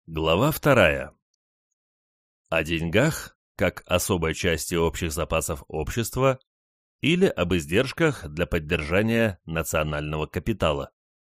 Глава 2. О деньгах, как особой части общих запасов общества, или об издержках для поддержания национального капитала.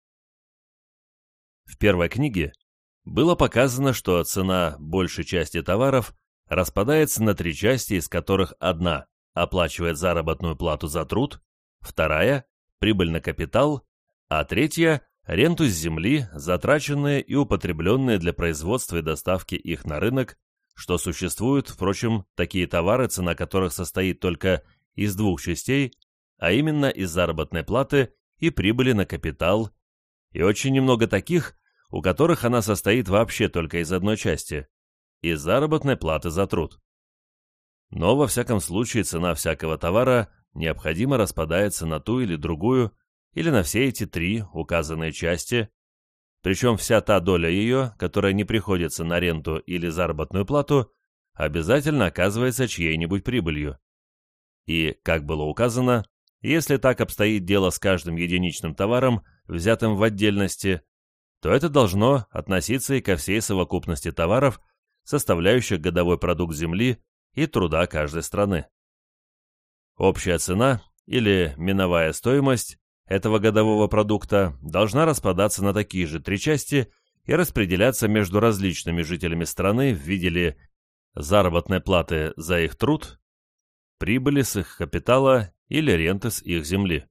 В первой книге было показано, что цена большей части товаров распадается на три части, из которых одна оплачивает заработную плату за труд, вторая – прибыль на капитал, а третья – ренту с земли, затраченные и употребленные для производства и доставки их на рынок, что существуют, впрочем, такие товары, цена которых состоит только из двух частей, а именно из заработной платы и прибыли на капитал, и очень немного таких, у которых она состоит вообще только из одной части – из заработной платы за труд. Но, во всяком случае, цена всякого товара необходимо распадается на ту или другую, или на все эти три указанные части, причем вся та доля ее, которая не приходится на ренту или заработную плату, обязательно оказывается чьей-нибудь прибылью. И, как было указано, если так обстоит дело с каждым единичным товаром, взятым в отдельности, то это должно относиться и ко всей совокупности товаров, составляющих годовой продукт земли и труда каждой страны. Общая цена или миновая стоимость этого годового продукта должна распадаться на такие же три части и распределяться между различными жителями страны в виде ли заработной платы за их труд, прибыли с их капитала или ренты с их земли.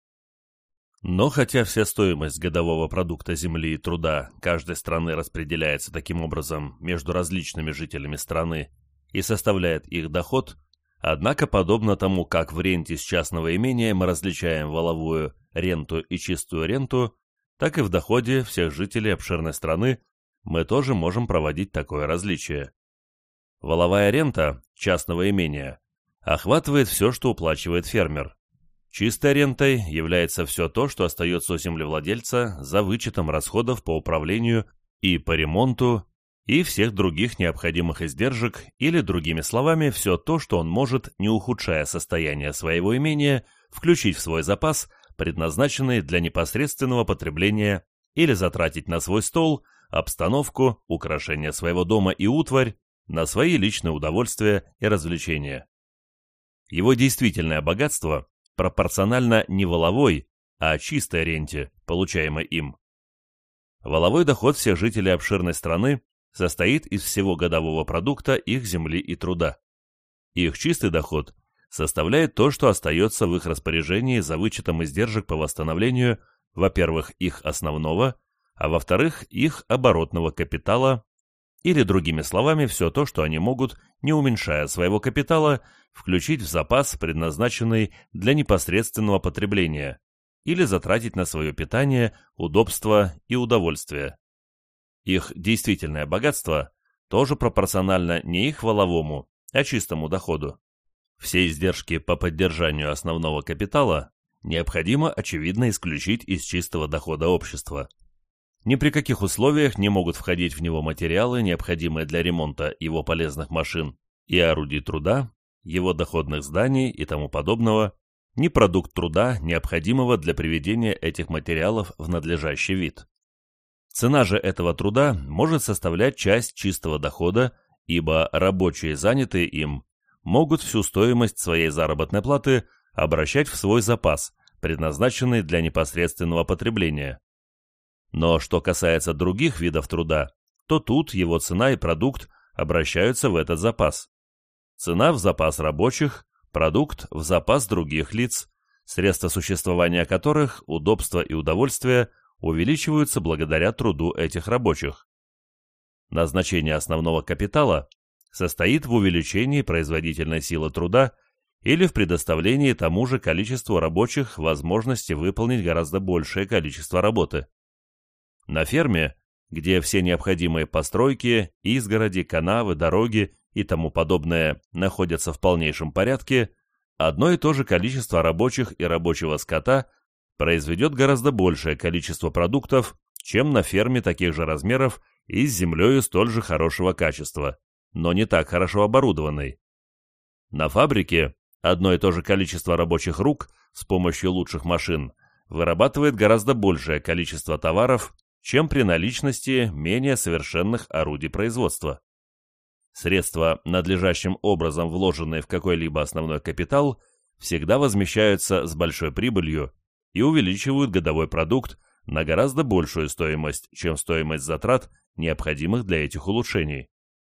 Но хотя вся стоимость годового продукта земли и труда каждой страны распределяется таким образом между различными жителями страны и составляет их доход, однако, подобно тому, как в ренте с частного имения мы различаем валовую ренту и чистую ренту, так и в доходе всех жителей обширной страны мы тоже можем проводить такое различие. Валовая рента частного имения охватывает все, что уплачивает фермер. Чистой рентой является все то, что остается у землевладельца за вычетом расходов по управлению и по ремонту и всех других необходимых издержек, или, другими словами, все то, что он может, не ухудшая состояние своего имения, включить в свой запас, предназначенный для непосредственного потребления, или затратить на свой стол, обстановку, украшение своего дома и утварь, на свои личные удовольствия и развлечения. Его действительное богатство пропорционально не валовой, а чистой ренте, получаемой им. Валовой доход всех жителей обширной страны состоит из всего годового продукта их земли и труда. Их чистый доход составляет то, что остается в их распоряжении за вычетом издержек по восстановлению, во-первых, их основного, а во-вторых, их оборотного капитала, или, другими словами, все то, что они могут, не уменьшая своего капитала, включить в запас, предназначенный для непосредственного потребления, или затратить на свое питание, удобство и удовольствие. Их действительное богатство тоже пропорционально не их валовому, а чистому доходу. Все издержки по поддержанию основного капитала необходимо, очевидно, исключить из чистого дохода общества. Ни при каких условиях не могут входить в него материалы, необходимые для ремонта его полезных машин и орудий труда, его доходных зданий и тому подобного, ни продукт труда, необходимого для приведения этих материалов в надлежащий вид. Цена же этого труда может составлять часть чистого дохода, ибо рабочие, занятые им, могут всю стоимость своей заработной платы обращать в свой запас, предназначенный для непосредственного потребления. Но что касается других видов труда, то тут его цена и продукт обращаются в этот запас. Цена в запас рабочих, продукт в запас других лиц, средства существования которых, удобства и удовольствия увеличиваются благодаря труду этих рабочих. Назначение основного капитала состоит в увеличении производительной силы труда или в предоставлении тому же количеству рабочих возможности выполнить гораздо большее количество работы. На ферме, где все необходимые постройки, изгороди, канавы, дороги и тому подобное находятся в полнейшем порядке, одно и то же количество рабочих и рабочего скота произведет гораздо большее количество продуктов, чем на ферме таких же размеров и с землею столь же хорошего качества, но не так хорошо оборудованной. На фабрике одно и то же количество рабочих рук с помощью лучших машин вырабатывает гораздо большее количество товаров, чем при наличности менее совершенных орудий производства. Средства, надлежащим образом вложенные в какой-либо основной капитал, всегда возмещаются с большой прибылью и увеличивают годовой продукт на гораздо большую стоимость, чем стоимость затрат, необходимых для этих улучшений.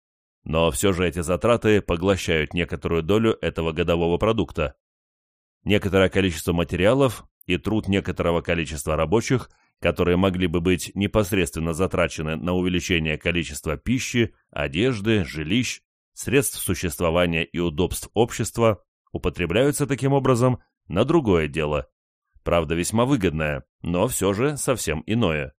Но все же эти затраты поглощают некоторую долю этого годового продукта. Некоторое количество материалов и труд некоторого количества рабочих, которые могли бы быть непосредственно затрачены на увеличение количества пищи, одежды, жилищ, средств существования и удобств общества, употребляются таким образом на другое дело, правда весьма выгодное, но все же совсем иное.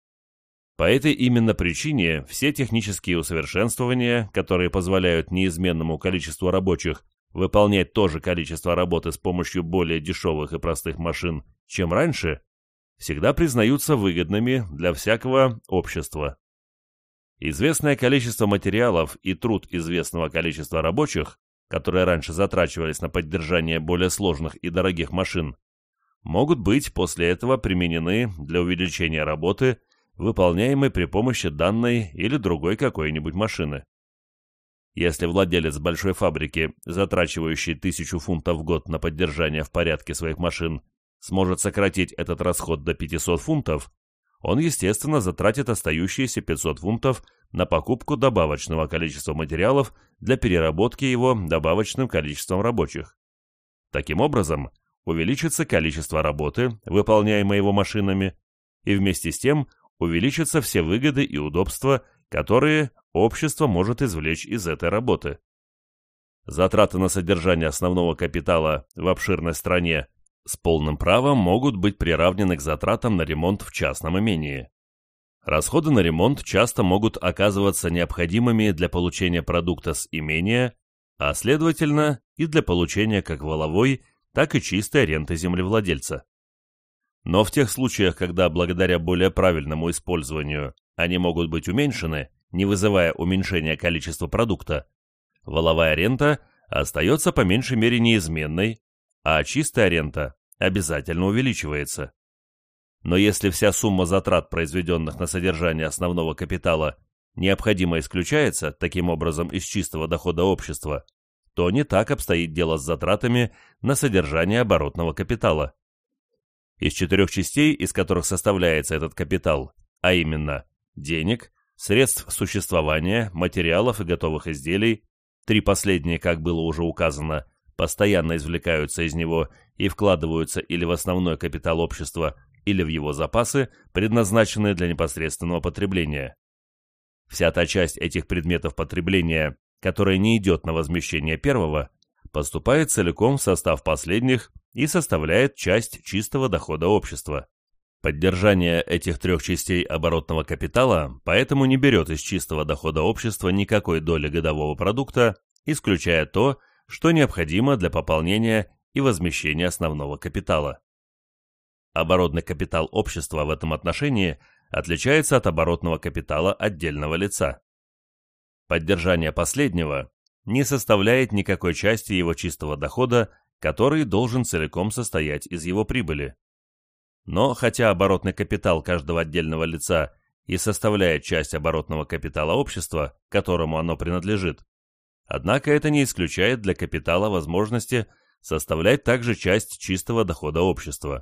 По этой именно причине все технические усовершенствования, которые позволяют неизменному количеству рабочих выполнять то же количество работы с помощью более дешевых и простых машин, чем раньше, всегда признаются выгодными для всякого общества. Известное количество материалов и труд известного количества рабочих, которые раньше затрачивались на поддержание более сложных и дорогих машин, могут быть после этого применены для увеличения работы, выполняемой при помощи данной или другой какой-нибудь машины. Если владелец большой фабрики, затрачивающий 1000 фунтов в год на поддержание в порядке своих машин, сможет сократить этот расход до 500 фунтов, он, естественно, затратит остающиеся 500 фунтов на покупку добавочного количества материалов для переработки его добавочным количеством рабочих. Таким образом, увеличится количество работы, выполняемой его машинами, и вместе с тем увеличатся все выгоды и удобства, которые общество может извлечь из этой работы. Затраты на содержание основного капитала в обширной стране с полным правом могут быть приравнены к затратам на ремонт в частном имении. Расходы на ремонт часто могут оказываться необходимыми для получения продукта с имения, а следовательно и для получения как валовой, так и чистой ренты землевладельца. Но в тех случаях, когда благодаря более правильному использованию они могут быть уменьшены, не вызывая уменьшения количества продукта, валовая рента остается по меньшей мере неизменной, а чистая рента обязательно увеличивается. Но если вся сумма затрат, произведенных на содержание основного капитала, необходимо исключается, таким образом, из чистого дохода общества, то не так обстоит дело с затратами на содержание оборотного капитала. Из 4 частей, из которых составляется этот капитал, а именно денег, средств существования, материалов и готовых изделий, 3 последние, как было уже указано, постоянно извлекаются из него и вкладываются или в основной капитал общества, или в его запасы, предназначенные для непосредственного потребления. Вся та часть этих предметов потребления, которая не идет на возмещение первого, поступает целиком в состав последних и составляет часть чистого дохода общества. Поддержание этих 3 частей оборотного капитала поэтому не берет из чистого дохода общества никакой доли годового продукта, исключая то, что необходимо для пополнения и возмещения основного капитала. Оборотный капитал общества в этом отношении отличается от оборотного капитала отдельного лица. Поддержание последнего не составляет никакой части его чистого дохода, который должен целиком состоять из его прибыли. Но хотя оборотный капитал каждого отдельного лица и составляет часть оборотного капитала общества, которому оно принадлежит, однако это не исключает для капитала возможности составлять также часть чистого дохода общества.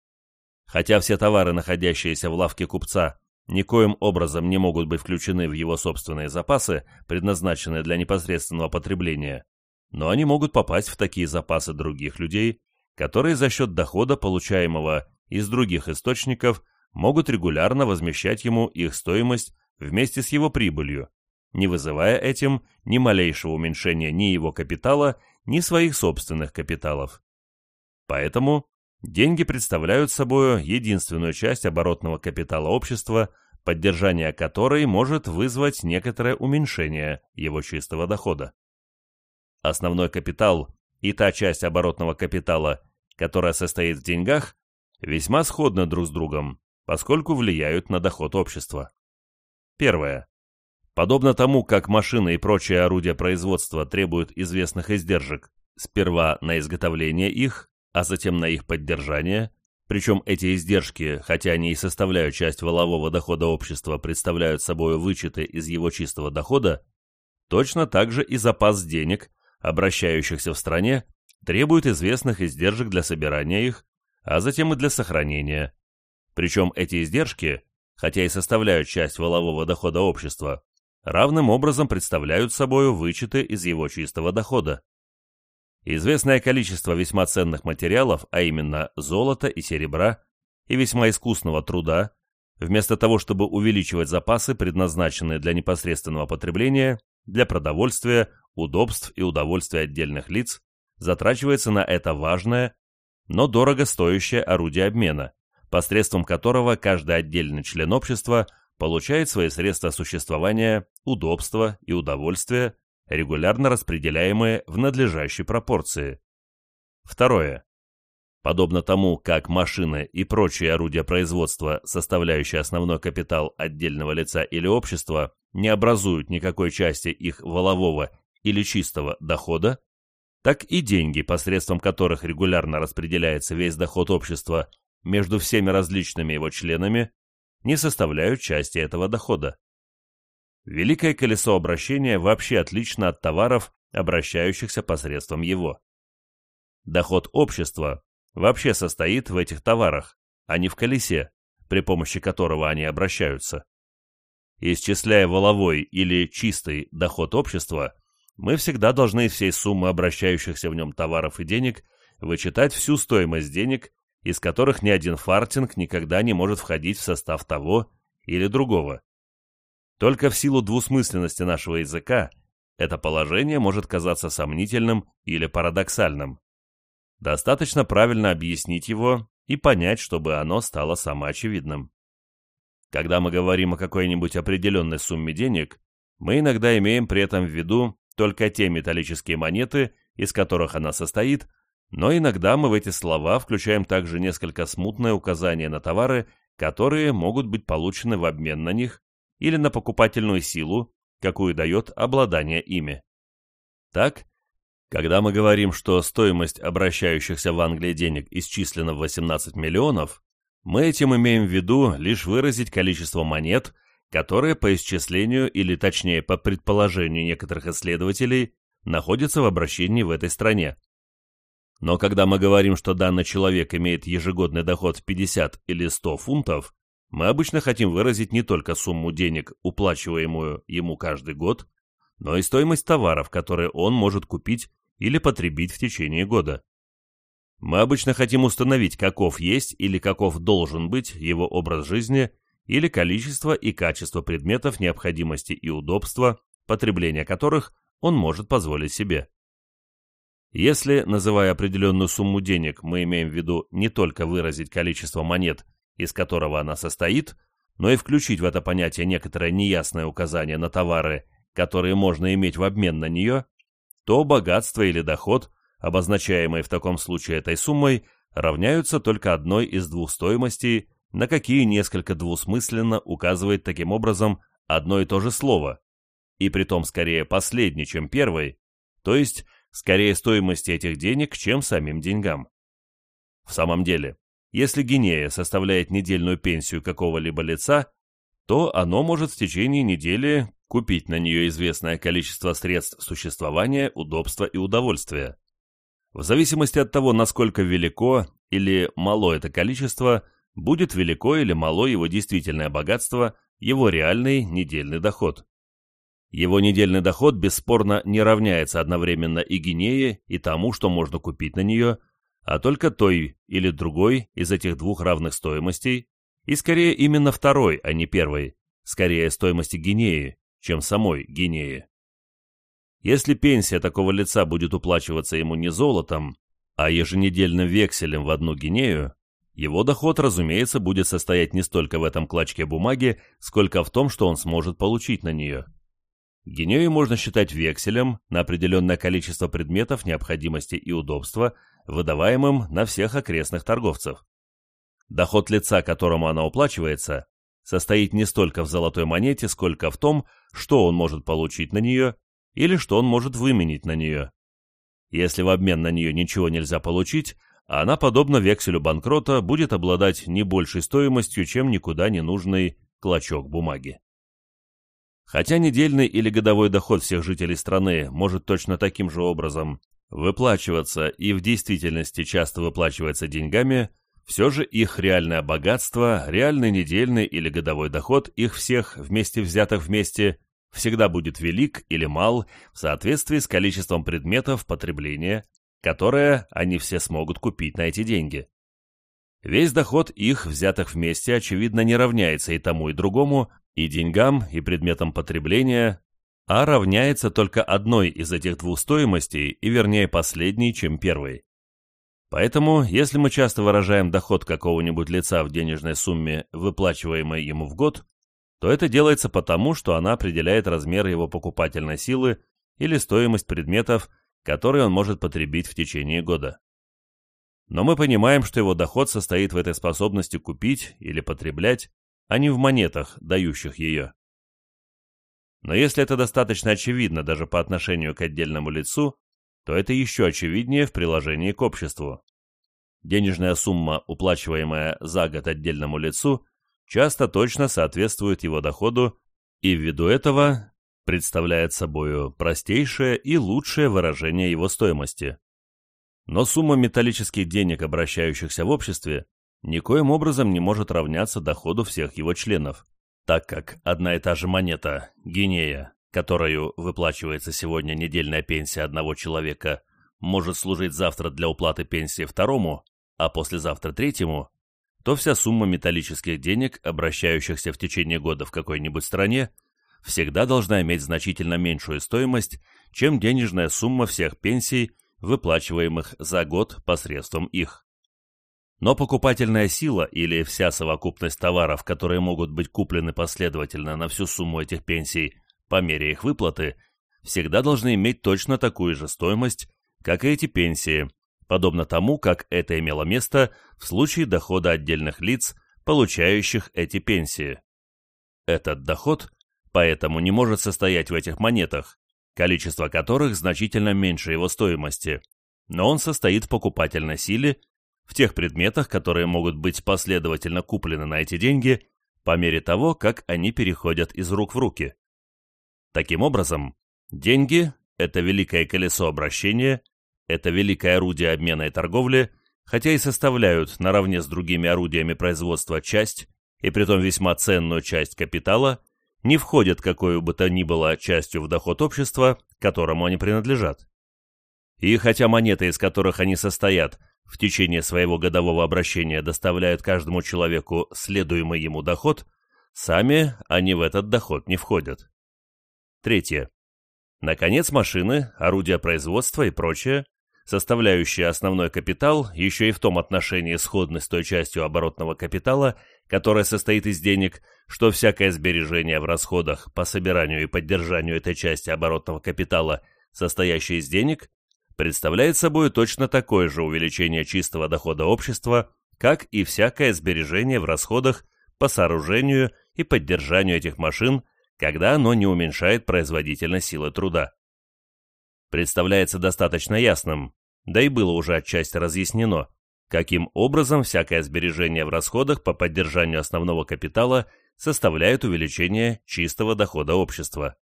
Хотя все товары, находящиеся в лавке купца, никоим образом не могут быть включены в его собственные запасы, предназначенные для непосредственного потребления, но они могут попасть в такие запасы других людей, которые за счет дохода, получаемого из других источников, могут регулярно возмещать ему их стоимость вместе с его прибылью, не вызывая этим ни малейшего уменьшения ни его капитала, ни своих собственных капиталов. Поэтому деньги представляют собой единственную часть оборотного капитала общества, поддержание которой может вызвать некоторое уменьшение его чистого дохода. Основной капитал и та часть оборотного капитала, которая состоит в деньгах, весьма сходны друг с другом, поскольку влияют на доход общества. Первое. Подобно тому, как машины и прочие орудия производства требуют известных издержек, сперва на изготовление их, а затем на их поддержание, Причем эти издержки, хотя они и составляют часть валового дохода общества, представляют собой вычеты из его чистого дохода, точно так же и запас денег, обращающихся в стране, требует известных издержек для собирания их, а затем и для сохранения. Причем эти издержки, хотя и составляют часть валового дохода общества, равным образом представляют собой вычеты из его чистого дохода. Известное количество весьма ценных материалов, а именно золота и серебра, и весьма искусного труда, вместо того, чтобы увеличивать запасы, предназначенные для непосредственного потребления, для продовольствия, удобств и удовольствия отдельных лиц, затрачивается на это важное, но дорого стоящее орудие обмена, посредством которого каждый отдельный член общества получает свои средства существования, удобства и удовольствия, регулярно распределяемые в надлежащей пропорции. Второе. Подобно тому, как машины и прочие орудия производства, составляющие основной капитал отдельного лица или общества, не образуют никакой части их валового или чистого дохода, так и деньги, посредством которых регулярно распределяется весь доход общества между всеми различными его членами, не составляют части этого дохода. Великое колесо обращения вообще отлично от товаров, обращающихся посредством его. Доход общества вообще состоит в этих товарах, а не в колесе, при помощи которого они обращаются. Исчисляя валовой или чистый доход общества, мы всегда должны из всей суммы обращающихся в нем товаров и денег вычитать всю стоимость денег, из которых ни один фартинг никогда не может входить в состав того или другого. Только в силу двусмысленности нашего языка это положение может казаться сомнительным или парадоксальным. Достаточно правильно объяснить его и понять, чтобы оно стало самоочевидным. Когда мы говорим о какой-нибудь определенной сумме денег, мы иногда имеем при этом в виду только те металлические монеты, из которых она состоит, но иногда мы в эти слова включаем также несколько смутное указание на товары, которые могут быть получены в обмен на них, или на покупательную силу, какую дает обладание ими. Так, когда мы говорим, что стоимость обращающихся в Англии денег исчислена в 18 миллионов, мы этим имеем в виду лишь выразить количество монет, которые по исчислению или точнее по предположению некоторых исследователей находятся в обращении в этой стране. Но когда мы говорим, что данный человек имеет ежегодный доход в 50 или 100 фунтов, мы обычно хотим выразить не только сумму денег, уплачиваемую ему каждый год, но и стоимость товаров, которые он может купить или потребить в течение года. Мы обычно хотим установить, каков есть или каков должен быть его образ жизни или количество и качество предметов необходимости и удобства, потребления которых он может позволить себе. Если, называя определенную сумму денег, мы имеем в виду не только выразить количество монет, из которого она состоит, но и включить в это понятие некоторое неясное указание на товары, которые можно иметь в обмен на нее, то богатство или доход, обозначаемые в таком случае этой суммой, равняются только одной из двух стоимостей, на какие несколько двусмысленно указывает таким образом одно и то же слово, и притом скорее последней, чем первой, то есть скорее стоимости этих денег, чем самим деньгам. В самом деле, если гинея составляет недельную пенсию какого-либо лица, то оно может в течение недели купить на нее известное количество средств существования, удобства и удовольствия. В зависимости от того, насколько велико или мало это количество, будет велико или мало его действительное богатство, его реальный недельный доход. Его недельный доход бесспорно не равняется одновременно и гинее, и тому, что можно купить на нее, а только той или другой из этих двух равных стоимостей, и скорее именно второй, а не первой, скорее стоимости гинеи, чем самой гинеи. Если пенсия такого лица будет уплачиваться ему не золотом, а еженедельным векселем в 1 гинею, его доход, разумеется, будет состоять не столько в этом клочке бумаги, сколько в том, что он сможет получить на нее. Гинею можно считать векселем на определенное количество предметов необходимости и удобства, выдаваемым на всех окрестных торговцев. Доход лица, которому она уплачивается, состоит не столько в золотой монете, сколько в том, что он может получить на нее или что он может выменить на нее. Если в обмен на нее ничего нельзя получить, а она, подобно векселю банкрота, будет обладать не большей стоимостью, чем никуда не нужный клочок бумаги. Хотя недельный или годовой доход всех жителей страны может точно таким же образом выплачиваться и в действительности часто выплачивается деньгами, все же их реальное богатство, реальный недельный или годовой доход их всех вместе взятых вместе всегда будет велик или мал в соответствии с количеством предметов потребления, которые они все смогут купить на эти деньги. Весь доход их, взятых вместе, очевидно, не равняется и тому, и другому, и деньгам, и предметам потребления, а равняется только одной из этих двух стоимостей, и вернее последней, чем первой. Поэтому, если мы часто выражаем доход какого-нибудь лица в денежной сумме, выплачиваемой ему в год, то это делается потому, что она определяет размер его покупательной силы или стоимость предметов, которые он может потребить в течение года. Но мы понимаем, что его доход состоит в этой способности купить или потреблять, а не в монетах, дающих ее. Но если это достаточно очевидно даже по отношению к отдельному лицу, то это еще очевиднее в приложении к обществу. Денежная сумма, уплачиваемая за год отдельному лицу, часто точно соответствует его доходу и ввиду этого представляет собою простейшее и лучшее выражение его стоимости. Но сумма металлических денег, обращающихся в обществе, никоим образом не может равняться доходу всех его членов, так как одна и та же монета, гинея, которую выплачивается сегодня недельная пенсия одного человека, может служить завтра для уплаты пенсии второму, а послезавтра третьему, то вся сумма металлических денег, обращающихся в течение года в какой-нибудь стране, всегда должна иметь значительно меньшую стоимость, чем денежная сумма всех пенсий, выплачиваемых за год посредством их. Но покупательная сила или вся совокупность товаров, которые могут быть куплены последовательно на всю сумму этих пенсий по мере их выплаты, всегда должны иметь точно такую же стоимость, как и эти пенсии, подобно тому, как это имело место в случае дохода отдельных лиц, получающих эти пенсии. Этот доход поэтому не может состоять в этих монетах, количество которых значительно меньше его стоимости, но он состоит в покупательной силе, в тех предметах, которые могут быть последовательно куплены на эти деньги по мере того, как они переходят из рук в руки. Таким образом, деньги – это великое колесо обращения, это великое орудие обмена и торговли, хотя и составляют наравне с другими орудиями производства часть, и притом весьма ценную часть капитала, не входят какой бы то ни было частью в доход общества, которому они принадлежат. И хотя монеты, из которых они состоят, в течение своего годового обращения доставляют каждому человеку следуемый ему доход, сами они в этот доход не входят. Третье. Наконец, машины, орудия производства и прочее, составляющие основной капитал, еще и в том отношении сходны с той частью оборотного капитала, которая состоит из денег, что всякое сбережение в расходах по собиранию и поддержанию этой части оборотного капитала, состоящей из денег, представляет собой точно такое же увеличение чистого дохода общества, как и всякое сбережение в расходах по сооружению и поддержанию этих машин, когда оно не уменьшает производительность силы труда. Представляется достаточно ясным, да и было уже отчасти разъяснено, каким образом всякое сбережение в расходах по поддержанию основного капитала составляет увеличение чистого дохода общества.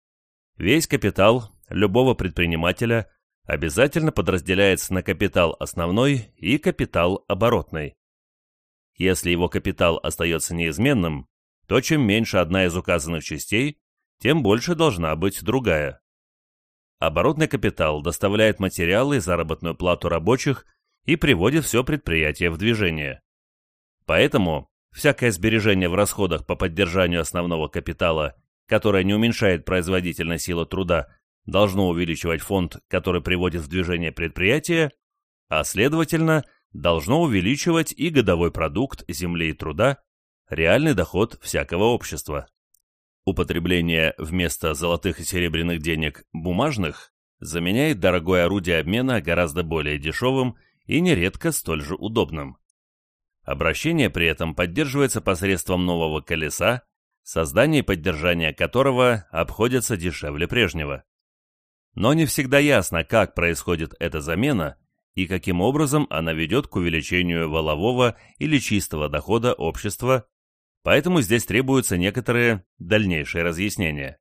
Весь капитал любого предпринимателя обязательно подразделяется на капитал основной и капитал оборотный. Если его капитал остается неизменным, то чем меньше одна из указанных частей, тем больше должна быть другая. Оборотный капитал доставляет материалы и заработную плату рабочих и приводит все предприятие в движение. Поэтому всякое сбережение в расходах по поддержанию основного капитала, которое не уменьшает производительность силы труда, должно увеличивать фонд, который приводит в движение предприятие, а следовательно, должно увеличивать и годовой продукт земли и труда, реальный доход всякого общества. Употребление вместо золотых и серебряных денег бумажных заменяет дорогое орудие обмена гораздо более дешевым и нередко столь же удобным. Обращение при этом поддерживается посредством нового колеса, создание и поддержание которого обходятся дешевле прежнего. Но не всегда ясно, как происходит эта замена и каким образом она ведет к увеличению валового или чистого дохода общества, поэтому здесь требуются некоторые дальнейшие разъяснения.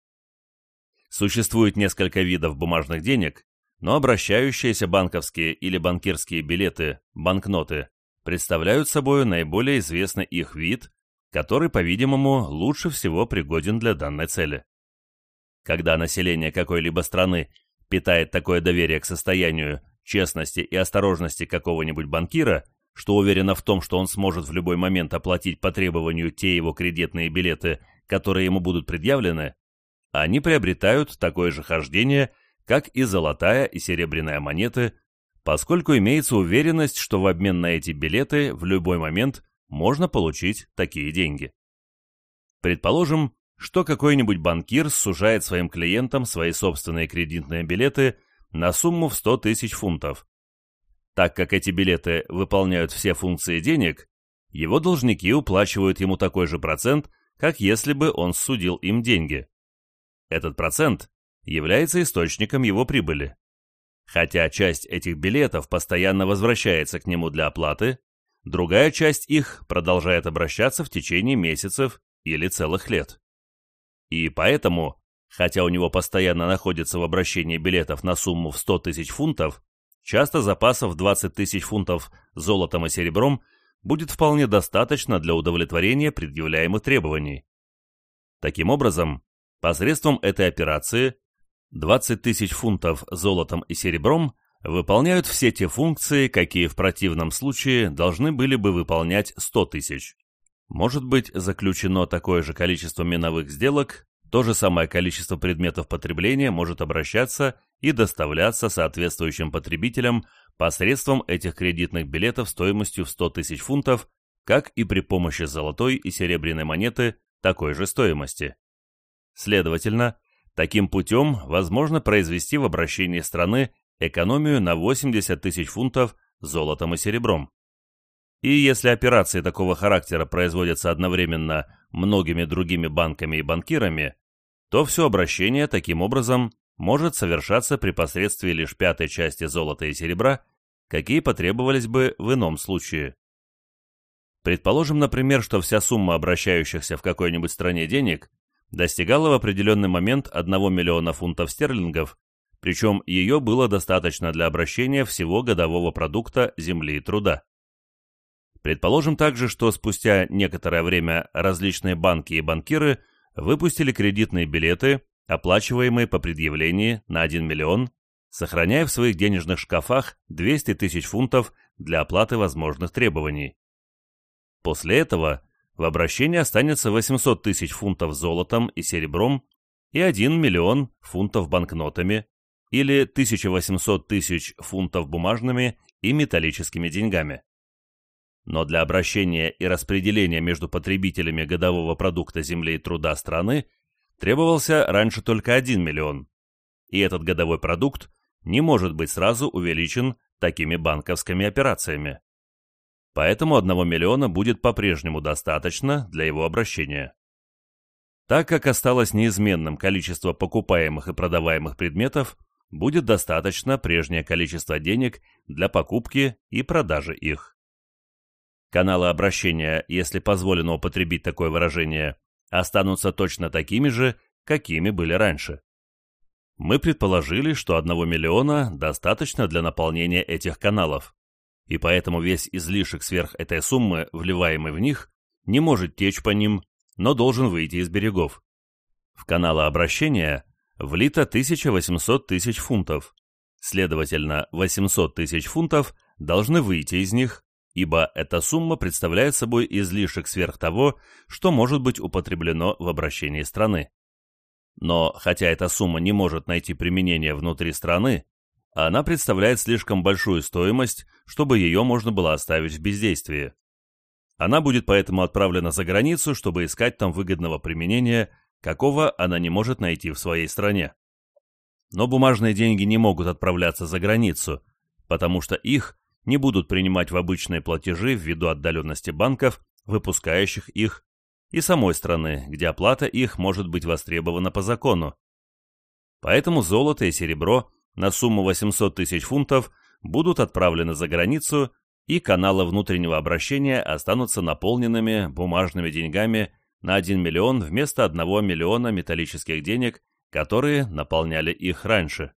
Существует несколько видов бумажных денег, но обращающиеся банковские или банкирские билеты, банкноты, представляют собой наиболее известный их вид, который, по-видимому, лучше всего пригоден для данной цели. Когда население какой-либо страны питает такое доверие к состоянию, честности и осторожности какого-нибудь банкира, что уверено в том, что он сможет в любой момент оплатить по требованию те его кредитные билеты, которые ему будут предъявлены, они приобретают такое же хождение, как и золотая и серебряная монеты, поскольку имеется уверенность, что в обмен на эти билеты в любой момент можно получить такие деньги. Предположим, что какой-нибудь банкир сужает своим клиентам свои собственные кредитные билеты на сумму в 100 тысяч фунтов. Так как эти билеты выполняют все функции денег, его должники уплачивают ему такой же процент, как если бы он ссудил им деньги. Этот процент является источником его прибыли. Хотя часть этих билетов постоянно возвращается к нему для оплаты, другая часть их продолжает обращаться в течение месяцев или целых лет. И поэтому, хотя у него постоянно находится в обращении билетов на сумму в 100 тысяч фунтов, часто запасов 20 тысяч фунтов золотом и серебром будет вполне достаточно для удовлетворения предъявляемых требований. Таким образом, посредством этой операции 20 тысяч фунтов золотом и серебром выполняют все те функции, какие в противном случае должны были бы выполнять 100 тысяч. Может быть заключено такое же количество меновых сделок, то же самое количество предметов потребления может обращаться и доставляться соответствующим потребителям посредством этих кредитных билетов стоимостью в 100 тысяч фунтов, как и при помощи золотой и серебряной монеты такой же стоимости. Следовательно, таким путем возможно произвести в обращении страны экономию на 80 тысяч фунтов золотом и серебром. И если операции такого характера производятся одновременно многими другими банками и банкирами, то все обращение таким образом может совершаться при посредстве лишь пятой части золота и серебра, какие потребовались бы в ином случае. Предположим, например, что вся сумма обращающихся в какой-нибудь стране денег достигала в определенный момент 1 миллиона фунтов стерлингов, причем ее было достаточно для обращения всего годового продукта земли и труда. Предположим также, что спустя некоторое время различные банки и банкиры выпустили кредитные билеты, оплачиваемые по предъявлении на 1 миллион, сохраняя в своих денежных шкафах 200 тысяч фунтов для оплаты возможных требований. После этого в обращении останется 800 тысяч фунтов золотом и серебром и 1 миллион фунтов банкнотами или 1800 тысяч фунтов бумажными и металлическими деньгами. Но для обращения и распределения между потребителями годового продукта земли и труда страны требовался раньше только 1 миллион, и этот годовой продукт не может быть сразу увеличен такими банковскими операциями. Поэтому 1 миллиона будет по-прежнему достаточно для его обращения. Так как осталось неизменным количество покупаемых и продаваемых предметов, будет достаточно прежнее количество денег для покупки и продажи их. Каналы обращения, если позволено употребить такое выражение, останутся точно такими же, какими были раньше. Мы предположили, что 1 миллиона достаточно для наполнения этих каналов, и поэтому весь излишек сверх этой суммы, вливаемый в них, не может течь по ним, но должен выйти из берегов. В каналы обращения влито 1800 тысяч фунтов, следовательно, 800 тысяч фунтов должны выйти из них, ибо эта сумма представляет собой излишек сверх того, что может быть употреблено в обращении страны. Но, хотя эта сумма не может найти применение внутри страны, она представляет слишком большую стоимость, чтобы ее можно было оставить в бездействии. Она будет поэтому отправлена за границу, чтобы искать там выгодного применения, какого она не может найти в своей стране. Но бумажные деньги не могут отправляться за границу, потому что их не будут принимать в обычные платежи ввиду отдаленности банков, выпускающих их, и самой страны, где оплата их может быть востребована по закону. Поэтому золото и серебро на сумму 800 тысяч фунтов будут отправлены за границу, и каналы внутреннего обращения останутся наполненными бумажными деньгами на 1 миллион вместо 1 миллиона металлических денег, которые наполняли их раньше.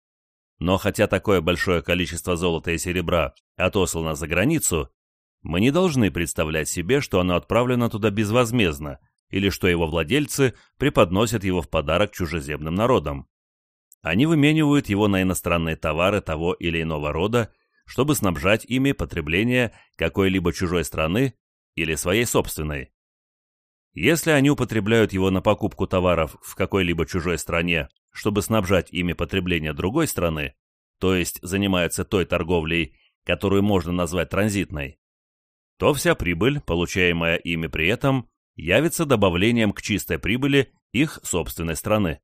Но хотя такое большое количество золота и серебра отослано за границу, мы не должны представлять себе, что оно отправлено туда безвозмездно, или что его владельцы преподносят его в подарок чужеземным народам. Они выменивают его на иностранные товары того или иного рода, чтобы снабжать ими потребление какой-либо чужой страны или своей собственной. Если они употребляют его на покупку товаров в какой-либо чужой стране, чтобы снабжать ими потребление другой страны, то есть занимаются той торговлей, которую можно назвать транзитной, то вся прибыль, получаемая ими при этом, явится добавлением к чистой прибыли их собственной страны.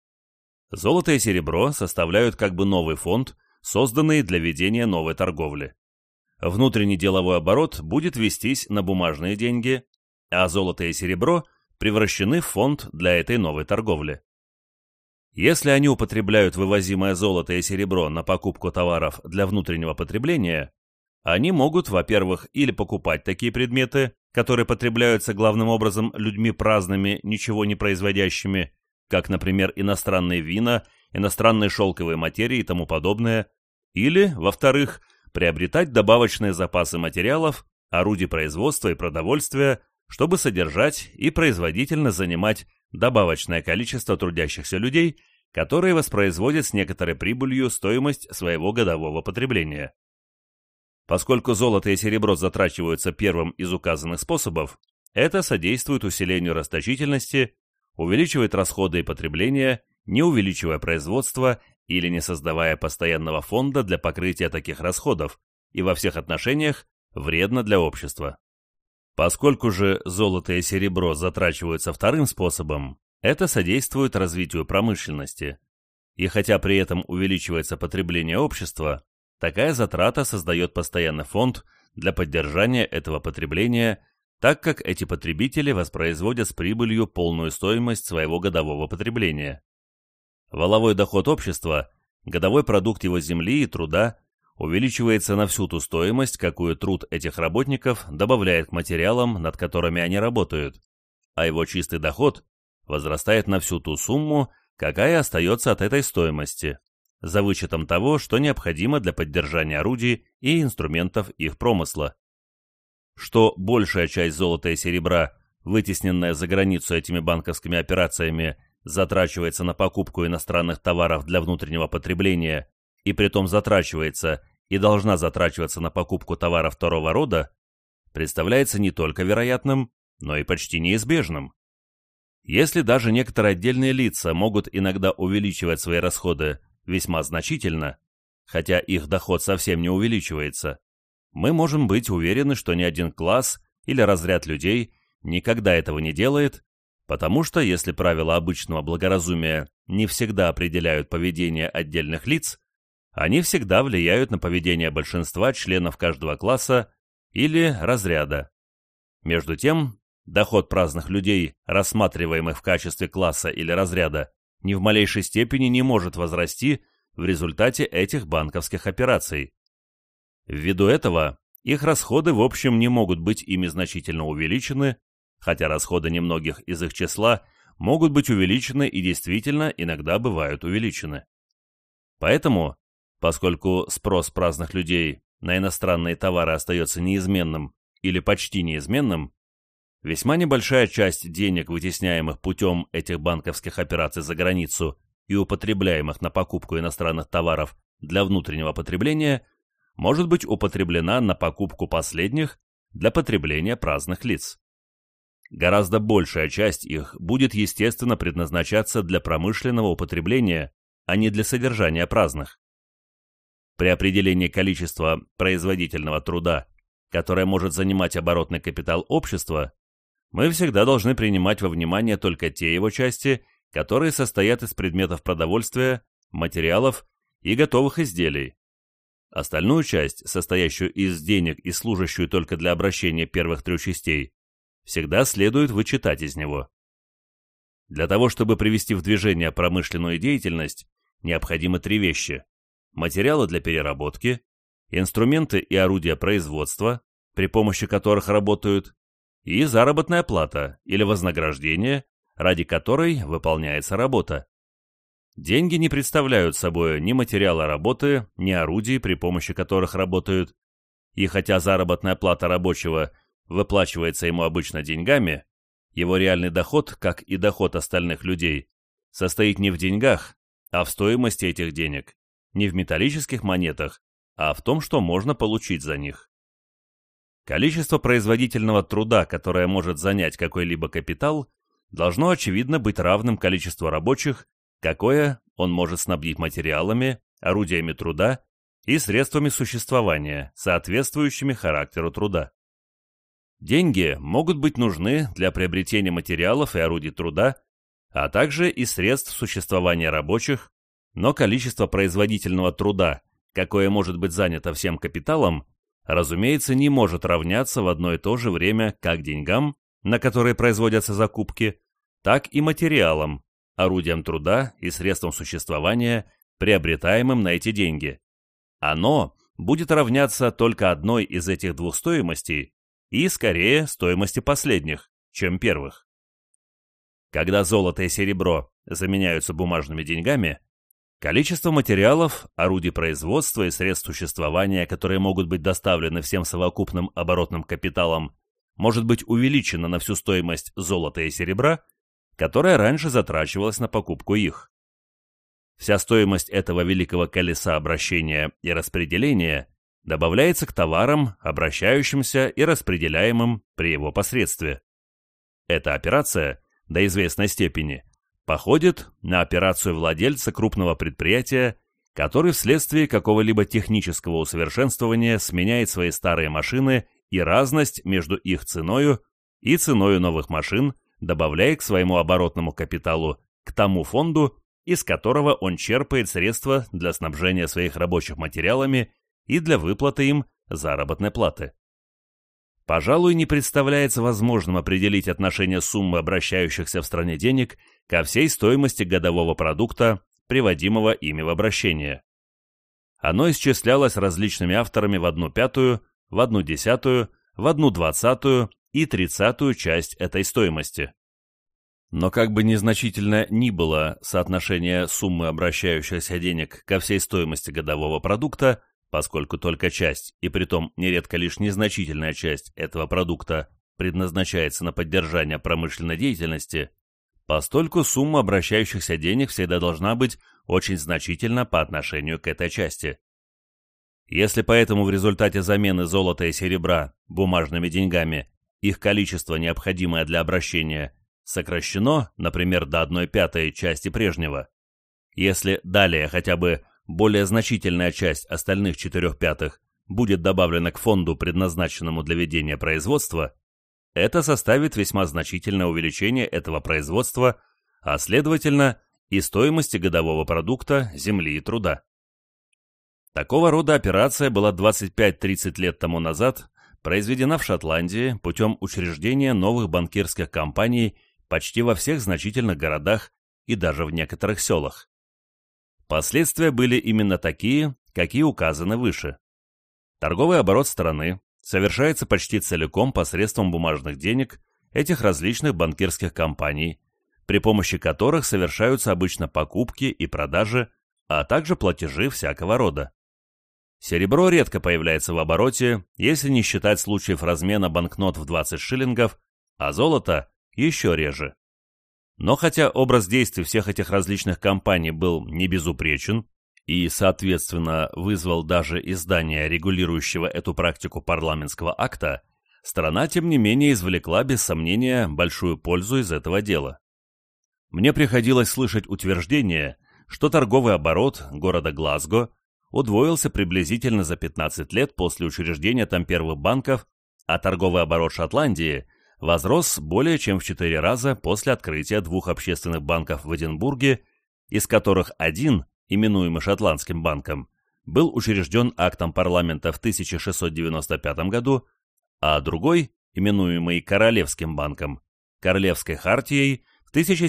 Золото и серебро составляют как бы новый фонд, созданный для ведения новой торговли. Внутренний деловой оборот будет вестись на бумажные деньги, а золото и серебро превращены в фонд для этой новой торговли. Если они употребляют вывозимое золото и серебро на покупку товаров для внутреннего потребления, они могут, во-первых, или покупать такие предметы, которые потребляются главным образом людьми праздными, ничего не производящими, как, например, иностранные вина, иностранные шелковые материи и тому подобное, или, во-вторых, приобретать добавочные запасы материалов, орудий производства и продовольствия, чтобы содержать и производительно занимать добавочное количество трудящихся людей, которые воспроизводят с некоторой прибылью стоимость своего годового потребления. Поскольку золото и серебро затрачиваются первым из указанных способов, это содействует усилению расточительности, увеличивает расходы и потребление, не увеличивая производство или не создавая постоянного фонда для покрытия таких расходов, и во всех отношениях вредно для общества. Поскольку же золото и серебро затрачиваются вторым способом, это содействует развитию промышленности. И хотя при этом увеличивается потребление общества, такая затрата создает постоянный фонд для поддержания этого потребления, так как эти потребители воспроизводят с прибылью полную стоимость своего годового потребления. Валовой доход общества, годовой продукт его земли и труда, увеличивается на всю ту стоимость, какую труд этих работников добавляет к материалам, над которыми они работают, а его чистый доход возрастает на всю ту сумму, какая остается от этой стоимости, за вычетом того, что необходимо для поддержания орудий и инструментов их промысла. Что большая часть золота и серебра, вытесненная за границу этими банковскими операциями, затрачивается на покупку иностранных товаров для внутреннего потребления, и притом затрачивается и должна затрачиваться на покупку товаров второго рода, представляется не только вероятным, но и почти неизбежным. Если даже некоторые отдельные лица могут иногда увеличивать свои расходы весьма значительно, хотя их доход совсем не увеличивается, мы можем быть уверены, что ни один класс или разряд людей никогда этого не делает, потому что если правила обычного благоразумия не всегда определяют поведение отдельных лиц, они всегда влияют на поведение большинства членов каждого класса или разряда. Между тем, доход праздных людей, рассматриваемых в качестве класса или разряда, ни в малейшей степени не может возрасти в результате этих банковских операций. Ввиду этого, их расходы в общем не могут быть ими значительно увеличены, хотя расходы немногих из их числа могут быть увеличены и действительно иногда бывают увеличены. Поэтому, поскольку спрос праздных людей на иностранные товары остается неизменным или почти неизменным, весьма небольшая часть денег, вытесняемых путем этих банковских операций за границу и употребляемых на покупку иностранных товаров для внутреннего потребления, может быть употреблена на покупку последних для потребления праздных лиц. Гораздо большая часть их будет, естественно, предназначаться для промышленного употребления, а не для содержания праздных. При определении количества производительного труда, которое может занимать оборотный капитал общества, мы всегда должны принимать во внимание только те его части, которые состоят из предметов продовольствия, материалов и готовых изделий. Остальную часть, состоящую из денег и служащую только для обращения первых трех частей, всегда следует вычитать из него. Для того, чтобы привести в движение промышленную деятельность, необходимы три вещи: материалы для переработки, инструменты и орудия производства, при помощи которых работают, и заработная плата или вознаграждение, ради которой выполняется работа. Деньги не представляют собой ни материала работы, ни орудий, при помощи которых работают, и хотя заработная плата рабочего выплачивается ему обычно деньгами, его реальный доход, как и доход остальных людей, состоит не в деньгах, а в стоимости этих денег, не в металлических монетах, а в том, что можно получить за них. Количество производительного труда, которое может занять какой-либо капитал, должно очевидно быть равным количеству рабочих, какое он может снабдить материалами, орудиями труда и средствами существования, соответствующими характеру труда. Деньги могут быть нужны для приобретения материалов и орудий труда, а также и средств существования рабочих, но количество производительного труда, какое может быть занято всем капиталом, разумеется, не может равняться в одно и то же время как деньгам, на которые производятся закупки, так и материалам, орудиям труда и средствам существования, приобретаемым на эти деньги. Оно будет равняться только одной из этих двух стоимостей и, скорее, стоимости последних, чем первых. Когда золото и серебро заменяются бумажными деньгами, количество материалов, орудий производства и средств существования, которые могут быть доставлены всем совокупным оборотным капиталом, может быть увеличено на всю стоимость золота и серебра, которая раньше затрачивалась на покупку их. Вся стоимость этого великого колеса обращения и распределения добавляется к товарам, обращающимся и распределяемым при его посредстве. Эта операция, до известной степени, походит на операцию владельца крупного предприятия, который вследствие какого-либо технического усовершенствования сменяет свои старые машины и разность между их ценою и ценою новых машин добавляя к своему оборотному капиталу к тому фонду, из которого он черпает средства для снабжения своих рабочих материалами и для выплаты им заработной платы. Пожалуй, не представляется возможным определить отношение суммы обращающихся в стране денег ко всей стоимости годового продукта, приводимого ими в обращение. Оно исчислялось различными авторами в 1/5, в 1/10, в 1/20 и 30 часть этой стоимости. Но как бы незначительно ни было соотношение суммы обращающихся денег ко всей стоимости годового продукта, поскольку только часть, и притом нередко лишь незначительная часть этого продукта предназначается на поддержание промышленной деятельности, постольку сумма обращающихся денег всегда должна быть очень значительна по отношению к этой части. Если поэтому в результате замены золота и серебра бумажными деньгами их количество, необходимое для обращения, сокращено, например, до 1/5 части прежнего, если далее хотя бы более значительная часть остальных 4/5 будет добавлена к фонду, предназначенному для ведения производства, это составит весьма значительное увеличение этого производства, а следовательно и стоимости годового продукта, земли и труда. Такого рода операция была 25-30 лет тому назад произведена в Шотландии путем учреждения новых банкирских компаний почти во всех значительных городах и даже в некоторых селах. Последствия были именно такие, какие указаны выше. Торговый оборот страны совершается почти целиком посредством бумажных денег этих различных банкирских компаний, при помощи которых совершаются обычно покупки и продажи, а также платежи всякого рода. Серебро редко появляется в обороте, если не считать случаев размена банкнот в 20 шиллингов, а золото еще реже. Но хотя образ действий всех этих различных компаний был не безупречен и, соответственно, вызвал даже издание регулирующего эту практику парламентского акта, страна, тем не менее, извлекла без сомнения большую пользу из этого дела. Мне приходилось слышать утверждение, что торговый оборот города Глазго удвоился приблизительно за 15 лет после учреждения там первых банков, а торговый оборот Шотландии возрос более чем в 4 раза после открытия 2 общественных банков в Эдинбурге, из которых один, именуемый Шотландским банком, был учрежден актом парламента в 1695 году, а другой, именуемый Королевским банком, Королевской хартией в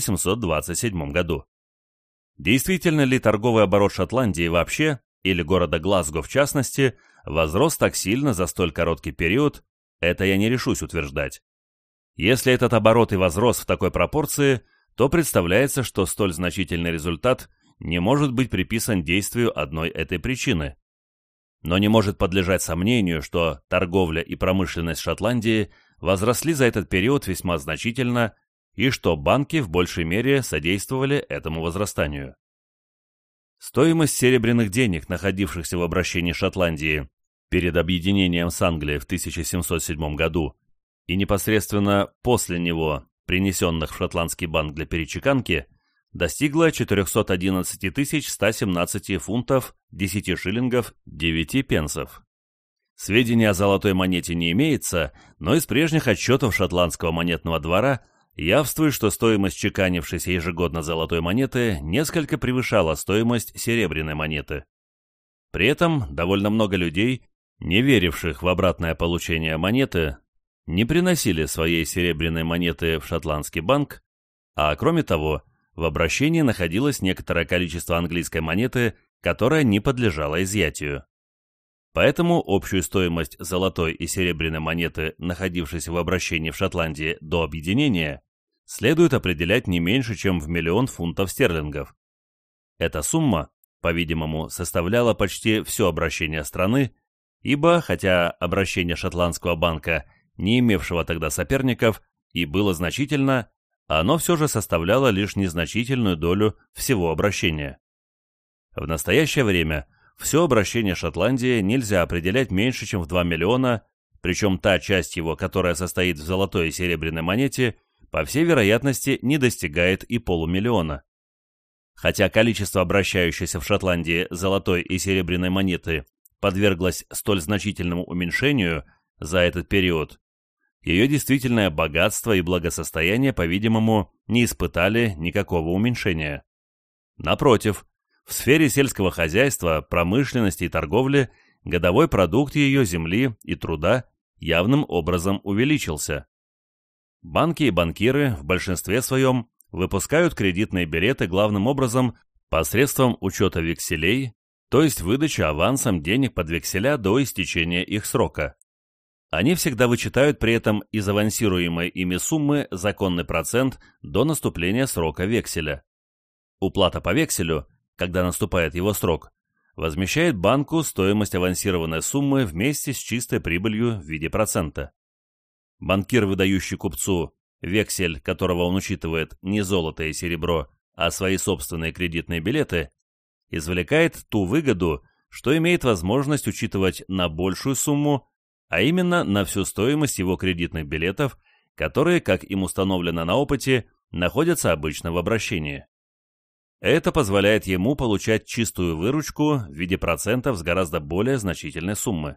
1727 году. Действительно ли торговый оборот Шотландии вообще, или города Глазго в частности, возрос так сильно за столь короткий период, это я не решусь утверждать. Если этот оборот и возрос в такой пропорции, то представляется, что столь значительный результат не может быть приписан действию одной этой причины. Но не может подлежать сомнению, что торговля и промышленность Шотландии возросли за этот период весьма значительно и что банки в большей мере содействовали этому возрастанию. Стоимость серебряных денег, находившихся в обращении Шотландии перед объединением с Англией в 1707 году и непосредственно после него принесенных в Шотландский банк для перечеканки, достигла 411 117 фунтов 10 шиллингов 9 пенсов. Сведений о золотой монете не имеется, но из прежних отчетов шотландского монетного двора явствует, что стоимость чеканившейся ежегодно золотой монеты несколько превышала стоимость серебряной монеты. При этом довольно много людей, не веривших в обратное получение монеты, не приносили своей серебряной монеты в шотландский банк, а кроме того, в обращении находилось некоторое количество английской монеты, которая не подлежала изъятию. Поэтому общую стоимость золотой и серебряной монеты, находившейся в обращении в Шотландии до объединения, следует определять не меньше, чем в 1 000 000 фунтов стерлингов. Эта сумма, по-видимому, составляла почти все обращение страны, ибо, хотя обращение шотландского банка, не имевшего тогда соперников, и было значительно, оно все же составляло лишь незначительную долю всего обращения. В настоящее время все обращение Шотландии нельзя определять меньше, чем в 2 миллиона, причем та часть его, которая состоит в золотой и серебряной монете, по всей вероятности не достигает и полумиллиона. Хотя количество обращающейся в Шотландии золотой и серебряной монеты подверглось столь значительному уменьшению за этот период, ее действительное богатство и благосостояние, по-видимому, не испытали никакого уменьшения. Напротив, в сфере сельского хозяйства, промышленности и торговли годовой продукт ее земли и труда явным образом увеличился. Банки и банкиры в большинстве своем выпускают кредитные билеты главным образом посредством учета векселей, то есть выдачи авансом денег под векселя до истечения их срока. Они всегда вычитают при этом из авансируемой ими суммы законный процент до наступления срока векселя. Уплата по векселю, когда наступает его срок, возмещает банку стоимость авансированной суммы вместе с чистой прибылью в виде процента. Банкир, выдающий купцу вексель, которого он учитывает не золото и серебро, а свои собственные кредитные билеты, извлекает ту выгоду, что имеет возможность учитывать на большую сумму, а именно на всю стоимость его кредитных билетов, которые, как им установлено на опыте, находятся обычно в обращении. Это позволяет ему получать чистую выручку в виде процентов с гораздо более значительной суммы.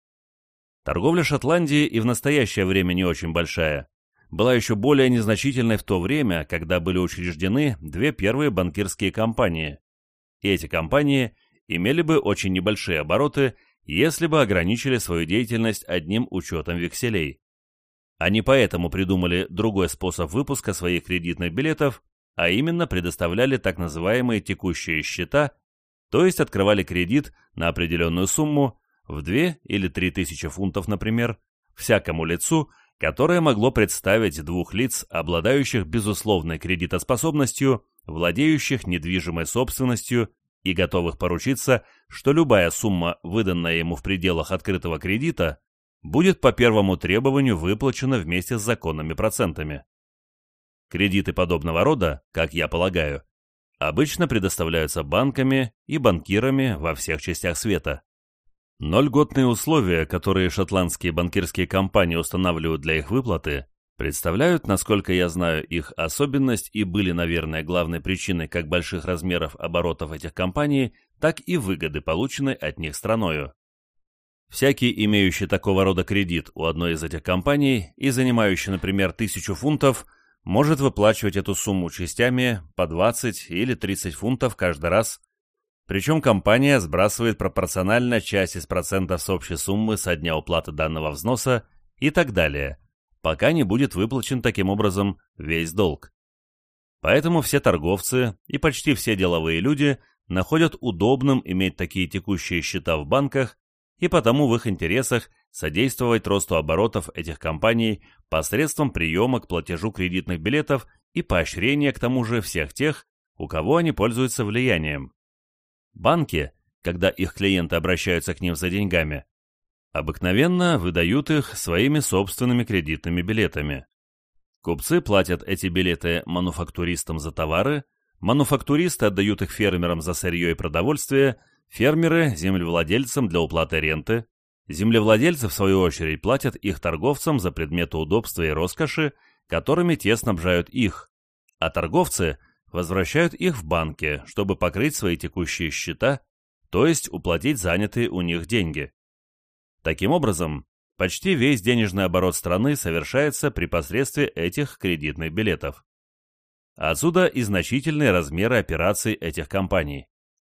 Торговля Шотландии и в настоящее время не очень большая, была еще более незначительной в то время, когда были учреждены две первые банкирские компании, и эти компании имели бы очень небольшие обороты, если бы ограничили свою деятельность одним учетом векселей. Они поэтому придумали другой способ выпуска своих кредитных билетов, а именно предоставляли так называемые текущие счета, то есть открывали кредит на определенную сумму, в 2 или 3 тысячи фунтов, например, всякому лицу, которое могло представить двух лиц, обладающих безусловной кредитоспособностью, владеющих недвижимой собственностью и готовых поручиться, что любая сумма, выданная ему в пределах открытого кредита, будет по первому требованию выплачена вместе с законными процентами. Кредиты подобного рода, как я полагаю, обычно предоставляются банками и банкирами во всех частях света. Но льготные условия, которые шотландские банкирские компании устанавливают для их выплаты, представляют, насколько я знаю, их особенность и были, наверное, главной причиной как больших размеров оборотов этих компаний, так и выгоды, полученной от них страною. Всякий, имеющий такого рода кредит у одной из этих компаний и занимающий, например, 1000 фунтов, может выплачивать эту сумму частями по 20 или 30 фунтов каждый раз, причем компания сбрасывает пропорционально часть из процентов с общей суммы со дня уплаты данного взноса и так далее, пока не будет выплачен таким образом весь долг. Поэтому все торговцы и почти все деловые люди находят удобным иметь такие текущие счета в банках и потому в их интересах содействовать росту оборотов этих компаний посредством приема к платежу кредитных билетов и поощрения к тому же всех тех, у кого они пользуются влиянием. Банки, когда их клиенты обращаются к ним за деньгами, обыкновенно выдают их своими собственными кредитными билетами. Купцы платят эти билеты мануфактуристам за товары, мануфактуристы отдают их фермерам за сырье и продовольствие, фермеры – землевладельцам для уплаты ренты, землевладельцы, в свою очередь, платят их торговцам за предметы удобства и роскоши, которыми те снабжают их, а торговцы возвращают их в банки, чтобы покрыть свои текущие счета, то есть уплатить занятые у них деньги. Таким образом, почти весь денежный оборот страны совершается при посредстве этих кредитных билетов. Отсюда и значительные размеры операций этих компаний.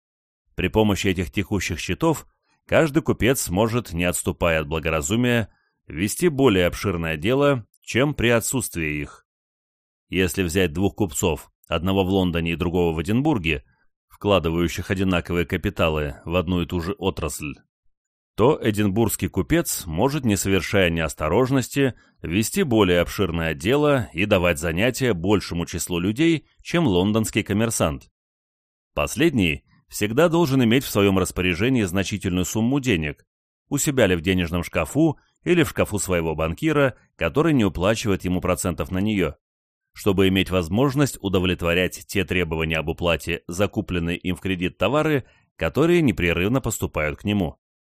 При помощи этих текущих счетов каждый купец может, не отступая от благоразумия, вести более обширное дело, чем при отсутствии их. Если взять двух купцов, одного в Лондоне и другого в Эдинбурге, вкладывающих одинаковые капиталы в одну и ту же отрасль, то эдинбургский купец может, не совершая неосторожности, вести более обширное дело и давать занятия большему числу людей, чем лондонский коммерсант. Последний всегда должен иметь в своем распоряжении значительную сумму денег, у себя ли в денежном шкафу или в шкафу своего банкира, который не уплачивает ему процентов на нее, чтобы иметь возможность удовлетворять те требования об уплате за купленные им в кредит товары, которые непрерывно поступают к нему.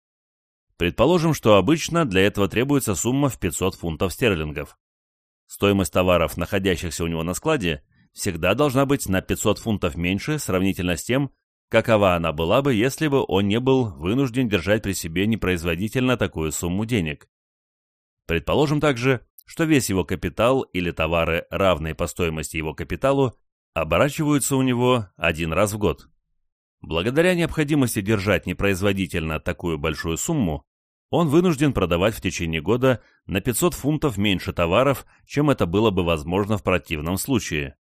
Предположим, что обычно для этого требуется сумма в 500 фунтов стерлингов. Стоимость товаров, находящихся у него на складе, всегда должна быть на 500 фунтов меньше сравнительно с тем, какова она была бы, если бы он не был вынужден держать при себе непроизводительно такую сумму денег. Предположим также, что весь его капитал или товары, равные по стоимости его капиталу, оборачиваются у него один раз в год. Благодаря необходимости держать непроизводительно такую большую сумму, он вынужден продавать в течение года на 500 фунтов меньше товаров, чем это было бы возможно в противном случае.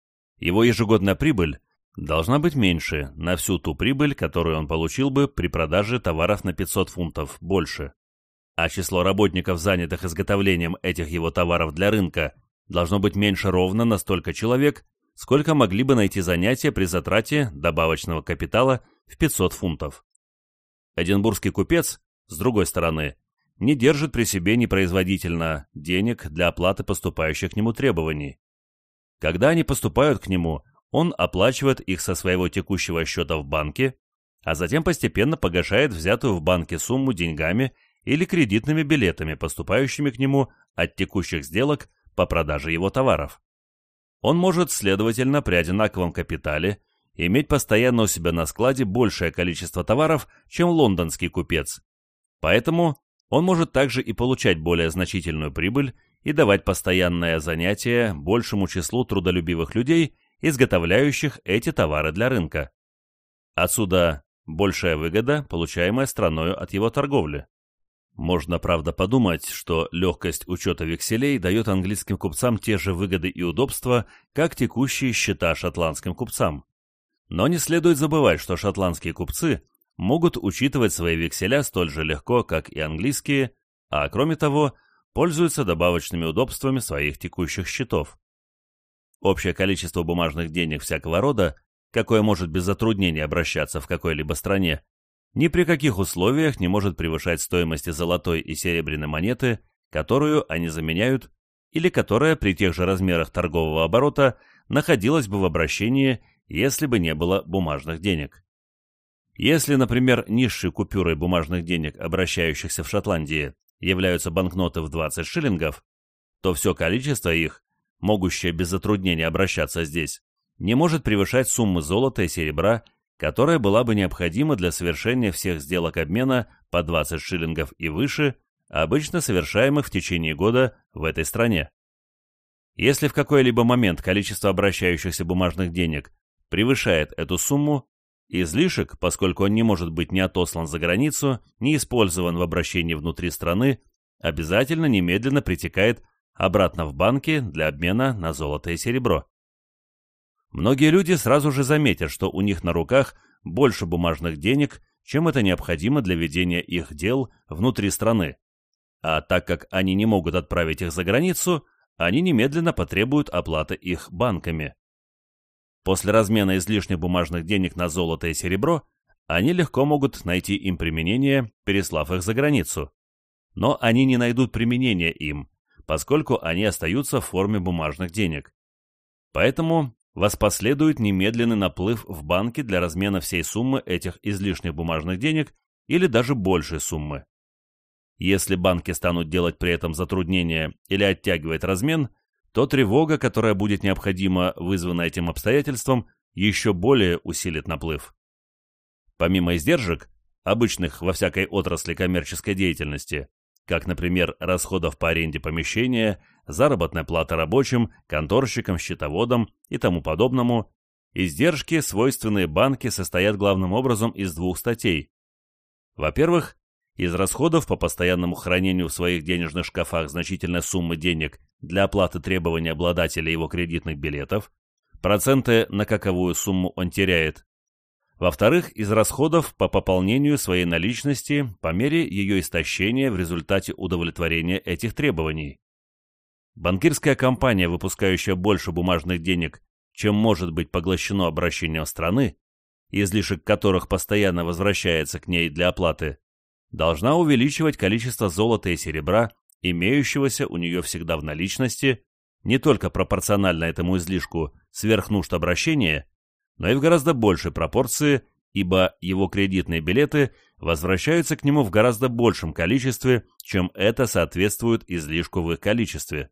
Его ежегодная прибыль должна быть меньше на всю ту прибыль, которую он получил бы при продаже товаров на 500 фунтов больше. А число работников, занятых изготовлением этих его товаров для рынка, должно быть меньше ровно на столько человек, сколько могли бы найти занятия при затрате добавочного капитала в 500 фунтов. Эдинбургский купец, с другой стороны, не держит при себе непроизводительно денег для оплаты поступающих к нему требований. Когда они поступают к нему, он оплачивает их со своего текущего счета в банке, а затем постепенно погашает взятую в банке сумму деньгами или кредитными билетами, поступающими к нему от текущих сделок по продаже его товаров. Он может, следовательно, при одинаковом капитале иметь постоянно у себя на складе большее количество товаров, чем лондонский купец. Поэтому он может также и получать более значительную прибыль и давать постоянное занятие большему числу трудолюбивых людей, изготовляющих эти товары для рынка. Отсюда большая выгода, получаемая страною от его торговли. Можно, правда, подумать, что легкость учета векселей дает английским купцам те же выгоды и удобства, как текущие счета шотландским купцам. Но не следует забывать, что шотландские купцы могут учитывать свои векселя столь же легко, как и английские, а кроме того, пользуются добавочными удобствами своих текущих счетов. Общее количество бумажных денег всякого рода, какое может без затруднений обращаться в какой-либо стране, ни при каких условиях не может превышать стоимости золотой и серебряной монеты, которую они заменяют, или которая при тех же размерах торгового оборота находилась бы в обращении, если бы не было бумажных денег. Если, например, низшей купюрой бумажных денег, обращающихся в Шотландии, являются банкноты в 20 шиллингов, то все количество их, могущее без затруднений обращаться здесь, не может превышать суммы золота и серебра, которая была бы необходима для совершения всех сделок обмена по 20 шиллингов и выше, обычно совершаемых в течение года в этой стране. Если в какой-либо момент количество обращающихся бумажных денег превышает эту сумму, излишек, поскольку он не может быть ни отослан за границу, ни использован в обращении внутри страны, обязательно немедленно притекает обратно в банки для обмена на золото и серебро. Многие люди сразу же заметят, что у них на руках больше бумажных денег, чем это необходимо для ведения их дел внутри страны. А так как они не могут отправить их за границу, они немедленно потребуют оплаты их банками. После размена излишних бумажных денег на золото и серебро, они легко могут найти им применение, переслав их за границу. Но они не найдут применения им, поскольку они остаются в форме бумажных денег. Поэтому воспоследует немедленный наплыв в банки для размена всей суммы этих излишних бумажных денег или даже большей суммы. Если банки станут делать при этом затруднения или оттягивать размен, то тревога, которая будет необходима, вызвана этим обстоятельством, еще более усилит наплыв. Помимо издержек, обычных во всякой отрасли коммерческой деятельности, как, например, расходов по аренде помещения, заработная плата рабочим, конторщикам, счетоводам и тому подобному, издержки, свойственные банке, состоят главным образом из двух статей. Во-первых, из расходов по постоянному хранению в своих денежных шкафах значительной суммы денег для оплаты требований обладателя его кредитных билетов, проценты на каковую сумму он теряет. Во-вторых, из расходов по пополнению своей наличности по мере ее истощения в результате удовлетворения этих требований. Банкирская компания, выпускающая больше бумажных денег, чем может быть поглощено обращением страны, излишек которых постоянно возвращается к ней для оплаты, должна увеличивать количество золота и серебра, имеющегося у нее всегда в наличности, не только пропорционально этому излишку сверх нужд обращения, но и в гораздо большей пропорции, ибо его кредитные билеты возвращаются к нему в гораздо большем количестве, чем это соответствует излишку в их количестве.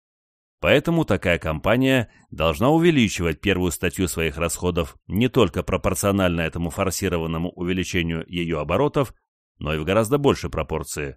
Поэтому такая компания должна увеличивать первую статью своих расходов не только пропорционально этому форсированному увеличению ее оборотов, но и в гораздо большей пропорции.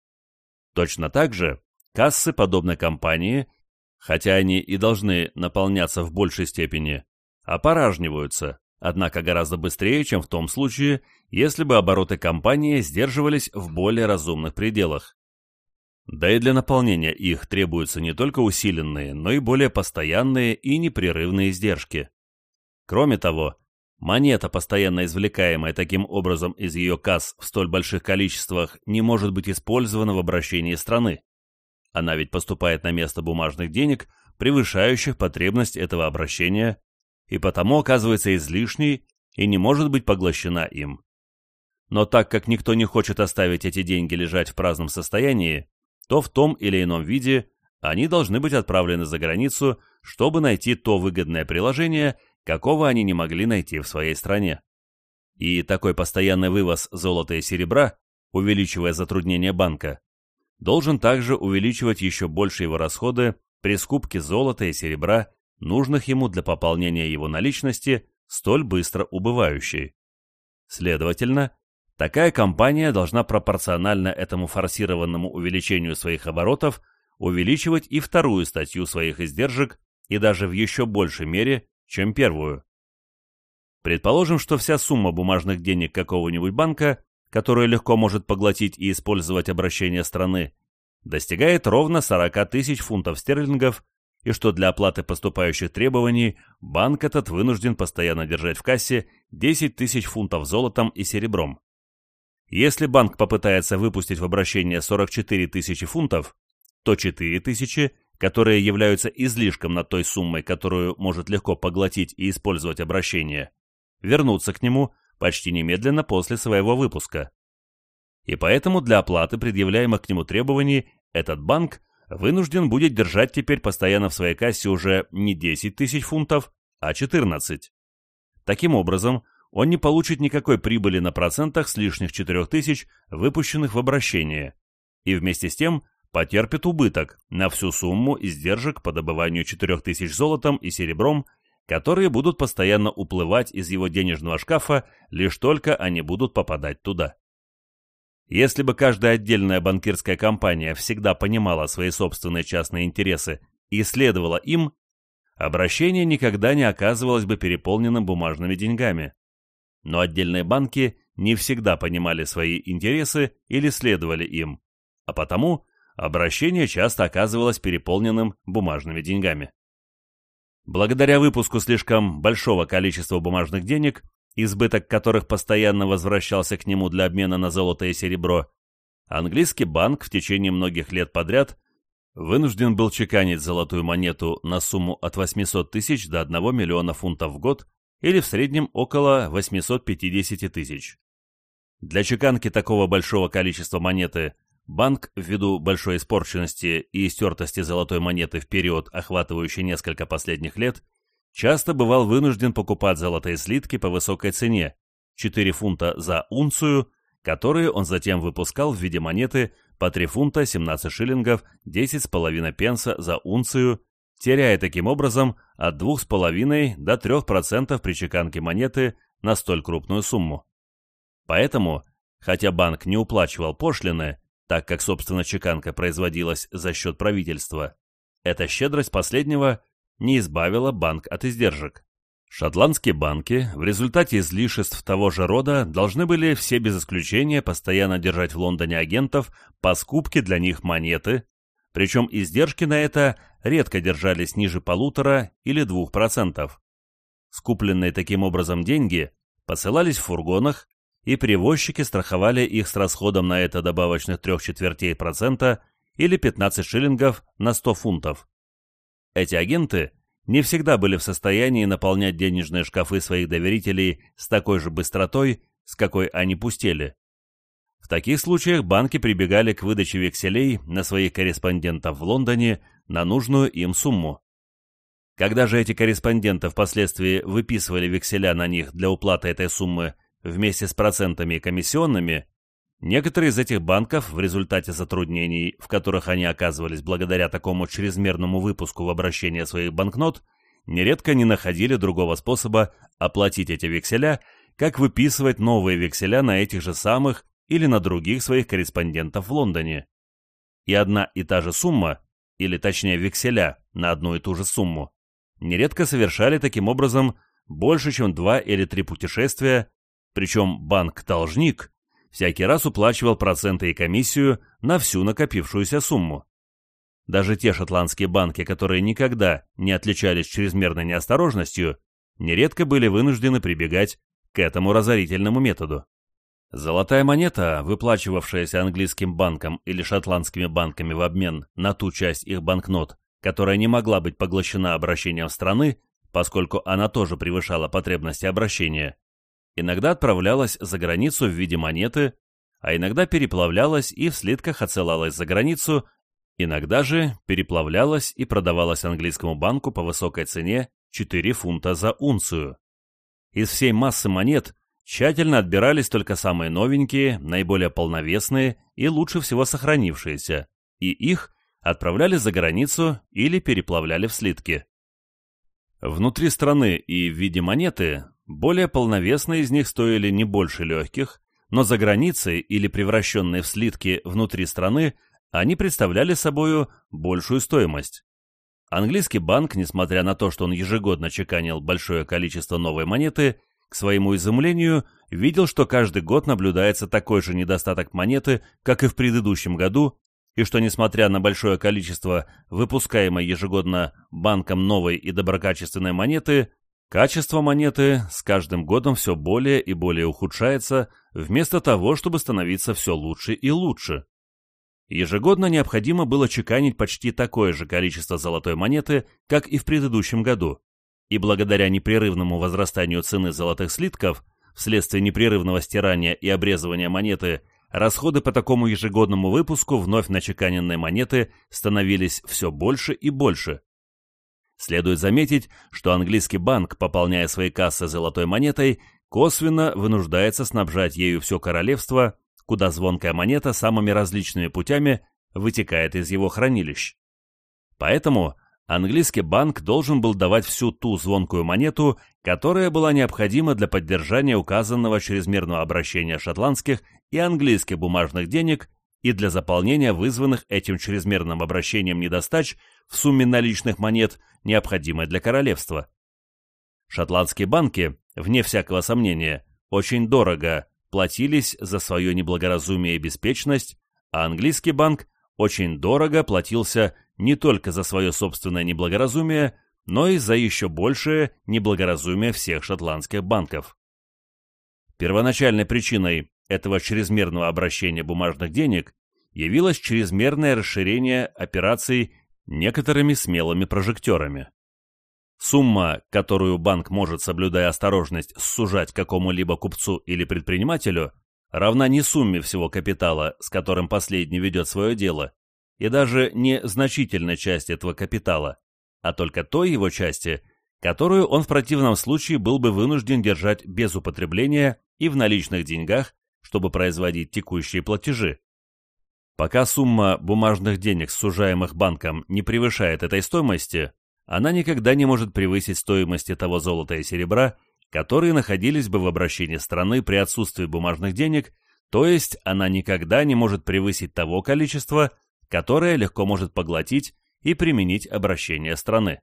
Точно так же кассы подобной компании, хотя они и должны наполняться в большей степени, опоражниваются, однако гораздо быстрее, чем в том случае, если бы обороты компании сдерживались в более разумных пределах. Да и для наполнения их требуются не только усиленные, но и более постоянные и непрерывные издержки. Кроме того, монета, постоянно извлекаемая таким образом из ее касс в столь больших количествах, не может быть использована в обращении страны. Она ведь поступает на место бумажных денег, превышающих потребность этого обращения, и потому оказывается излишней и не может быть поглощена им. Но так как никто не хочет оставить эти деньги лежать в праздном состоянии, то в том или ином виде они должны быть отправлены за границу, чтобы найти то выгодное приложение, какого они не могли найти в своей стране. И такой постоянный вывоз золота и серебра, увеличивая затруднения банка, должен также увеличивать еще больше его расходы при скупке золота и серебра, нужных ему для пополнения его наличности, столь быстро убывающей. Следовательно, такая компания должна пропорционально этому форсированному увеличению своих оборотов увеличивать и вторую статью своих издержек, и даже в еще большей мере, чем первую. Предположим, что вся сумма бумажных денег какого-нибудь банка, которую легко может поглотить и использовать обращение страны, достигает ровно 40 тысяч фунтов стерлингов, и что для оплаты поступающих требований банк этот вынужден постоянно держать в кассе 10 тысяч фунтов золотом и серебром. Если банк попытается выпустить в обращение 44 тысячи фунтов, то 4 тысячи, которые являются излишком над той суммой, которую может легко поглотить и использовать обращение, вернутся к нему почти немедленно после своего выпуска. И поэтому для оплаты предъявляемых к нему требований этот банк вынужден будет держать теперь постоянно в своей кассе уже не 10 тысяч фунтов, а 14. Таким образом, он не получит никакой прибыли на процентах с лишних 4 тысяч, выпущенных в обращение, и вместе с тем потерпит убыток на всю сумму издержек по добыванию 4 тысяч золотом и серебром, которые будут постоянно уплывать из его денежного шкафа, лишь только они будут попадать туда. Если бы каждая отдельная банкирская компания всегда понимала свои собственные частные интересы и следовала им, обращение никогда не оказывалось бы переполненным бумажными деньгами. Но отдельные банки не всегда понимали свои интересы или следовали им, а потому обращение часто оказывалось переполненным бумажными деньгами. Благодаря выпуску слишком большого количества бумажных денег, избыток которых постоянно возвращался к нему для обмена на золото и серебро, английский банк в течение многих лет подряд вынужден был чеканить золотую монету на сумму от 800 тысяч до 1 миллиона фунтов в год или в среднем около 850 тысяч. Для чеканки такого большого количества монеты банк, ввиду большой испорченности и истертости золотой монеты в период, охватывающий несколько последних лет, часто бывал вынужден покупать золотые слитки по высокой цене – 4 фунта за унцию, которые он затем выпускал в виде монеты по 3 фунта 17 шиллингов 10,5 пенса за унцию, теряя таким образом от 2,5 до 3% при чеканке монеты на столь крупную сумму. Поэтому, хотя банк не уплачивал пошлины, так как, собственно, чеканка производилась за счет правительства, эта щедрость последнего не избавила банк от издержек. Шотландские банки в результате излишеств того же рода должны были все без исключения постоянно держать в Лондоне агентов по скупке для них монеты, причем издержки на это редко держались ниже 1,5 или 2%. Скупленные таким образом деньги посылались в фургонах, и перевозчики страховали их с расходом на это добавочных 0,75% или 15 шиллингов на 100 фунтов. Эти агенты не всегда были в состоянии наполнять денежные шкафы своих доверителей с такой же быстротой, с какой они пустели. В таких случаях банки прибегали к выдаче векселей на своих корреспондентов в Лондоне на нужную им сумму. Когда же эти корреспонденты впоследствии выписывали векселя на них для уплаты этой суммы вместе с процентами и комиссионными, некоторые из этих банков в результате затруднений, в которых они оказывались благодаря такому чрезмерному выпуску в обращение своих банкнот, нередко не находили другого способа оплатить эти векселя, как выписывать новые векселя на этих же самых или на других своих корреспондентов в Лондоне. И одна и та же сумма, или точнее векселя на одну и ту же сумму, нередко совершали таким образом больше, чем 2 или 3 путешествия, причем банк-должник всякий раз уплачивал проценты и комиссию на всю накопившуюся сумму. Даже те шотландские банки, которые никогда не отличались чрезмерной неосторожностью, нередко были вынуждены прибегать к этому разорительному методу. Золотая монета, выплачивавшаяся английским банком или шотландскими банками в обмен на ту часть их банкнот, которая не могла быть поглощена обращением страны, поскольку она тоже превышала потребности обращения, иногда отправлялась за границу в виде монеты, а иногда переплавлялась и в слитках отсылалась за границу, иногда же переплавлялась и продавалась английскому банку по высокой цене 4 фунта за унцию. Из всей массы монет тщательно отбирались только самые новенькие, наиболее полновесные и лучше всего сохранившиеся, и их отправляли за границу или переплавляли в слитки. Внутри страны и в виде монеты более полновесные из них стоили не больше легких, но за границей или превращенные в слитки внутри страны они представляли собою большую стоимость. Английский банк, несмотря на то, что он ежегодно чеканил большое количество новой монеты, к своему изумлению видел, что каждый год наблюдается такой же недостаток монеты, как и в предыдущем году, и что, несмотря на большое количество выпускаемой ежегодно банком новой и доброкачественной монеты, качество монеты с каждым годом все более и более ухудшается, вместо того, чтобы становиться все лучше и лучше. Ежегодно необходимо было чеканить почти такое же количество золотой монеты, как и в предыдущем году, и благодаря непрерывному возрастанию цены золотых слитков, вследствие непрерывного стирания и обрезывания монеты, расходы по такому ежегодному выпуску вновь начеканенной монеты становились все больше и больше. Следует заметить, что английский банк, пополняя свои кассы золотой монетой, косвенно вынуждается снабжать ею все королевство, куда звонкая монета самыми различными путями вытекает из его хранилищ. Поэтому английский банк должен был давать всю ту звонкую монету, которая была необходима для поддержания указанного чрезмерного обращения шотландских и английских бумажных денег и для заполнения вызванных этим чрезмерным обращением недостач в сумме наличных монет, необходимой для королевства. Шотландские банки, вне всякого сомнения, очень дорого платились за свое неблагоразумие и беспечность, а английский банк очень дорого платился не только за свое собственное неблагоразумие, но и за еще большее неблагоразумие всех шотландских банков. Первоначальной причиной этого чрезмерного обращения бумажных денег явилось чрезмерное расширение операций некоторыми смелыми прожектерами. Сумма, которую банк может, соблюдая осторожность, сужать какому-либо купцу или предпринимателю, равна не сумме всего капитала, с которым последний ведет свое дело, и даже не значительной части этого капитала, а только той его части, которую он в противном случае был бы вынужден держать без употребления и в наличных деньгах, чтобы производить текущие платежи. Пока сумма бумажных денег, сужаемых банком, не превышает этой стоимости, она никогда не может превысить стоимости того золота и серебра, которые находились бы в обращении страны при отсутствии бумажных денег, то есть она никогда не может превысить того количества, которое легко может поглотить и применить обращение страны.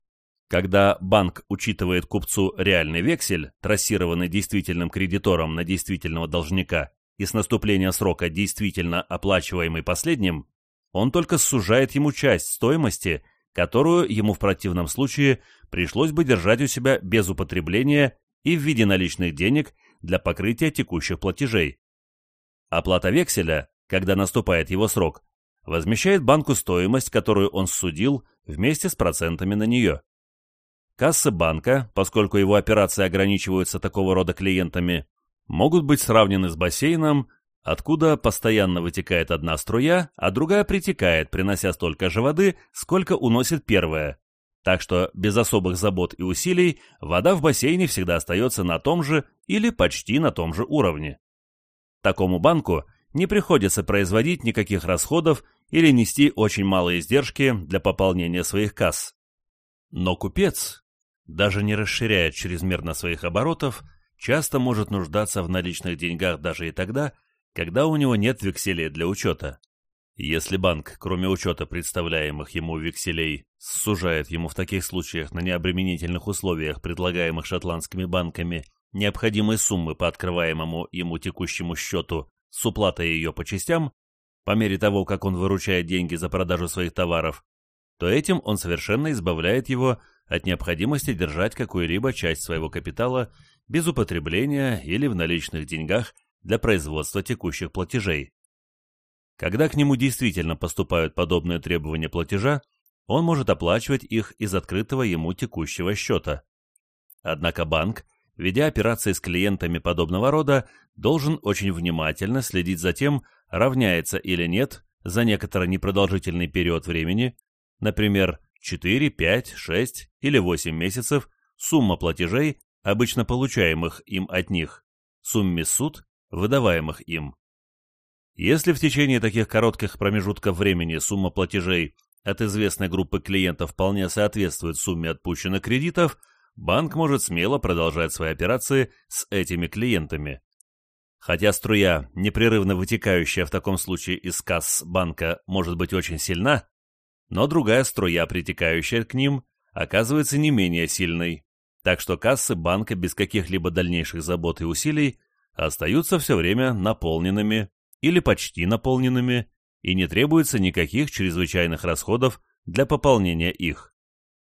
Когда банк учитывает купцу реальный вексель, трассированный действительным кредитором на действительного должника, и с наступления срока действительно оплачиваемый последним, он только сужает ему часть стоимости, которую ему в противном случае пришлось бы держать у себя без употребления и в виде наличных денег для покрытия текущих платежей. Оплата векселя, когда наступает его срок, возмещает банку стоимость, которую он ссудил вместе с процентами на нее. Кассы банка, поскольку его операции ограничиваются такого рода клиентами, могут быть сравнены с бассейном, откуда постоянно вытекает одна струя, а другая притекает, принося столько же воды, сколько уносит первая. Так что без особых забот и усилий вода в бассейне всегда остается на том же или почти на том же уровне. Такому банку не приходится производить никаких расходов или нести очень малые издержки для пополнения своих касс. Но купец, даже не расширяя чрезмерно своих оборотов, часто может нуждаться в наличных деньгах даже и тогда, когда у него нет векселей для учета. Если банк, кроме учета представляемых ему векселей, сужает ему в таких случаях на необременительных условиях, предлагаемых шотландскими банками, необходимые суммы по открываемому ему текущему счету с уплатой ее по частям, по мере того, как он выручает деньги за продажу своих товаров, то этим он совершенно избавляет его от необходимости держать какую-либо часть своего капитала без употребления или в наличных деньгах для производства текущих платежей. Когда к нему действительно поступают подобные требования платежа, он может оплачивать их из открытого ему текущего счета. Однако банк, ведя операции с клиентами подобного рода, должен очень внимательно следить за тем, равняется или нет за некоторый непродолжительный период времени, например, 4, 5, 6 или 8 месяцев, сумма платежей, обычно получаемых им от них, сумме суд, выдаваемых им. Если в течение таких коротких промежутков времени сумма платежей от известной группы клиентов вполне соответствует сумме отпущенных кредитов, банк может смело продолжать свои операции с этими клиентами. Хотя струя, непрерывно вытекающая в таком случае из касс банка, может быть очень сильна, но другая струя, притекающая к ним, оказывается не менее сильной, так что кассы банка без каких-либо дальнейших забот и усилий остаются все время наполненными или почти наполненными, и не требуется никаких чрезвычайных расходов для пополнения их.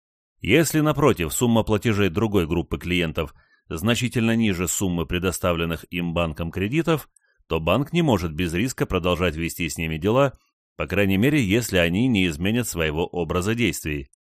Если, напротив, сумма платежей другой группы клиентов значительно ниже суммы предоставленных им банком кредитов, то банк не может без риска продолжать вести с ними дела, по крайней мере, если они не изменят своего образа действий.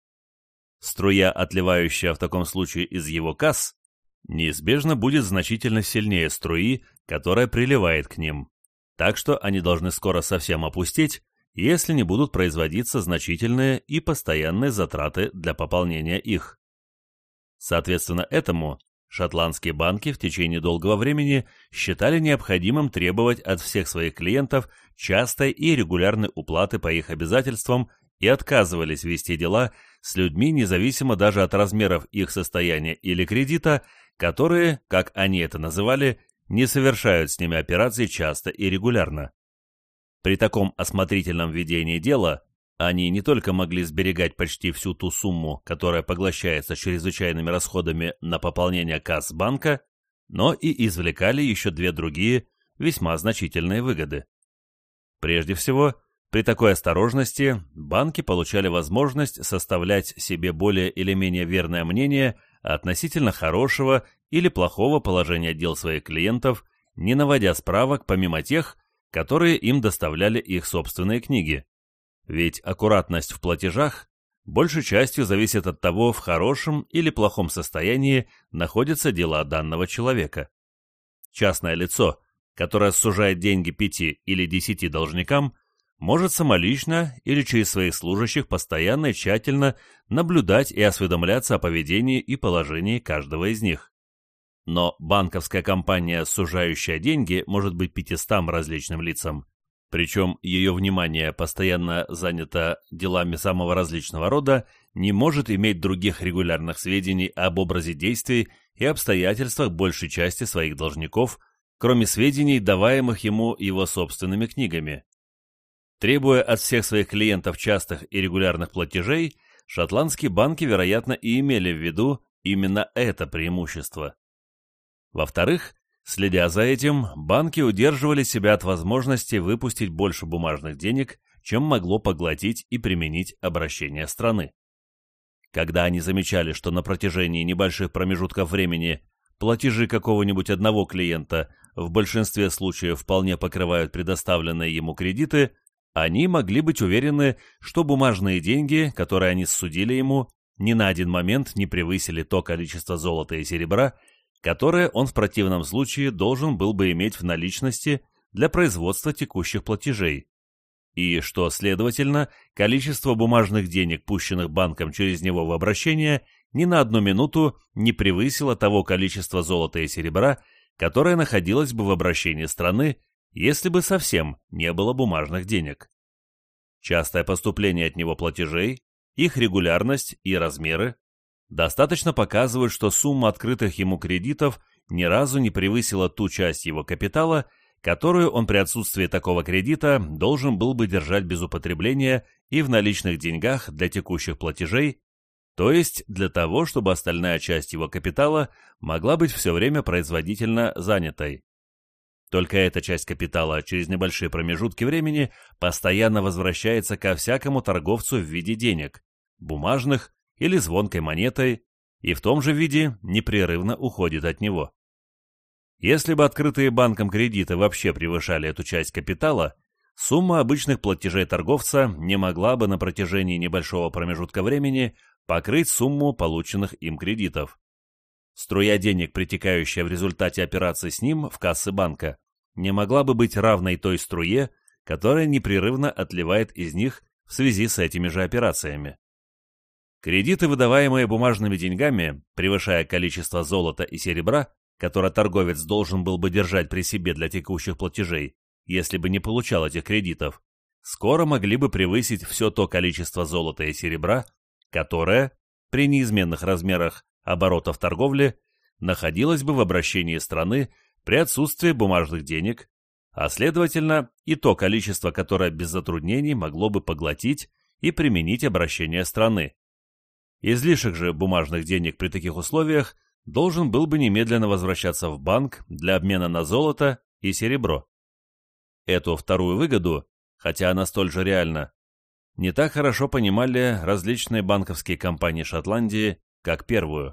Струя, отливающая в таком случае из его касс, неизбежно будет значительно сильнее струи, которая приливает к ним, так что они должны скоро совсем опустить, если не будут производиться значительные и постоянные затраты для пополнения их. Соответственно этому, шотландские банки в течение долгого времени считали необходимым требовать от всех своих клиентов частой и регулярной уплаты по их обязательствам и отказывались вести дела с людьми независимо даже от размеров их состояния или кредита, которые, как они это называли, не совершают с ними операций часто и регулярно. При таком осмотрительном ведении дела они не только могли сберегать почти всю ту сумму, которая поглощается чрезвычайными расходами на пополнение касс банка, но и извлекали еще две другие, весьма значительные выгоды. Прежде всего, при такой осторожности банки получали возможность составлять себе более или менее верное мнение относительно хорошего или плохого положения дел своих клиентов, не наводя справок помимо тех, которые им доставляли их собственные книги. Ведь аккуратность в платежах большей частью зависит от того, в хорошем или плохом состоянии находятся дела данного человека. Частное лицо, которое сужает деньги 5 или 10 должникам, может самолично или через своих служащих постоянно и тщательно наблюдать и осведомляться о поведении и положении каждого из них. Но банковская компания, сужающая деньги, может быть 500 различным лицам, причем ее внимание постоянно занято делами самого различного рода, не может иметь других регулярных сведений об образе действий и обстоятельствах большей части своих должников, кроме сведений, даваемых ему его собственными книгами. Требуя от всех своих клиентов частых и регулярных платежей, шотландские банки, вероятно, и имели в виду именно это преимущество. Во-вторых, следя за этим, банки удерживали себя от возможности выпустить больше бумажных денег, чем могло поглотить и применить обращение страны. Когда они замечали, что на протяжении небольших промежутков времени платежи какого-нибудь одного клиента в большинстве случаев вполне покрывают предоставленные ему кредиты, они могли быть уверены, что бумажные деньги, которые они ссудили ему, ни на один момент не превысили то количество золота и серебра, которое он в противном случае должен был бы иметь в наличности для производства текущих платежей, и что, следовательно, количество бумажных денег, пущенных банком через него в обращение, ни на одну минуту не превысило того количества золота и серебра, которое находилось бы в обращении страны, если бы совсем не было бумажных денег. Частое поступление от него платежей, их регулярность и размеры достаточно показывают, что сумма открытых ему кредитов ни разу не превысила ту часть его капитала, которую он при отсутствии такого кредита должен был бы держать без употребления и в наличных деньгах для текущих платежей, то есть для того, чтобы остальная часть его капитала могла быть все время производительно занятой. Только эта часть капитала через небольшие промежутки времени постоянно возвращается ко всякому торговцу в виде денег, бумажных или звонкой монетой, и в том же виде непрерывно уходит от него. Если бы открытые банком кредиты вообще превышали эту часть капитала, сумма обычных платежей торговца не могла бы на протяжении небольшого промежутка времени покрыть сумму полученных им кредитов. Струя денег, притекающая в результате операций с ним в кассы банка, не могла бы быть равной той струе, которая непрерывно отливает из них в связи с этими же операциями. Кредиты, выдаваемые бумажными деньгами, превышая количество золота и серебра, которое торговец должен был бы держать при себе для текущих платежей, если бы не получал этих кредитов, скоро могли бы превысить все то количество золота и серебра, которое, при неизменных размерах оборотов торговли, находилось бы в обращении страны при отсутствии бумажных денег, а следовательно и то количество, которое без затруднений могло бы поглотить и применить обращение страны. Излишек же бумажных денег при таких условиях должен был бы немедленно возвращаться в банк для обмена на золото и серебро. Эту вторую выгоду, хотя она столь же реальна, не так хорошо понимали различные банковские компании Шотландии, как первую.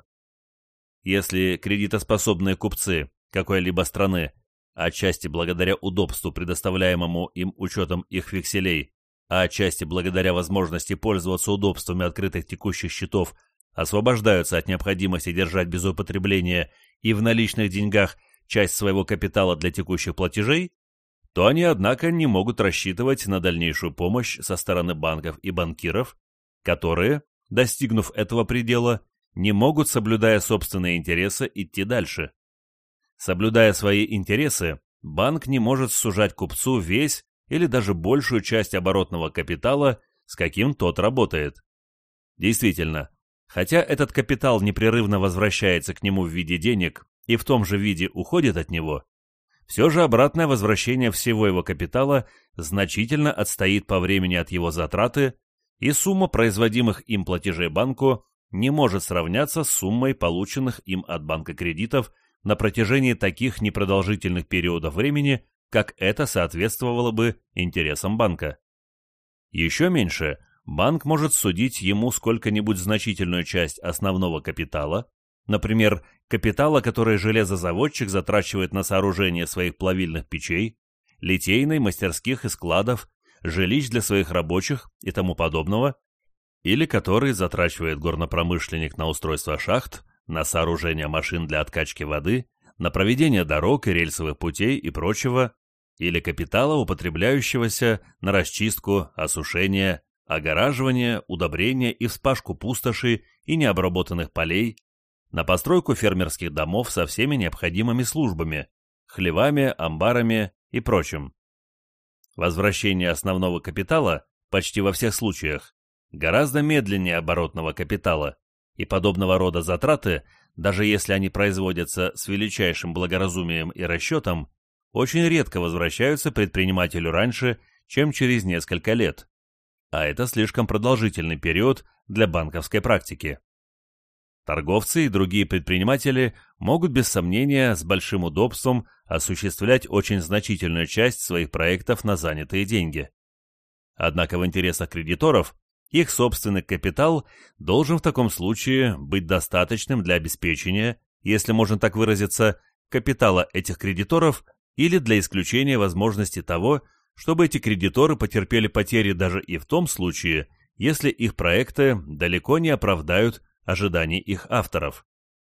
Если кредитоспособные купцы какой-либо страны, отчасти благодаря удобству, предоставляемому им учетом их векселей, а отчасти благодаря возможности пользоваться удобствами открытых текущих счетов, освобождаются от необходимости держать без употребления и в наличных деньгах часть своего капитала для текущих платежей, то они, однако, не могут рассчитывать на дальнейшую помощь со стороны банков и банкиров, которые, достигнув этого предела, не могут, соблюдая собственные интересы, идти дальше. Соблюдая свои интересы, банк не может сужать купцу весь или даже большую часть оборотного капитала, с каким тот работает. Действительно, хотя этот капитал непрерывно возвращается к нему в виде денег и в том же виде уходит от него, все же обратное возвращение всего его капитала значительно отстоит по времени от его затраты, и сумма производимых им платежей банку не может сравняться с суммой полученных им от банка кредитов на протяжении таких непродолжительных периодов времени, как это соответствовало бы интересам банка. Еще меньше банк может судить ему сколько-нибудь значительную часть основного капитала, например, капитала, который железозаводчик затрачивает на сооружение своих плавильных печей, литейной, мастерских и складов, жилищ для своих рабочих и тому подобного, или который затрачивает горнопромышленник на устройство шахт, на сооружение машин для откачки воды, на проведение дорог и рельсовых путей и прочего, или капитала, употребляющегося на расчистку, осушение, огораживание, удобрение и вспашку пустоши и необработанных полей, на постройку фермерских домов со всеми необходимыми службами, хлевами, амбарами и прочим. Возвращение основного капитала почти во всех случаях гораздо медленнее оборотного капитала, и подобного рода затраты, даже если они производятся с величайшим благоразумием и расчетом, очень редко возвращаются предпринимателю раньше, чем через несколько лет, а это слишком продолжительный период для банковской практики. Торговцы и другие предприниматели могут без сомнения с большим удобством осуществлять очень значительную часть своих проектов на занятые деньги. Однако в интересах кредиторов их собственный капитал должен в таком случае быть достаточным для обеспечения, если можно так выразиться, капитала этих кредиторов или для исключения возможности того, чтобы эти кредиторы потерпели потери даже и в том случае, если их проекты далеко не оправдают ожиданий их авторов.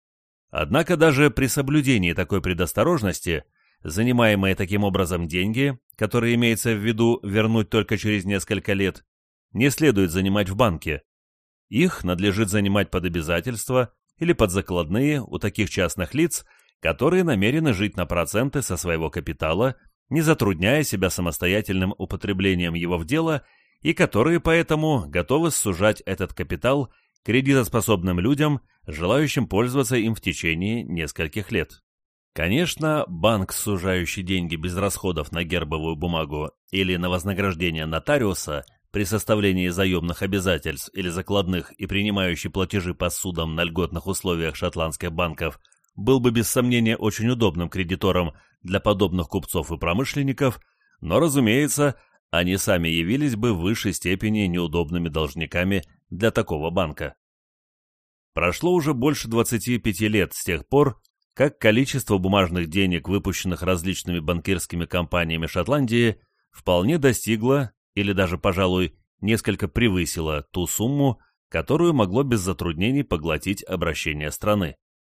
Однако даже при соблюдении такой предосторожности, занимаемые таким образом деньги, которые имеется в виду вернуть только через несколько лет, не следует занимать в банке. Их надлежит занимать под обязательства или под закладные у таких частных лиц, которые намерены жить на проценты со своего капитала, не затрудняя себя самостоятельным употреблением его в дело, и которые поэтому готовы сужать этот капитал кредитоспособным людям, желающим пользоваться им в течение нескольких лет. Конечно, банк, сужающий деньги без расходов на гербовую бумагу или на вознаграждение нотариуса при составлении заемных обязательств или закладных и принимающий платежи по судам на льготных условиях шотландских банков, был бы без сомнения очень удобным кредитором для подобных купцов и промышленников, но, разумеется, они сами явились бы в высшей степени неудобными должниками для такого банка. Прошло уже больше 25 лет с тех пор, как количество бумажных денег, выпущенных различными банкирскими компаниями Шотландии, вполне достигло или даже, пожалуй, несколько превысило ту сумму, которую могло без затруднений поглотить обращение страны.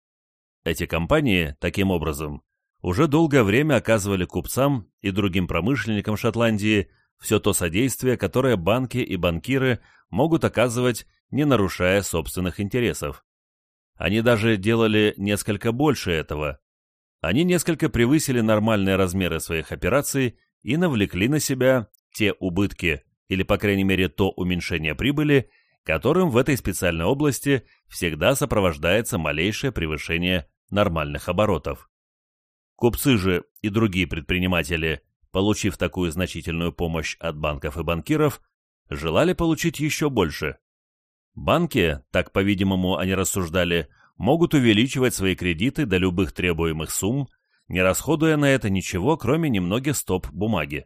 Эти компании, таким образом, уже долгое время оказывали купцам и другим промышленникам Шотландии все то содействие, которое банки и банкиры могут оказывать, не нарушая собственных интересов. Они даже делали несколько больше этого. Они несколько превысили нормальные размеры своих операций и навлекли на себя те убытки, или, по крайней мере, то уменьшение прибыли, которым в этой специальной области всегда сопровождается малейшее превышение нормальных оборотов. Купцы же и другие предприниматели, получив такую значительную помощь от банков и банкиров, желали получить еще больше. Банки, так, по-видимому, они рассуждали, могут увеличивать свои кредиты до любых требуемых сумм, не расходуя на это ничего, кроме немногих стоп бумаги.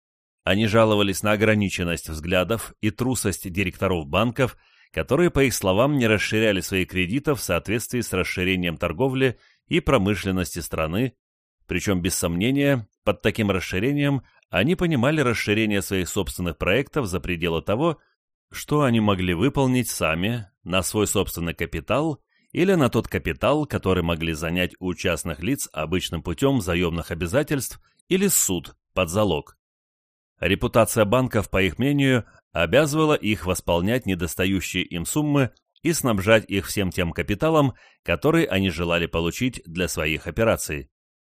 Они жаловались на ограниченность взглядов и трусость директоров банков, которые, по их словам, не расширяли свои кредиты в соответствии с расширением торговли и промышленности страны, причем, без сомнения, под таким расширением они понимали расширение своих собственных проектов за пределы того, что они могли выполнить сами на свой собственный капитал или на тот капитал, который могли занять у частных лиц обычным путем заемных обязательств или суд под залог. Репутация банков, по их мнению, обязывала их восполнять недостающие им суммы и снабжать их всем тем капиталом, который они желали получить для своих операций.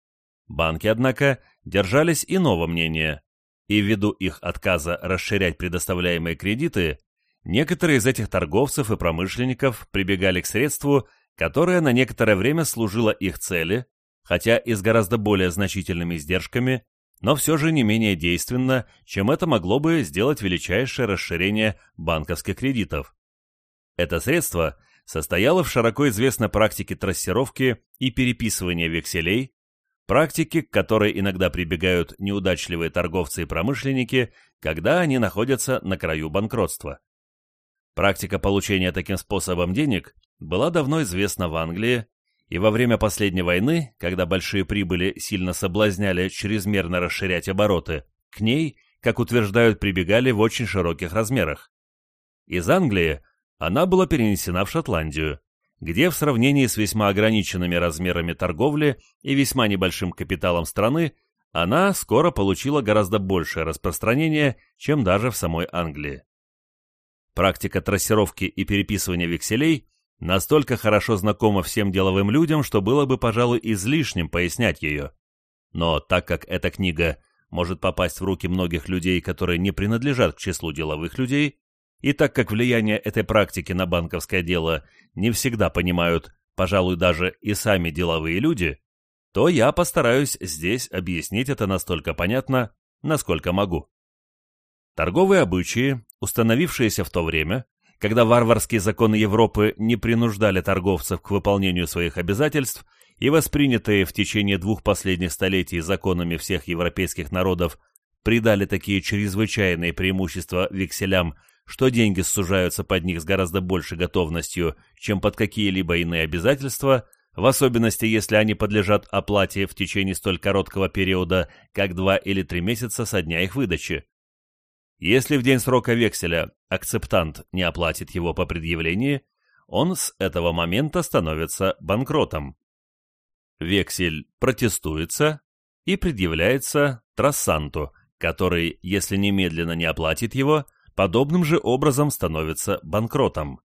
Банки, однако, держались иного мнения, и ввиду их отказа расширять предоставляемые кредиты, некоторые из этих торговцев и промышленников прибегали к средству, которое на некоторое время служило их цели, хотя и с гораздо более значительными издержками, но все же не менее действенно, чем это могло бы сделать величайшее расширение банковских кредитов. Это средство состояло в широко известной практике трассировки и переписывания векселей, практике, к которой иногда прибегают неудачливые торговцы и промышленники, когда они находятся на краю банкротства. Практика получения таким способом денег была давно известна в Англии, и во время последней войны, когда большие прибыли сильно соблазняли чрезмерно расширять обороты, к ней, как утверждают, прибегали в очень широких размерах. Из Англии она была перенесена в Шотландию, где в сравнении с весьма ограниченными размерами торговли и весьма небольшим капиталом страны она скоро получила гораздо большее распространение, чем даже в самой Англии. Практика трассировки и переписывания векселей настолько хорошо знакома всем деловым людям, что было бы, пожалуй, излишним пояснять ее. Но так как эта книга может попасть в руки многих людей, которые не принадлежат к числу деловых людей, и так как влияние этой практики на банковское дело не всегда понимают, пожалуй, даже и сами деловые люди, то я постараюсь здесь объяснить это настолько понятно, насколько могу. Торговые обычаи, установившиеся в то время, когда варварские законы Европы не принуждали торговцев к выполнению своих обязательств и воспринятые в течение 2 последних столетий законами всех европейских народов, придали такие чрезвычайные преимущества векселям, что деньги сужаются под них с гораздо большей готовностью, чем под какие-либо иные обязательства, в особенности, если они подлежат оплате в течение столь короткого периода, как 2 или 3 месяца со дня их выдачи. Если в день срока векселя акцептант не оплатит его по предъявлении, он с этого момента становится банкротом. Вексель протестуется и предъявляется трассанту, который, если немедленно не оплатит его, подобным же образом становится банкротом.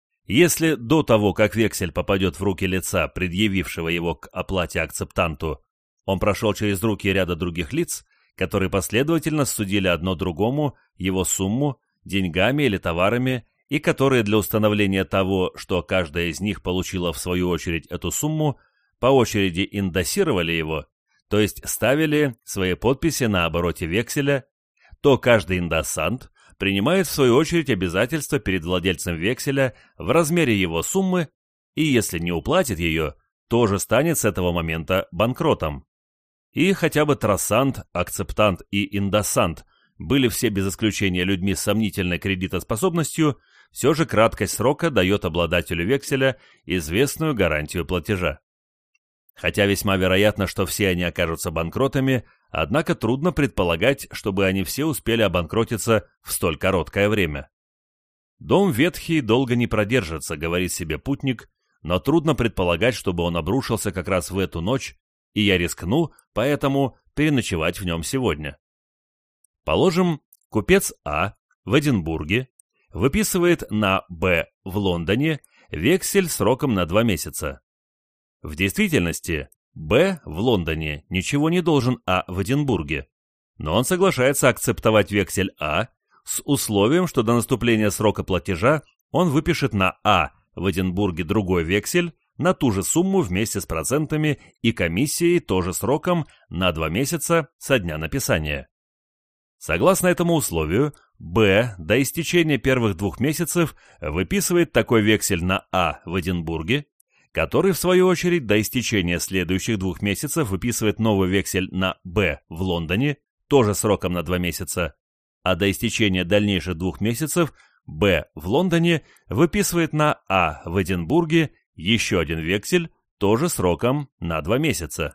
Если до того, как вексель попадет в руки лица, предъявившего его к оплате акцептанту, он прошел через руки ряда других лиц, которые последовательно судили одно другому его сумму, деньгами или товарами, и которые для установления того, что каждая из них получила в свою очередь эту сумму, по очереди индоссировали его, то есть ставили свои подписи на обороте векселя, то каждый индоссант принимает в свою очередь обязательства перед владельцем векселя в размере его суммы, и если не уплатит ее, тоже станет с этого момента банкротом. И хотя бы трассант, акцептант и индоссант были все без исключения людьми с сомнительной кредитоспособностью, все же краткость срока дает обладателю векселя известную гарантию платежа. Хотя весьма вероятно, что все они окажутся банкротами, однако трудно предполагать, чтобы они все успели обанкротиться в столь короткое время. «Дом ветхий долго не продержится», — говорит себе путник, но трудно предполагать, чтобы он обрушился как раз в эту ночь, и я рискну, поэтому переночевать в нем сегодня. Положим, купец А в Эдинбурге выписывает на Б в Лондоне вексель сроком на 2 месяца. В действительности, Б в Лондоне ничего не должен А в Эдинбурге, но он соглашается акцептовать вексель А с условием, что до наступления срока платежа он выпишет на А в Эдинбурге другой вексель на ту же сумму вместе с процентами и комиссией тоже сроком на 2 месяца со дня написания. Согласно этому условию, Б до истечения первых 2 месяцев выписывает такой вексель на А в Эдинбурге, который, в свою очередь, до истечения следующих 2 месяцев выписывает новый вексель на Б в Лондоне, тоже сроком на 2 месяца, а до истечения дальнейших 2 месяцев Б в Лондоне выписывает на А в Эдинбурге еще один вексель, тоже сроком на 2 месяца.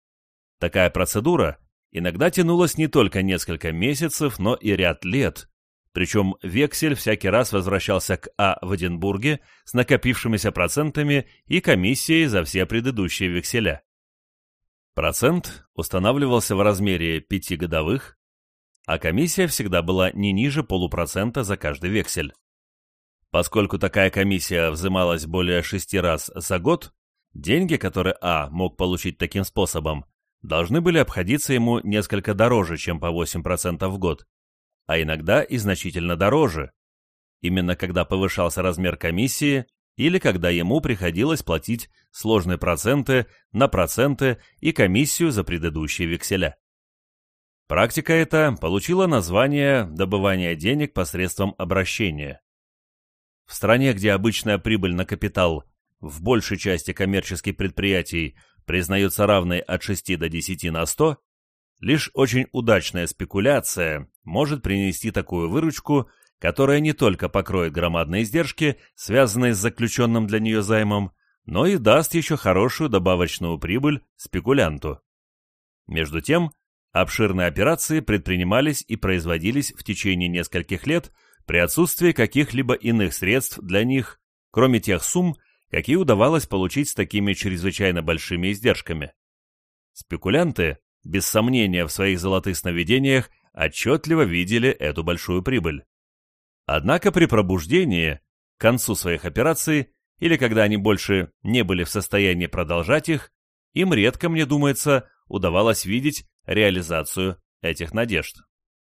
Такая процедура иногда тянулась не только несколько месяцев, но и ряд лет, причем вексель всякий раз возвращался к А в Эдинбурге с накопившимися процентами и комиссией за все предыдущие векселя. Процент устанавливался в размере 5 годовых, а комиссия всегда была не ниже 0,5% за каждый вексель. Поскольку такая комиссия взималась более 6 раз за год, деньги, которые А мог получить таким способом, должны были обходиться ему несколько дороже, чем по 8% в год, а иногда и значительно дороже, именно когда повышался размер комиссии или когда ему приходилось платить сложные проценты на проценты и комиссию за предыдущие векселя. Практика эта получила название добывания денег посредством обращения. В стране, где обычная прибыль на капитал в большей части коммерческих предприятий признается равной от 6 до 10 на 100, лишь очень удачная спекуляция может принести такую выручку, которая не только покроет громадные издержки, связанные с заключенным для нее займом, но и даст еще хорошую добавочную прибыль спекулянту. Между тем, обширные операции предпринимались и производились в течение нескольких лет при отсутствии каких-либо иных средств для них, кроме тех сумм, какие удавалось получить с такими чрезвычайно большими издержками. Спекулянты, без сомнения в своих золотых сновидениях, отчетливо видели эту большую прибыль. Однако при пробуждении, к концу своих операций, или когда они больше не были в состоянии продолжать их, им редко, мне думается, удавалось видеть реализацию этих надежд.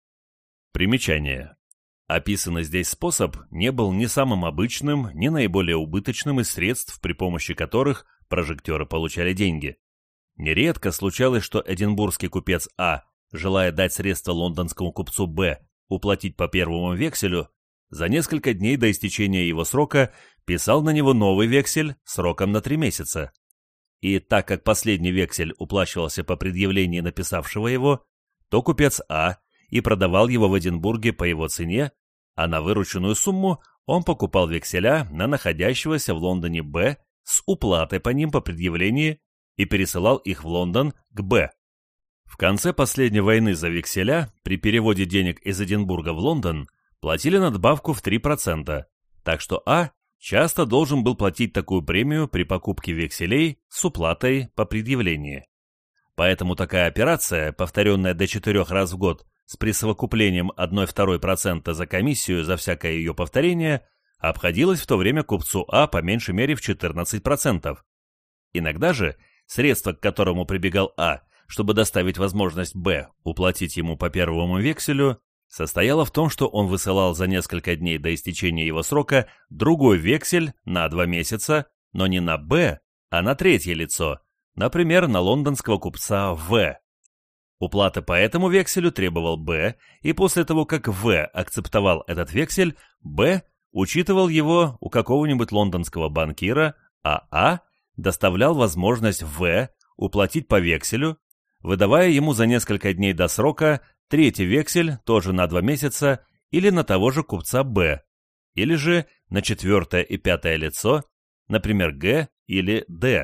Примечание. Описанный здесь способ не был ни самым обычным, ни наиболее убыточным из средств, при помощи которых прожектеры получали деньги. Нередко случалось, что эдинбургский купец А, желая дать средства лондонскому купцу Б уплатить по первому векселю, за несколько дней до истечения его срока писал на него новый вексель сроком на 3 месяца. И так как последний вексель уплачивался по предъявлении написавшего его, то купец А и продавал его в Эдинбурге по его цене, а на вырученную сумму он покупал векселя на находящегося в Лондоне Б с уплатой по ним по предъявлении и пересылал их в Лондон к Б. В конце последней войны за векселя при переводе денег из Эдинбурга в Лондон платили надбавку в 3%, так что А часто должен был платить такую премию при покупке векселей с уплатой по предъявлении. Поэтому такая операция, повторенная до 4 раз в год, с присовокуплением 1/2% за комиссию за всякое ее повторение, обходилась в то время купцу А по меньшей мере в 14%. Иногда же средство, к которому прибегал А, чтобы доставить возможность Б уплатить ему по первому векселю, состояло в том, что он высылал за несколько дней до истечения его срока другой вексель на 2 месяца, но не на Б, а на третье лицо, например, на лондонского купца В. Уплата по этому векселю требовал Б, и после того, как В акцептовал этот вексель, Б учитывал его у какого-нибудь лондонского банкира, а доставлял возможность В уплатить по векселю, выдавая ему за несколько дней до срока третий вексель, тоже на 2 месяца, или на того же купца Б, или же на 4 и 5 лицо, например, Г или Д.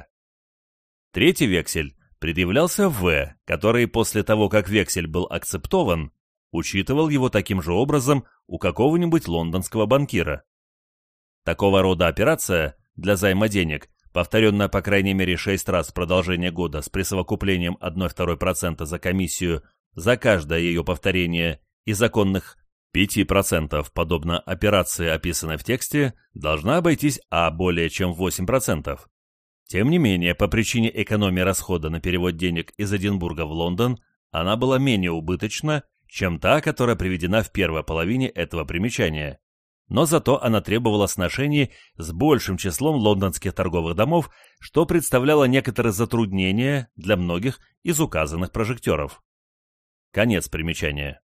Третий вексель предъявлялся В, который после того, как вексель был акцептован, учитывал его таким же образом у какого-нибудь лондонского банкира. Такого рода операция для займа денег, повторенная по крайней мере 6 раз в продолжение года с присовокуплением 1/2% за комиссию за каждое ее повторение и законных 5%, подобно операции, описанной в тексте, должна обойтись более чем в 8%. Тем не менее, по причине экономии расхода на перевод денег из Эдинбурга в Лондон, она была менее убыточна, чем та, которая приведена в первой половине этого примечания. Но зато она требовала сношений с большим числом лондонских торговых домов, что представляло некоторые затруднения для многих из указанных прожектеров. Конец примечания.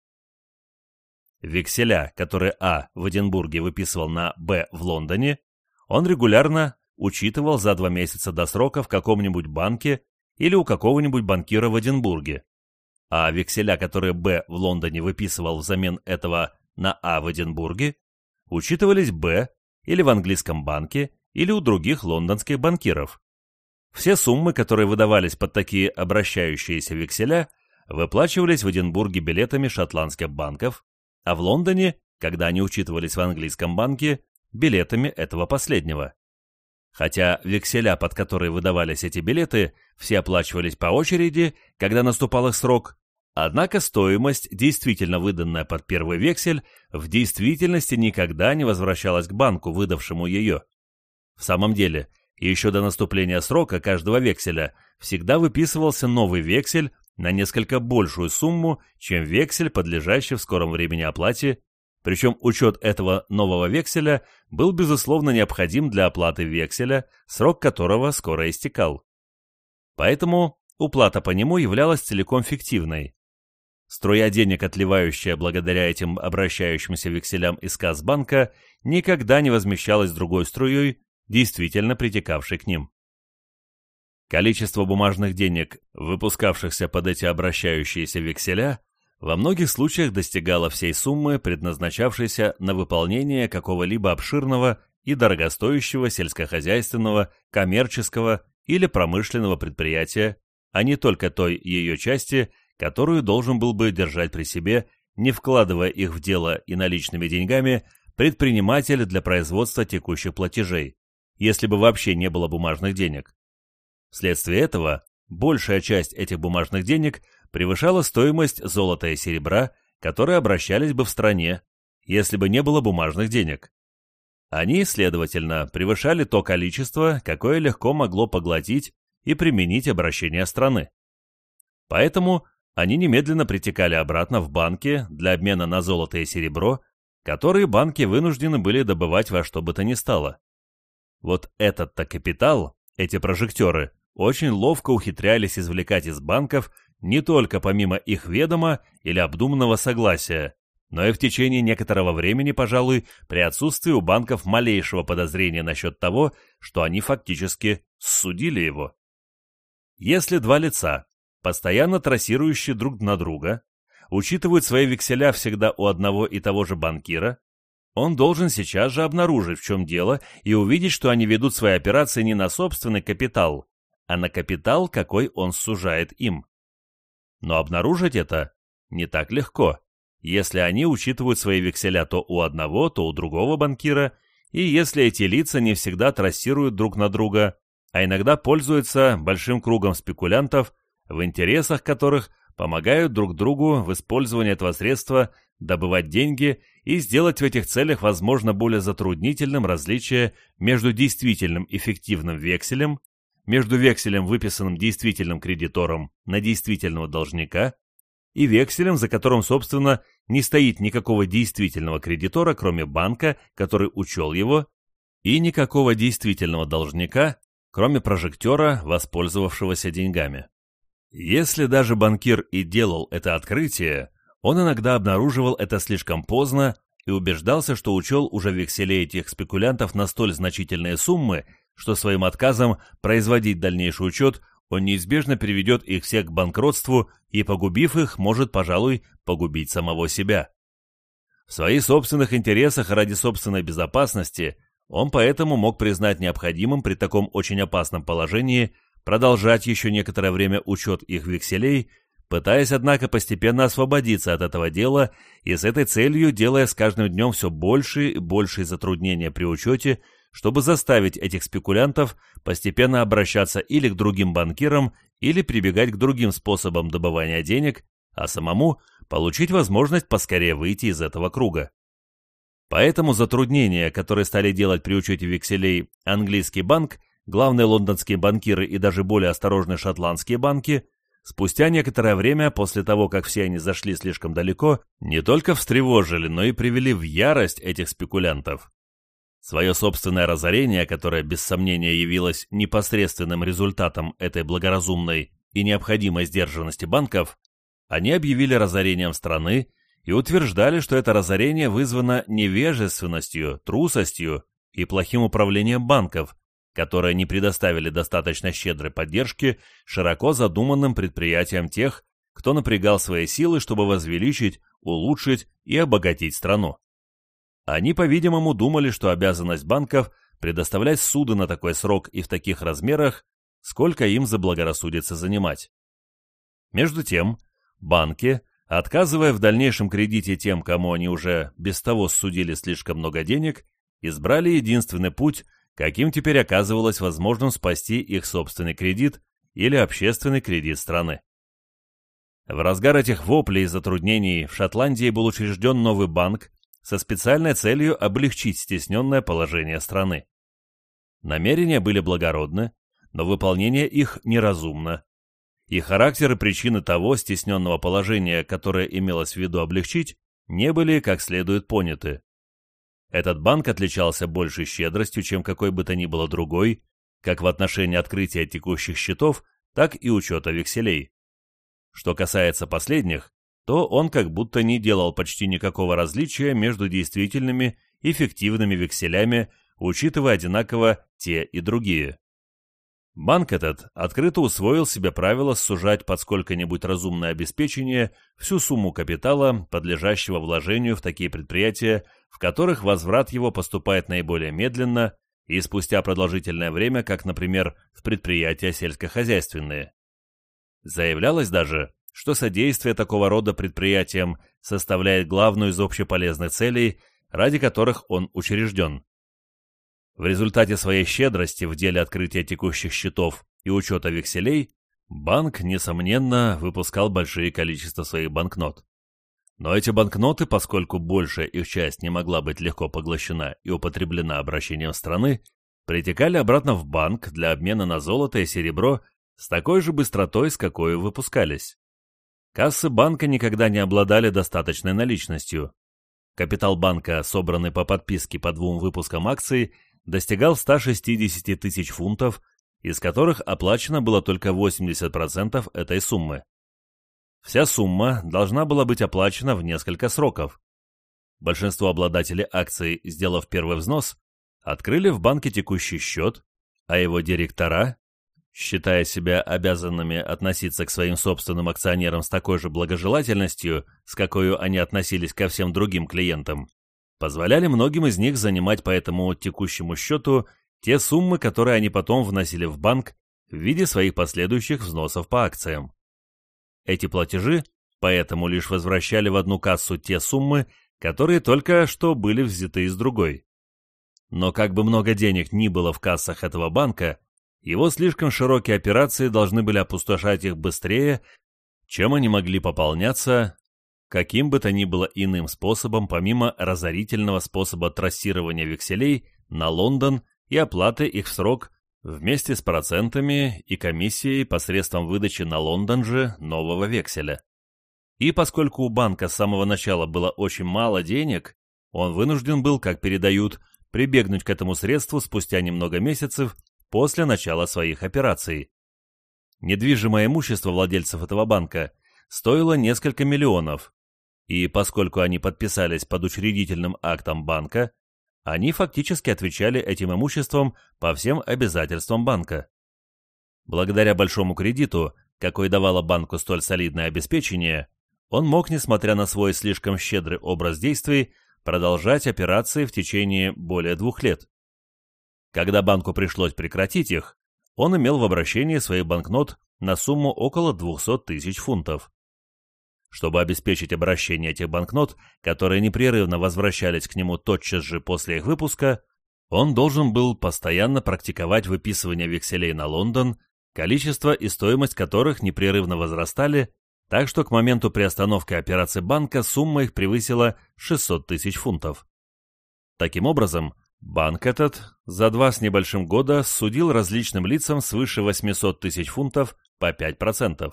Векселя, которые А в Эдинбурге выписывал на Б в Лондоне, он регулярно учитывал за 2 месяца до срока в каком-нибудь банке или у какого-нибудь банкира в Эдинбурге, а векселя, которые Б в Лондоне выписывал взамен этого на А в Эдинбурге, учитывались Б или в английском банке, или у других лондонских банкиров. Все суммы, которые выдавались под такие обращающиеся векселя, выплачивались в Эдинбурге билетами шотландских банков, а в Лондоне, когда они учитывались в английском банке, билетами этого последнего. Хотя векселя, под которые выдавались эти билеты, все оплачивались по очереди, когда наступал их срок, однако стоимость, действительно выданная под первый вексель, в действительности никогда не возвращалась к банку, выдавшему ее. В самом деле, еще до наступления срока каждого векселя всегда выписывался новый вексель на несколько большую сумму, чем вексель, подлежащий в скором времени оплате, причем учет этого нового векселя был, безусловно, необходим для оплаты векселя, срок которого скоро истекал. Поэтому уплата по нему являлась целиком фиктивной. Струя денег, отливающая благодаря этим обращающимся векселям из касс банка, никогда не возмещалась другой струей, действительно притекавшей к ним. Количество бумажных денег, выпускавшихся под эти обращающиеся векселя, во многих случаях достигала всей суммы, предназначавшейся на выполнение какого-либо обширного и дорогостоящего сельскохозяйственного, коммерческого или промышленного предприятия, а не только той ее части, которую должен был бы держать при себе, не вкладывая их в дело и наличными деньгами, предприниматель для производства текущих платежей, если бы вообще не было бумажных денег. Вследствие этого, большая часть этих бумажных денег превышала стоимость золота и серебра, которые обращались бы в стране, если бы не было бумажных денег. Они, следовательно, превышали то количество, какое легко могло поглотить и применить обращение страны. Поэтому они немедленно притекали обратно в банки для обмена на золото и серебро, которые банки вынуждены были добывать во что бы то ни стало. Вот этот-то капитал, эти прожектеры, очень ловко ухитрялись извлекать из банков не только помимо их ведома или обдуманного согласия, но и в течение некоторого времени, пожалуй, при отсутствии у банков малейшего подозрения насчет того, что они фактически ссудили его. Если два лица, постоянно трассирующие друг на друга, учитывают свои векселя всегда у одного и того же банкира, он должен сейчас же обнаружить, в чем дело, и увидеть, что они ведут свои операции не на собственный капитал, а на капитал, какой он сужает им. Но обнаружить это не так легко, если они учитывают свои векселя то у одного, то у другого банкира, и если эти лица не всегда трассируют друг на друга, а иногда пользуются большим кругом спекулянтов, в интересах которых помогают друг другу в использовании этого средства добывать деньги и сделать в этих целях, возможно, более затруднительным различие между действительным эффективным векселем, между векселем, выписанным действительным кредитором на действительного должника, и векселем, за которым, собственно, не стоит никакого действительного кредитора, кроме банка, который учел его, и никакого действительного должника, кроме прожектора, воспользовавшегося деньгами. Если даже банкир и делал это открытие, он иногда обнаруживал это слишком поздно и убеждался, что учел уже в векселе этих спекулянтов на столь значительные суммы, что своим отказом производить дальнейший учет он неизбежно приведет их всех к банкротству и, погубив их, может, пожалуй, погубить самого себя. В своих собственных интересах ради собственной безопасности он поэтому мог признать необходимым при таком очень опасном положении продолжать еще некоторое время учет их векселей, пытаясь, однако, постепенно освободиться от этого дела и с этой целью делая с каждым днем все больше и большие затруднения при учете, чтобы заставить этих спекулянтов постепенно обращаться или к другим банкирам, или прибегать к другим способам добывания денег, а самому получить возможность поскорее выйти из этого круга. Поэтому затруднения, которые стали делать при учете векселей английский банк, главные лондонские банкиры и даже более осторожные шотландские банки, спустя некоторое время после того, как все они зашли слишком далеко, не только встревожили, но и привели в ярость этих спекулянтов. Свое собственное разорение, которое без сомнения явилось непосредственным результатом этой благоразумной и необходимой сдержанности банков, они объявили разорением страны и утверждали, что это разорение вызвано невежественностью, трусостью и плохим управлением банков, которые не предоставили достаточно щедрой поддержки широко задуманным предприятиям тех, кто напрягал свои силы, чтобы возвеличить, улучшить и обогатить страну. Они, по-видимому, думали, что обязанность банков предоставлять суды на такой срок и в таких размерах, сколько им заблагорассудится занимать. Между тем, банки, отказывая в дальнейшем кредите тем, кому они уже без того ссудили слишком много денег, избрали единственный путь, каким теперь оказывалось возможным спасти их собственный кредит или общественный кредит страны. В разгар этих воплей и затруднений в Шотландии был учрежден новый банк со специальной целью облегчить стесненное положение страны. Намерения были благородны, но выполнение их неразумно, и характер и причины того стесненного положения, которое имелось в виду облегчить, не были как следует поняты. Этот банк отличался большей щедростью, чем какой бы то ни было другой, как в отношении открытия текущих счетов, так и учета векселей. Что касается последних, то он как будто не делал почти никакого различия между действительными и фиктивными векселями, учитывая одинаково те и другие. Банк этот открыто усвоил себе правило сужать под сколько-нибудь разумное обеспечение всю сумму капитала, подлежащего вложению в такие предприятия, в которых возврат его поступает наиболее медленно и спустя продолжительное время, как, например, в предприятия сельскохозяйственные. Заявлялось даже, что содействие такого рода предприятиям составляет главную из общеполезных целей, ради которых он учрежден. В результате своей щедрости в деле открытия текущих счетов и учета векселей банк, несомненно, выпускал большие количества своих банкнот. Но эти банкноты, поскольку большая их часть не могла быть легко поглощена и употреблена обращением страны, притекали обратно в банк для обмена на золото и серебро с такой же быстротой, с какой выпускались. Кассы банка никогда не обладали достаточной наличностью. Капитал банка, собранный по подписке по 2 выпускам акций, достигал 160 тысяч фунтов, из которых оплачено было только 80% этой суммы. Вся сумма должна была быть оплачена в несколько сроков. Большинство обладателей акций, сделав первый взнос, открыли в банке текущий счет, а его директора, считая себя обязанными относиться к своим собственным акционерам с такой же благожелательностью, с какой они относились ко всем другим клиентам, позволяли многим из них занимать по этому текущему счету те суммы, которые они потом вносили в банк в виде своих последующих взносов по акциям. Эти платежи поэтому лишь возвращали в одну кассу те суммы, которые только что были взяты из другой. Но как бы много денег ни было в кассах этого банка, его слишком широкие операции должны были опустошать их быстрее, чем они могли пополняться каким бы то ни было иным способом, помимо разорительного способа трассирования векселей на Лондон и оплаты их в срок вместе с процентами и комиссией посредством выдачи на Лондон же нового векселя. И поскольку у банка с самого начала было очень мало денег, он вынужден был, как передают, прибегнуть к этому средству спустя немного месяцев после начала своих операций. Недвижимое имущество владельцев этого банка стоило несколько миллионов, и поскольку они подписались под учредительным актом банка, они фактически отвечали этим имуществом по всем обязательствам банка. Благодаря большому кредиту, какой давало банку столь солидное обеспечение, он мог, несмотря на свой слишком щедрый образ действий, продолжать операции в течение более 2 лет. Когда банку пришлось прекратить их, он имел в обращении своих банкнот на сумму около 200 тысяч фунтов. Чтобы обеспечить обращение этих банкнот, которые непрерывно возвращались к нему тотчас же после их выпуска, он должен был постоянно практиковать выписывание векселей на Лондон, количество и стоимость которых непрерывно возрастали, так что к моменту приостановки операций банка сумма их превысила 600 тысяч фунтов. Таким образом, банк этот за 2 с небольшим года судил различным лицам свыше 800 тысяч фунтов по 5%.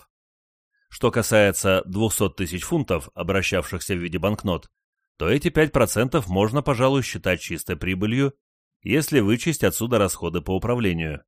Что касается 200 тысяч фунтов, обращавшихся в виде банкнот, то эти 5% можно, пожалуй, считать чистой прибылью, если вычесть отсюда расходы по управлению.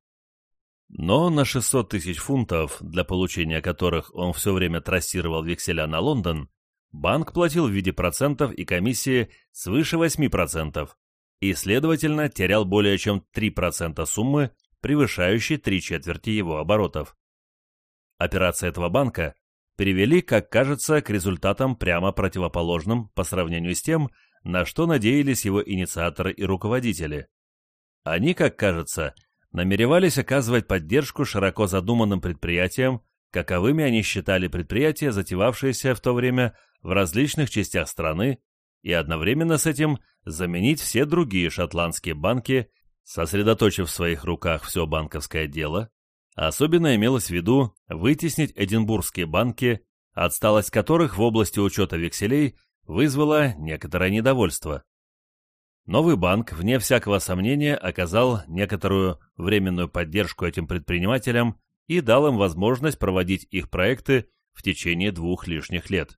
Но на 600 тысяч фунтов, для получения которых он все время трассировал векселя на Лондон, банк платил в виде процентов и комиссии свыше 8%, и, следовательно, терял более чем 3% суммы, превышающей 3/4 его оборотов. Операции этого банка привели, как кажется, к результатам прямо противоположным по сравнению с тем, на что надеялись его инициаторы и руководители. Они, как кажется, намеревались оказывать поддержку широко задуманным предприятиям, каковыми они считали предприятия, затевавшиеся в то время в различных частях страны, и одновременно с этим заменить все другие шотландские банки, сосредоточив в своих руках все банковское дело. Особенно имелось в виду вытеснить эдинбургские банки, отсталость которых в области учета векселей вызвала некоторое недовольство. Новый банк, вне всякого сомнения, оказал некоторую временную поддержку этим предпринимателям и дал им возможность проводить их проекты в течение 2 лишних лет.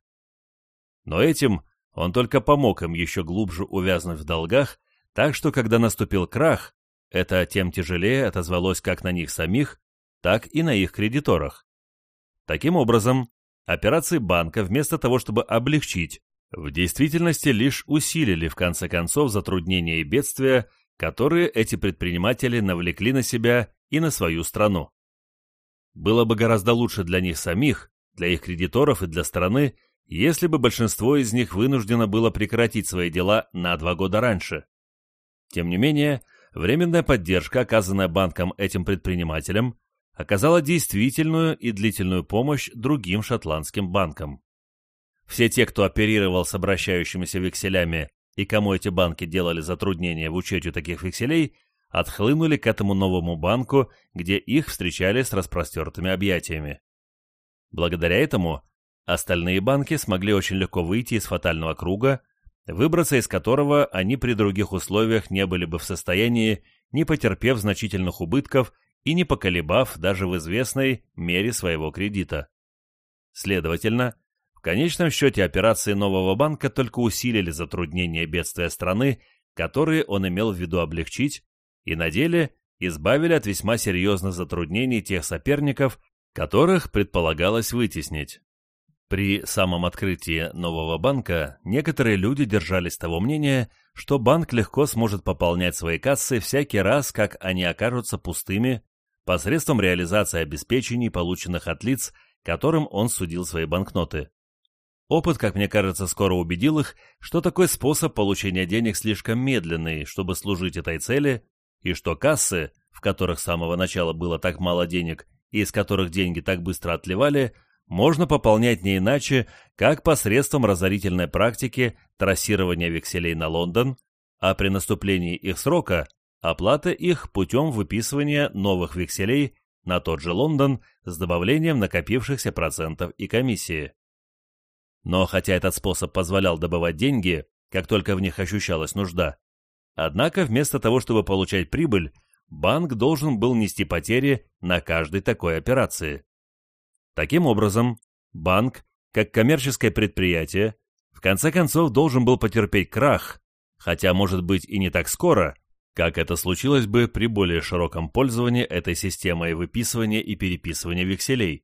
Но этим он только помог им еще глубже увязнуть в долгах, так что когда наступил крах, это тем тяжелее отозвалось как на них самих, так и на их кредиторах. Таким образом, операции банка, вместо того, чтобы облегчить, в действительности лишь усилили в конце концов затруднения и бедствия, которые эти предприниматели навлекли на себя и на свою страну. Было бы гораздо лучше для них самих, для их кредиторов и для страны, если бы большинство из них вынуждено было прекратить свои дела на 2 года раньше. Тем не менее, временная поддержка, оказанная банком этим предпринимателям, оказала действительную и длительную помощь другим шотландским банкам. Все те, кто оперировал с обращающимися векселями и кому эти банки делали затруднения в учете таких векселей, отхлынули к этому новому банку, где их встречали с распростертыми объятиями. Благодаря этому остальные банки смогли очень легко выйти из фатального круга, выбраться из которого они при других условиях не были бы в состоянии, не потерпев значительных убытков и не поколебав даже в известной мере своего кредита. Следовательно, в конечном счете операции нового банка только усилили затруднения и бедствия страны, которые он имел в виду облегчить, и на деле избавили от весьма серьезных затруднений тех соперников, которых предполагалось вытеснить. При самом открытии нового банка некоторые люди держались того мнения, что банк легко сможет пополнять свои кассы всякий раз, как они окажутся пустыми, посредством реализации обеспечений, полученных от лиц, которым он судил свои банкноты. Опыт, как мне кажется, скоро убедил их, что такой способ получения денег слишком медленный, чтобы служить этой цели, и что кассы, в которых с самого начала было так мало денег и из которых деньги так быстро отливали, можно пополнять не иначе, как посредством разорительной практики трассирования векселей на Лондон, а при наступлении их срока оплата их путем выписывания новых векселей на тот же Лондон с добавлением накопившихся процентов и комиссии. Но хотя этот способ позволял добывать деньги, как только в них ощущалась нужда, однако вместо того, чтобы получать прибыль, банк должен был нести потери на каждой такой операции. Таким образом, банк, как коммерческое предприятие, в конце концов должен был потерпеть крах, хотя, может быть, и не так скоро, как это случилось бы при более широком пользовании этой системой выписывания и переписывания векселей.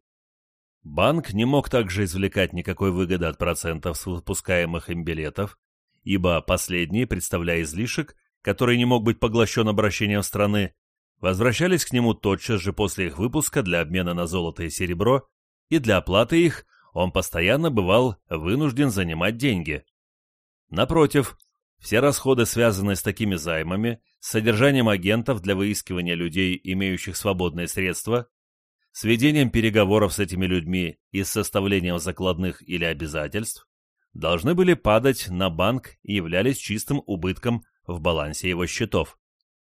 Банк не мог также извлекать никакой выгоды от процентов с выпускаемых им билетов, ибо последние, представляя излишек, который не мог быть поглощен обращением страны, возвращались к нему тотчас же после их выпуска для обмена на золото и серебро, и для оплаты их он постоянно бывал вынужден занимать деньги. Напротив, все расходы, связанные с такими займами, с содержанием агентов для выискивания людей, имеющих свободные средства, с ведением переговоров с этими людьми и с составлением закладных или обязательств, должны были падать на банк и являлись чистым убытком в балансе его счетов.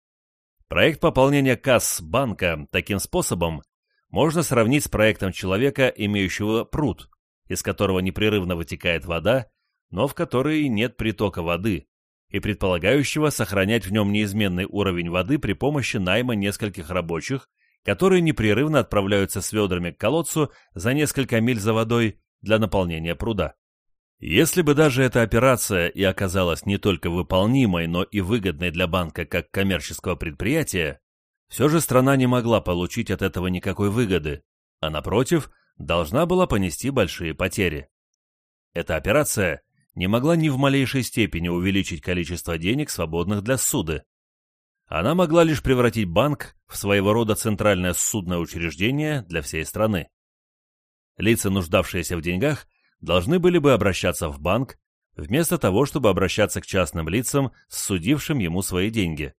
Проект пополнения касс банка таким способом можно сравнить с проектом человека, имеющего пруд, из которого непрерывно вытекает вода, но в который нет притока воды, и предполагающего сохранять в нем неизменный уровень воды при помощи найма нескольких рабочих, которые непрерывно отправляются с ведрами к колодцу за несколько миль за водой для наполнения пруда. Если бы даже эта операция и оказалась не только выполнимой, но и выгодной для банка как коммерческого предприятия, все же страна не могла получить от этого никакой выгоды, а напротив, должна была понести большие потери. Эта операция не могла ни в малейшей степени увеличить количество денег, свободных для ссуды. Она могла лишь превратить банк в своего рода центральное ссудное учреждение для всей страны. Лица, нуждавшиеся в деньгах, должны были бы обращаться в банк, вместо того, чтобы обращаться к частным лицам, ссудившим ему свои деньги.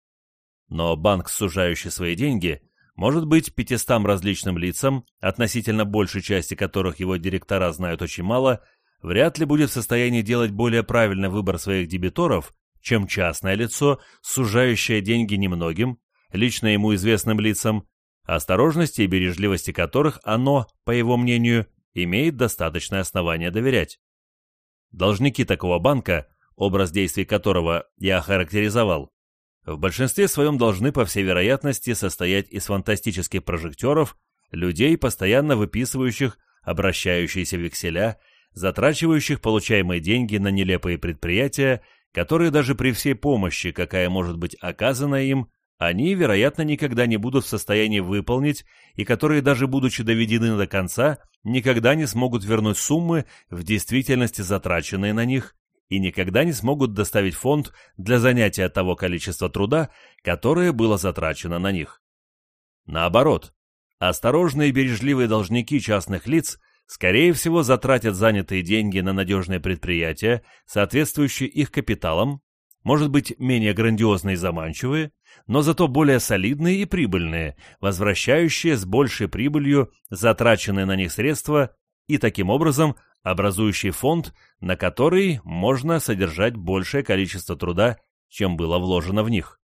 Но банк, сужающий свои деньги, может быть 500 различным лицам, относительно большей части которых его директора знают очень мало, вряд ли будет в состоянии делать более правильный выбор своих дебиторов, чем частное лицо, сужающее деньги немногим, лично ему известным лицам, осторожности и бережливости которых оно, по его мнению, имеет достаточное основание доверять. Должники такого банка, образ действий которого я охарактеризовал, в большинстве своем должны, по всей вероятности, состоять из фантастических прожекторов, людей, постоянно выписывающих обращающиеся векселя, затрачивающих получаемые деньги на нелепые предприятия, которые даже при всей помощи, какая может быть оказана им, они, вероятно, никогда не будут в состоянии выполнить, и которые, даже будучи доведены до конца, никогда не смогут вернуть суммы, в действительности затраченные на них, и никогда не смогут доставить фонд для занятия того количества труда, которое было затрачено на них. Наоборот, осторожные и бережливые должники частных лиц скорее всего затратят занятые деньги на надежные предприятия, соответствующие их капиталам, может быть, менее грандиозные и заманчивые, но зато более солидные и прибыльные, возвращающие с большей прибылью затраченные на них средства и таким образом образующий фонд, на который можно содержать большее количество труда, чем было вложено в них.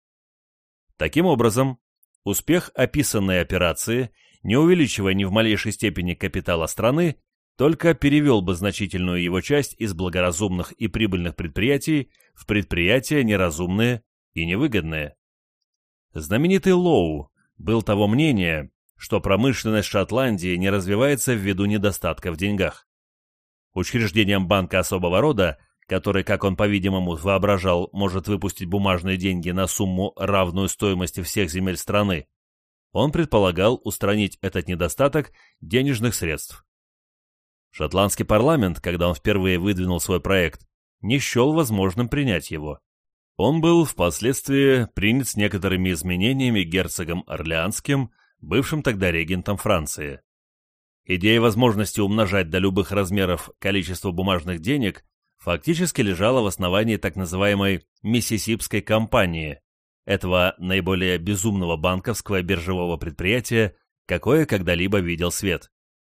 Таким образом, успех описанной операции, не увеличивая ни в малейшей степени капитала страны, только перевел бы значительную его часть из благоразумных и прибыльных предприятий в предприятия неразумные и невыгодные. Знаменитый Лоу был того мнения, что промышленность Шотландии не развивается ввиду недостатка в деньгах. Учреждением банка особого рода, который, как он, по-видимому, воображал, может выпустить бумажные деньги на сумму, равную стоимости всех земель страны, он предполагал устранить этот недостаток денежных средств. Шотландский парламент, когда он впервые выдвинул свой проект, не счел возможным принять его. Он был впоследствии принят с некоторыми изменениями герцогом Орлеанским, бывшим тогда регентом Франции. Идея возможности умножать до любых размеров количество бумажных денег фактически лежала в основании так называемой «Миссисипской компании», этого наиболее безумного банковского и биржевого предприятия, какое когда-либо видел свет.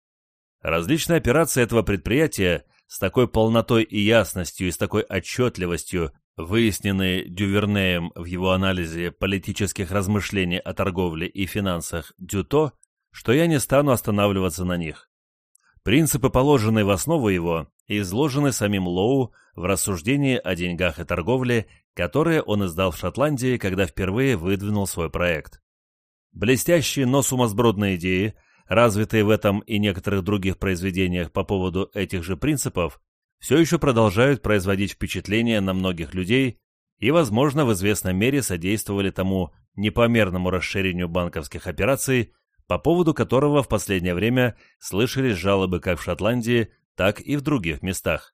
Различные операции этого предприятия с такой полнотой и ясностью и с такой отчетливостью выяснены Дювернеем в его анализе политических размышлений о торговле и финансах Дюто, что я не стану останавливаться на них. Принципы, положенные в основу его, изложены самим Лоу в рассуждении о деньгах и торговле, которое он издал в Шотландии, когда впервые выдвинул свой проект. Блестящие, но сумасбродные идеи, развитые в этом и некоторых других произведениях по поводу этих же принципов, все еще продолжают производить впечатление на многих людей и, возможно, в известной мере содействовали тому непомерному расширению банковских операций, по поводу которого в последнее время слышались жалобы как в Шотландии, так и в других местах.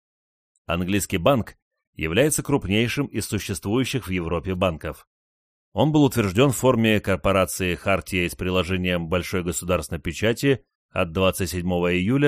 Английский банк является крупнейшим из существующих в Европе банков. Он был утвержден в форме корпорации «Хартия» с приложением большой государственной печати от 27 июля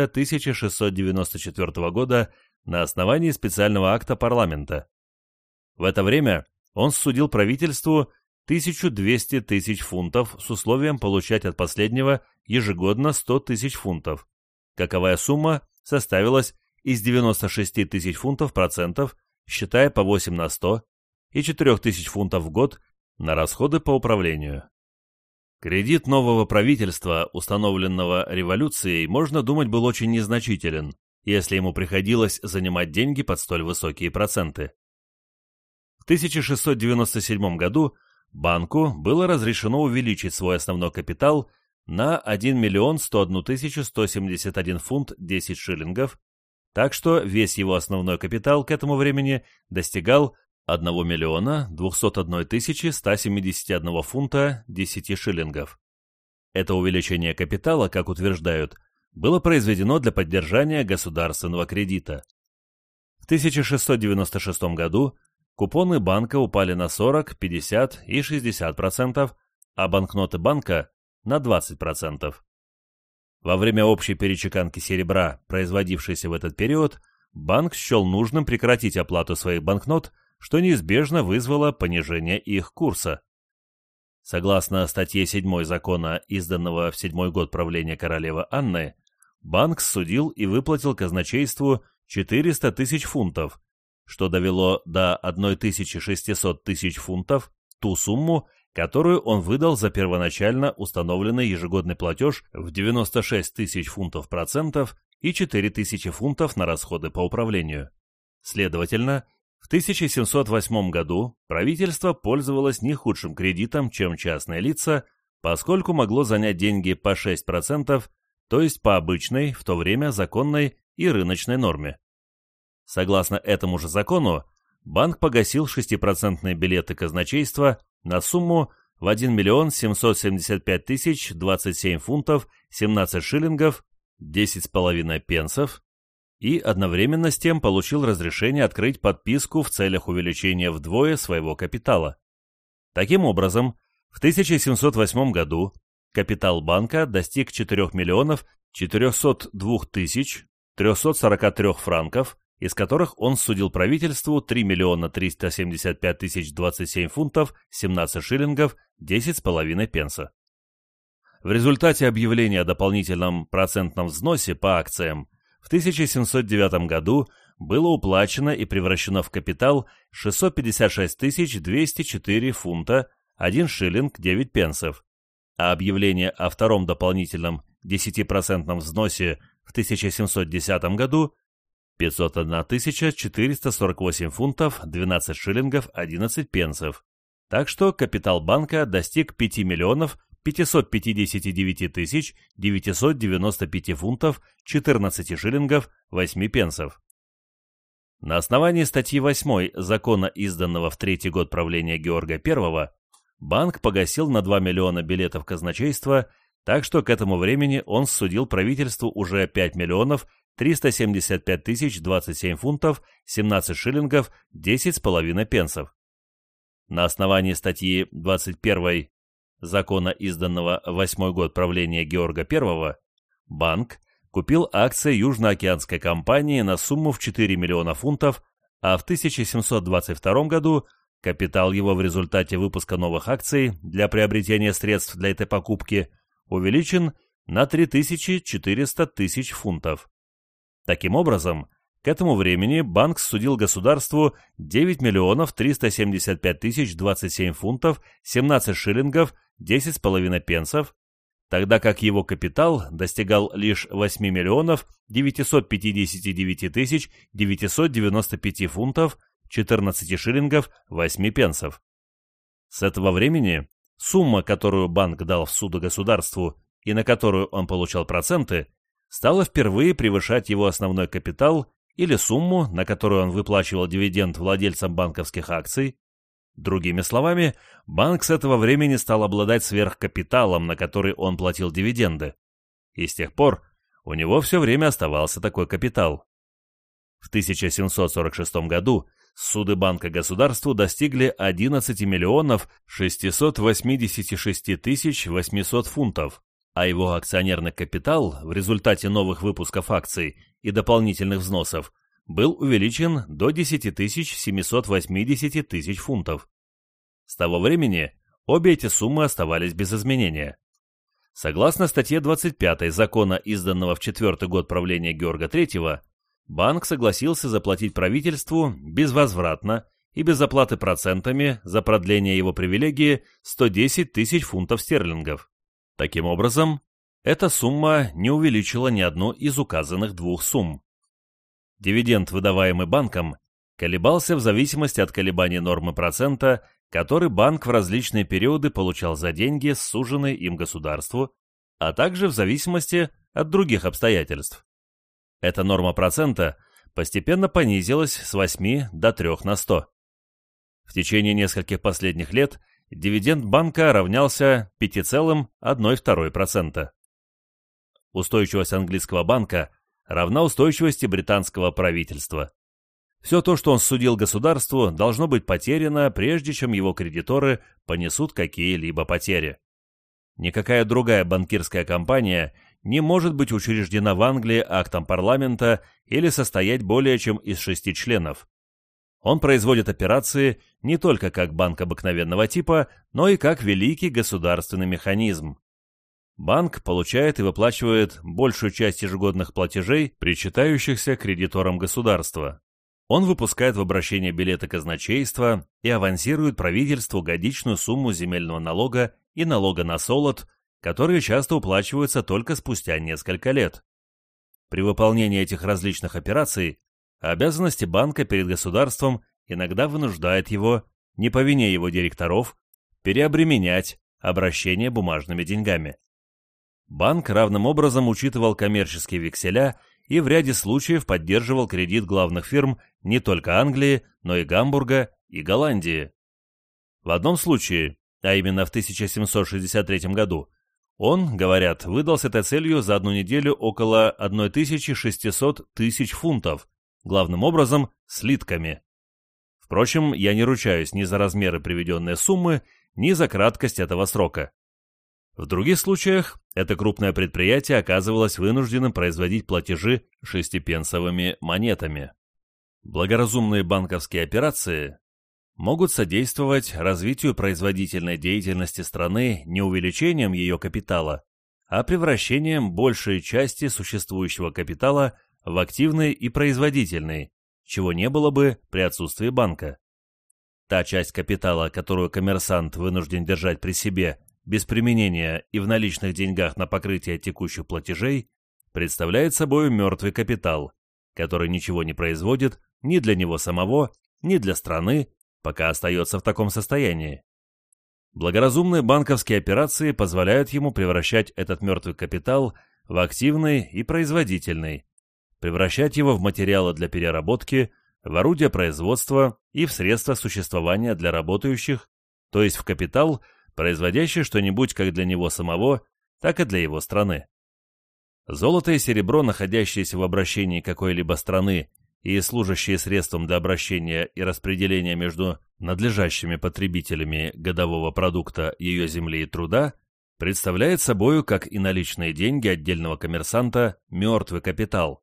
1694 года на основании специального акта парламента. В это время он ссудил правительству 1200 тысяч фунтов с условием получать от последнего ежегодно 100 тысяч фунтов, каковая сумма составилась из 96 тысяч фунтов процентов, считая по 8 на 100, и 4 тысяч фунтов в год на расходы по управлению. Кредит нового правительства, установленного революцией, можно думать, был очень незначителен, если ему приходилось занимать деньги под столь высокие проценты. В 1697 году банку было разрешено увеличить свой основной капитал на 1 101 171 фунт 10 шиллингов, так что весь его основной капитал к этому времени достигал 1 201 171 фунта 10 шиллингов. Это увеличение капитала, как утверждают, было произведено для поддержания государственного кредита. В 1696 году купоны банка упали на 40, 50 и 60%, а банкноты банка на 20%. Во время общей перечеканки серебра, производившейся в этот период, банк счел нужным прекратить оплату своих банкнот, что неизбежно вызвало понижение их курса. Согласно статье 7 закона, изданного в 7-й год правления королевы Анны, банк судил и выплатил казначейству 400 тысяч фунтов, что довело до 1600 тысяч фунтов ту сумму, которую он выдал за первоначально установленный ежегодный платеж в 96 тысяч фунтов процентов и 4000 фунтов на расходы по управлению. Следовательно, в 1708 году правительство пользовалось не худшим кредитом, чем частные лица, поскольку могло занять деньги по 6%, то есть по обычной, в то время законной и рыночной норме. Согласно этому же закону, банк погасил 6% билеты казначейства на сумму в 1 775 027 фунтов 17 шиллингов 10,5 пенсов и одновременно с тем получил разрешение открыть подписку в целях увеличения вдвое своего капитала. Таким образом, в 1708 году капитал банка достиг 4 миллионов 402 тысяч 343 франков, из которых он судил правительству 3 миллиона 375 тысяч 27 фунтов 17 шиллингов 10,5 пенса. В результате объявления о дополнительном процентном взносе по акциям в 1709 году было уплачено и превращено в капитал 656 204 фунта 1 шиллинг 9 пенсов, а объявление о втором дополнительном 10% взносе в 1710 году 501 448 фунтов 12 шиллингов 11 пенсов, так что капитал банка достиг 5 миллионов 559 тысяч 995 фунтов 14 шиллингов 8 пенсов. На основании статьи 8 закона, изданного в третий год правления Георга I, банк погасил на 2 миллиона билетов казначейства, так что к этому времени он ссудил правительству уже 5 миллионов 375 тысяч 27 фунтов 17 шиллингов 10,5 пенсов. На основании статьи 21 закона, изданного в 8 год правления Георга I, банк купил акции Южноокеанской компании на сумму в 4 миллиона фунтов, а в 1722 году капитал его в результате выпуска новых акций для приобретения средств для этой покупки увеличен на 3400 тысяч фунтов. Таким образом, к этому времени банк ссудил государству 9 миллионов 375 тысяч 27 фунтов 17 шиллингов 10,5 пенсов, тогда как его капитал достигал лишь 8 миллионов 959 тысяч 995 фунтов 14 шиллингов 8 пенсов. С этого времени сумма, которую банк дал в суду государству и на которую он получал проценты, стала впервые превышать его основной капитал или сумму, на которую он выплачивал дивиденд владельцам банковских акций. Другими словами, банк с этого времени стал обладать сверхкапиталом, на который он платил дивиденды. И с тех пор у него все время оставался такой капитал. В 1746 году суды банка государству достигли 11 миллионов 686 тысяч 800 фунтов, а его акционерный капитал в результате новых выпусков акций и дополнительных взносов был увеличен до 10 780 тысяч фунтов. С того времени обе эти суммы оставались без изменения. Согласно статье 25 закона, изданного в 4-й год правления Георга III, банк согласился заплатить правительству безвозвратно и без оплаты процентами за продление его привилегии 110 тысяч фунтов стерлингов. Таким образом, эта сумма не увеличила ни одну из указанных двух сумм. Дивиденд, выдаваемый банком, колебался в зависимости от колебаний нормы процента, который банк в различные периоды получал за деньги, суженные им государству, а также в зависимости от других обстоятельств. Эта норма процента постепенно понизилась с 8 до 3 на 100. В течение нескольких последних лет дивиденд банка равнялся 5,1/2%. Устойчивость английского банка равна устойчивости британского правительства. Все то, что он судил государству, должно быть потеряно, прежде чем его кредиторы понесут какие-либо потери. Никакая другая банкирская компания не может быть учреждена в Англии актом парламента или состоять более чем из 6 членов. Он производит операции не только как банк обыкновенного типа, но и как великий государственный механизм. Банк получает и выплачивает большую часть ежегодных платежей, причитающихся кредиторам государства. Он выпускает в обращение билеты казначейства и авансирует правительству годичную сумму земельного налога и налога на солод, которые часто уплачиваются только спустя несколько лет. При выполнении этих различных операций обязанности банка перед государством иногда вынуждают его, не по вине его директоров, переобременять обращение бумажными деньгами. Банк равным образом учитывал коммерческие векселя и в ряде случаев поддерживал кредит главных фирм не только Англии, но и Гамбурга и Голландии. В одном случае, а именно в 1763 году, он, говорят, выдал с этой целью за одну неделю около 1600 тысяч фунтов, главным образом слитками. Впрочем, я не ручаюсь ни за размеры приведенной суммы, ни за краткость этого срока. В других случаях это крупное предприятие оказывалось вынужденным производить платежи шестипенсовыми монетами. Благоразумные банковские операции могут содействовать развитию производительной деятельности страны не увеличением ее капитала, а превращением большей части существующего капитала в активный и производительный, чего не было бы при отсутствии банка. Та часть капитала, которую коммерсант вынужден держать при себе без применения и в наличных деньгах на покрытие текущих платежей, представляет собой мертвый капитал, который ничего не производит ни для него самого, ни для страны, пока остается в таком состоянии. Благоразумные банковские операции позволяют ему превращать этот мертвый капитал в активный и производительный, превращать его в материалы для переработки, в орудия производства и в средства существования для работающих, то есть в капитал, производящий что-нибудь как для него самого, так и для его страны. Золото и серебро, находящиеся в обращении какой-либо страны и служащие средством для обращения и распределения между надлежащими потребителями годового продукта ее земли и труда, представляет собою, как и наличные деньги отдельного коммерсанта, мертвый капитал.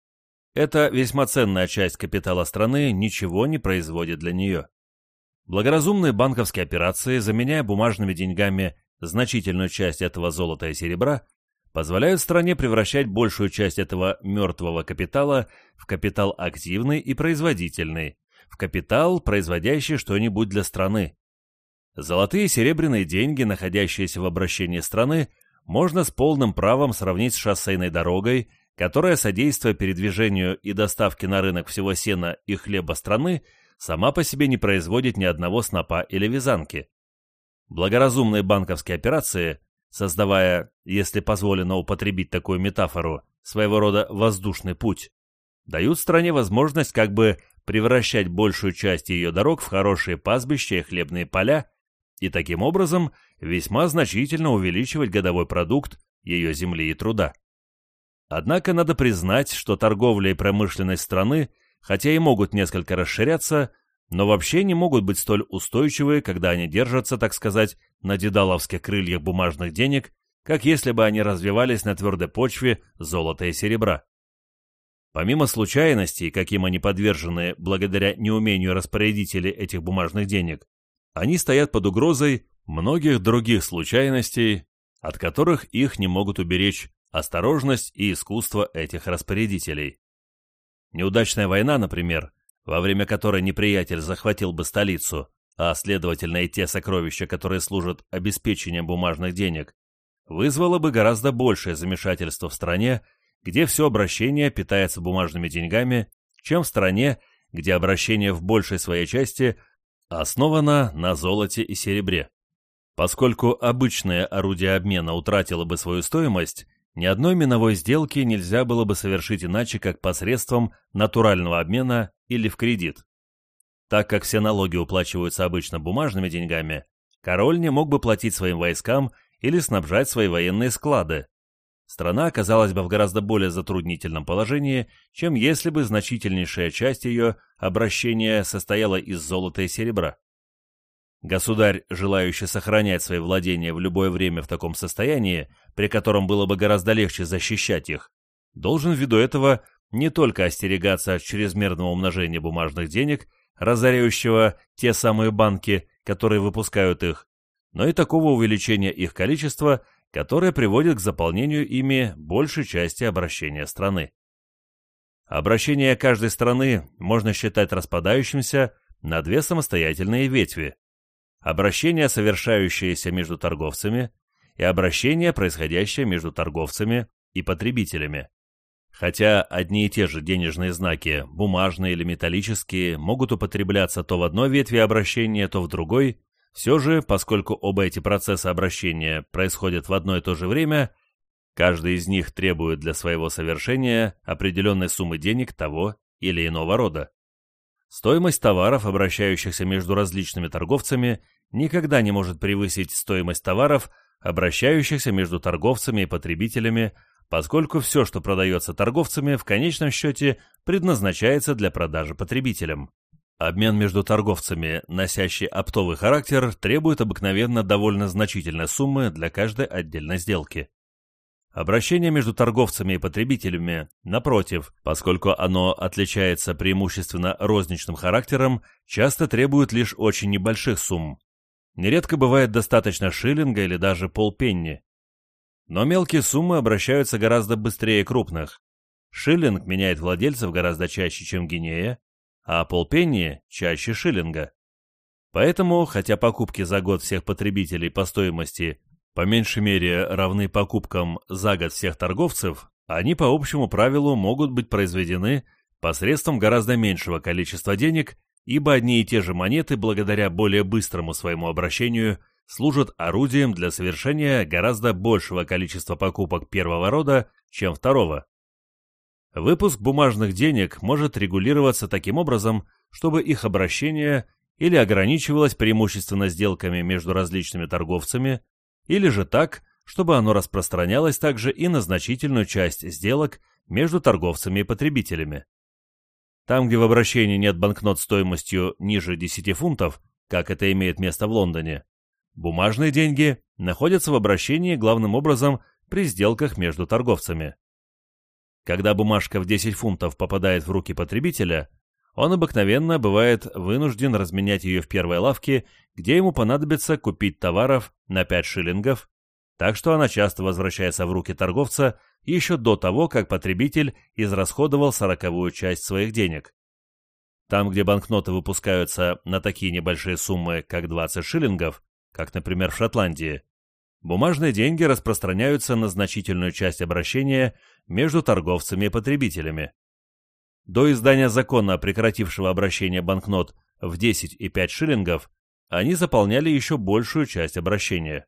Эта весьма ценная часть капитала страны ничего не производит для нее. Благоразумные банковские операции, заменяя бумажными деньгами значительную часть этого золота и серебра, позволяют стране превращать большую часть этого мертвого капитала в капитал активный и производительный, в капитал, производящий что-нибудь для страны. Золотые и серебряные деньги, находящиеся в обращении страны, можно с полным правом сравнить с шоссейной дорогой, которая, содействуя передвижению и доставке на рынок всего сена и хлеба страны, сама по себе не производит ни одного снопа или вязанки. Благоразумные банковские операции, создавая, если позволено употребить такую метафору, своего рода воздушный путь, дают стране возможность как бы превращать большую часть ее дорог в хорошие пастбища и хлебные поля и таким образом весьма значительно увеличивать годовой продукт ее земли и труда. Однако надо признать, что торговля и промышленность страны, хотя и могут несколько расширяться, но вообще не могут быть столь устойчивы, когда они держатся, так сказать, на дедаловских крыльях бумажных денег, как если бы они развивались на твердой почве золота и серебра. Помимо случайностей, каким они подвержены благодаря неумению распорядителей этих бумажных денег, они стоят под угрозой многих других случайностей, от которых их не могут уберечь осторожность и искусство этих распорядителей. Неудачная война, например, во время которой неприятель захватил бы столицу, а следовательно и те сокровища, которые служат обеспечением бумажных денег, вызвала бы гораздо большее замешательство в стране, где все обращение питается бумажными деньгами, чем в стране, где обращение в большей своей части основано на золоте и серебре. Поскольку обычное орудие обмена утратило бы свою стоимость, ни одной миновой сделки нельзя было бы совершить иначе, как посредством натурального обмена или в кредит. Так как все налоги уплачиваются обычно бумажными деньгами, король не мог бы платить своим войскам или снабжать свои военные склады. Страна оказалась бы в гораздо более затруднительном положении, чем если бы значительнейшая часть ее обращения состояла из золота и серебра. Государь, желающий сохранять свои владения в любое время в таком состоянии, при котором было бы гораздо легче защищать их, должен ввиду этого не только остерегаться от чрезмерного умножения бумажных денег, разоряющего те самые банки, которые выпускают их, но и такого увеличения их количества, которое приводит к заполнению ими большей части обращения страны. Обращение каждой страны можно считать распадающимся на две самостоятельные ветви: обращение, совершающееся между торговцами, и обращение, происходящее между торговцами и потребителями. Хотя одни и те же денежные знаки, бумажные или металлические, могут употребляться то в одной ветви обращения, то в другой, все же, поскольку оба эти процесса обращения происходят в одно и то же время, каждый из них требует для своего совершения определенной суммы денег того или иного рода. Стоимость товаров, обращающихся между различными торговцами, никогда не может превысить стоимость товаров, обращающихся между торговцами и потребителями, поскольку все, что продается торговцами, в конечном счете предназначается для продажи потребителям. Обмен между торговцами, носящий оптовый характер, требует обыкновенно довольно значительной суммы для каждой отдельной сделки. Обращение между торговцами и потребителями, напротив, поскольку оно отличается преимущественно розничным характером, часто требует лишь очень небольших сумм. Нередко бывает достаточно шиллинга или даже полпенни. Но мелкие суммы обращаются гораздо быстрее крупных. Шиллинг меняет владельцев гораздо чаще, чем гинея, а полпенни чаще шиллинга. Поэтому, хотя покупки за год всех потребителей по стоимости по меньшей мере равны покупкам за год всех торговцев, они по общему правилу могут быть произведены посредством гораздо меньшего количества денег, ибо одни и те же монеты, благодаря более быстрому своему обращению, служат орудием для совершения гораздо большего количества покупок первого рода, чем второго. Выпуск бумажных денег может регулироваться таким образом, чтобы их обращение или ограничивалось преимущественно сделками между различными торговцами, или же так, чтобы оно распространялось также и на значительную часть сделок между торговцами и потребителями. Там, где в обращении нет банкнот стоимостью ниже 10 фунтов, как это имеет место в Лондоне, бумажные деньги находятся в обращении главным образом при сделках между торговцами. Когда бумажка в 10 фунтов попадает в руки потребителя, он обыкновенно бывает вынужден разменять ее в первой лавке, где ему понадобится купить товаров на 5 шиллингов, так что она часто возвращается в руки торговца еще до того, как потребитель израсходовал 40-ую часть своих денег. Там, где банкноты выпускаются на такие небольшие суммы, как 20 шиллингов, как, например, в Шотландии, бумажные деньги распространяются на значительную часть обращения между торговцами и потребителями. До издания закона, прекратившего обращение банкнот в 10 и 5 шиллингов, они заполняли еще большую часть обращения.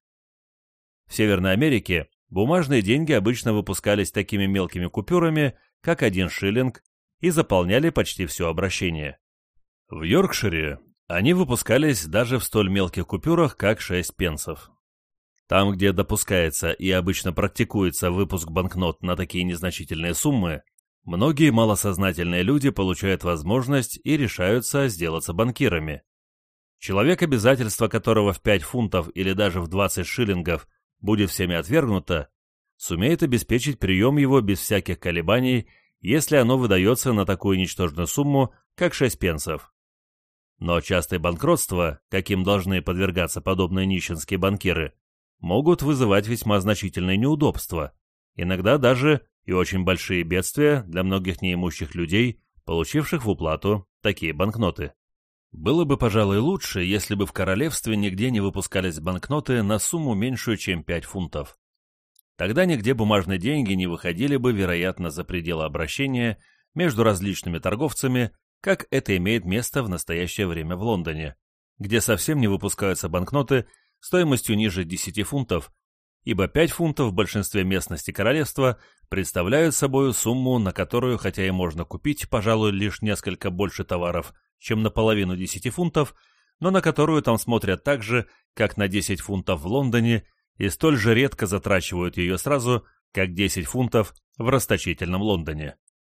В Северной Америке бумажные деньги обычно выпускались такими мелкими купюрами, как 1 шиллинг, и заполняли почти все обращение. В Йоркшире они выпускались даже в столь мелких купюрах, как 6 пенсов. Там, где допускается и обычно практикуется выпуск банкнот на такие незначительные суммы, многие малосознательные люди получают возможность и решаются сделаться банкирами. Человек, обязательство которого в 5 фунтов или даже в 20 шиллингов будет всеми отвергнуто, сумеет обеспечить прием его без всяких колебаний, если оно выдается на такую ничтожную сумму, как 6 пенсов. Но частые банкротства, каким должны подвергаться подобные нищенские банкиры, могут вызывать весьма значительные неудобства, иногда даже и очень большие бедствия для многих неимущих людей, получивших в уплату такие банкноты. Было бы, пожалуй, лучше, если бы в королевстве нигде не выпускались банкноты на сумму меньшую, чем 5 фунтов. Тогда нигде бумажные деньги не выходили бы, вероятно, за пределы обращения между различными торговцами, как это имеет место в настоящее время в Лондоне, где совсем не выпускаются банкноты стоимостью ниже 10 фунтов, ибо 5 фунтов в большинстве местностей королевства представляют собой сумму, на которую, хотя и можно купить, пожалуй, лишь несколько больше товаров, чем на половину 10 фунтов, но на которую там смотрят так же, как на 10 фунтов в Лондоне, и столь же редко затрачивают ее сразу, как 10 фунтов в расточительном Лондоне.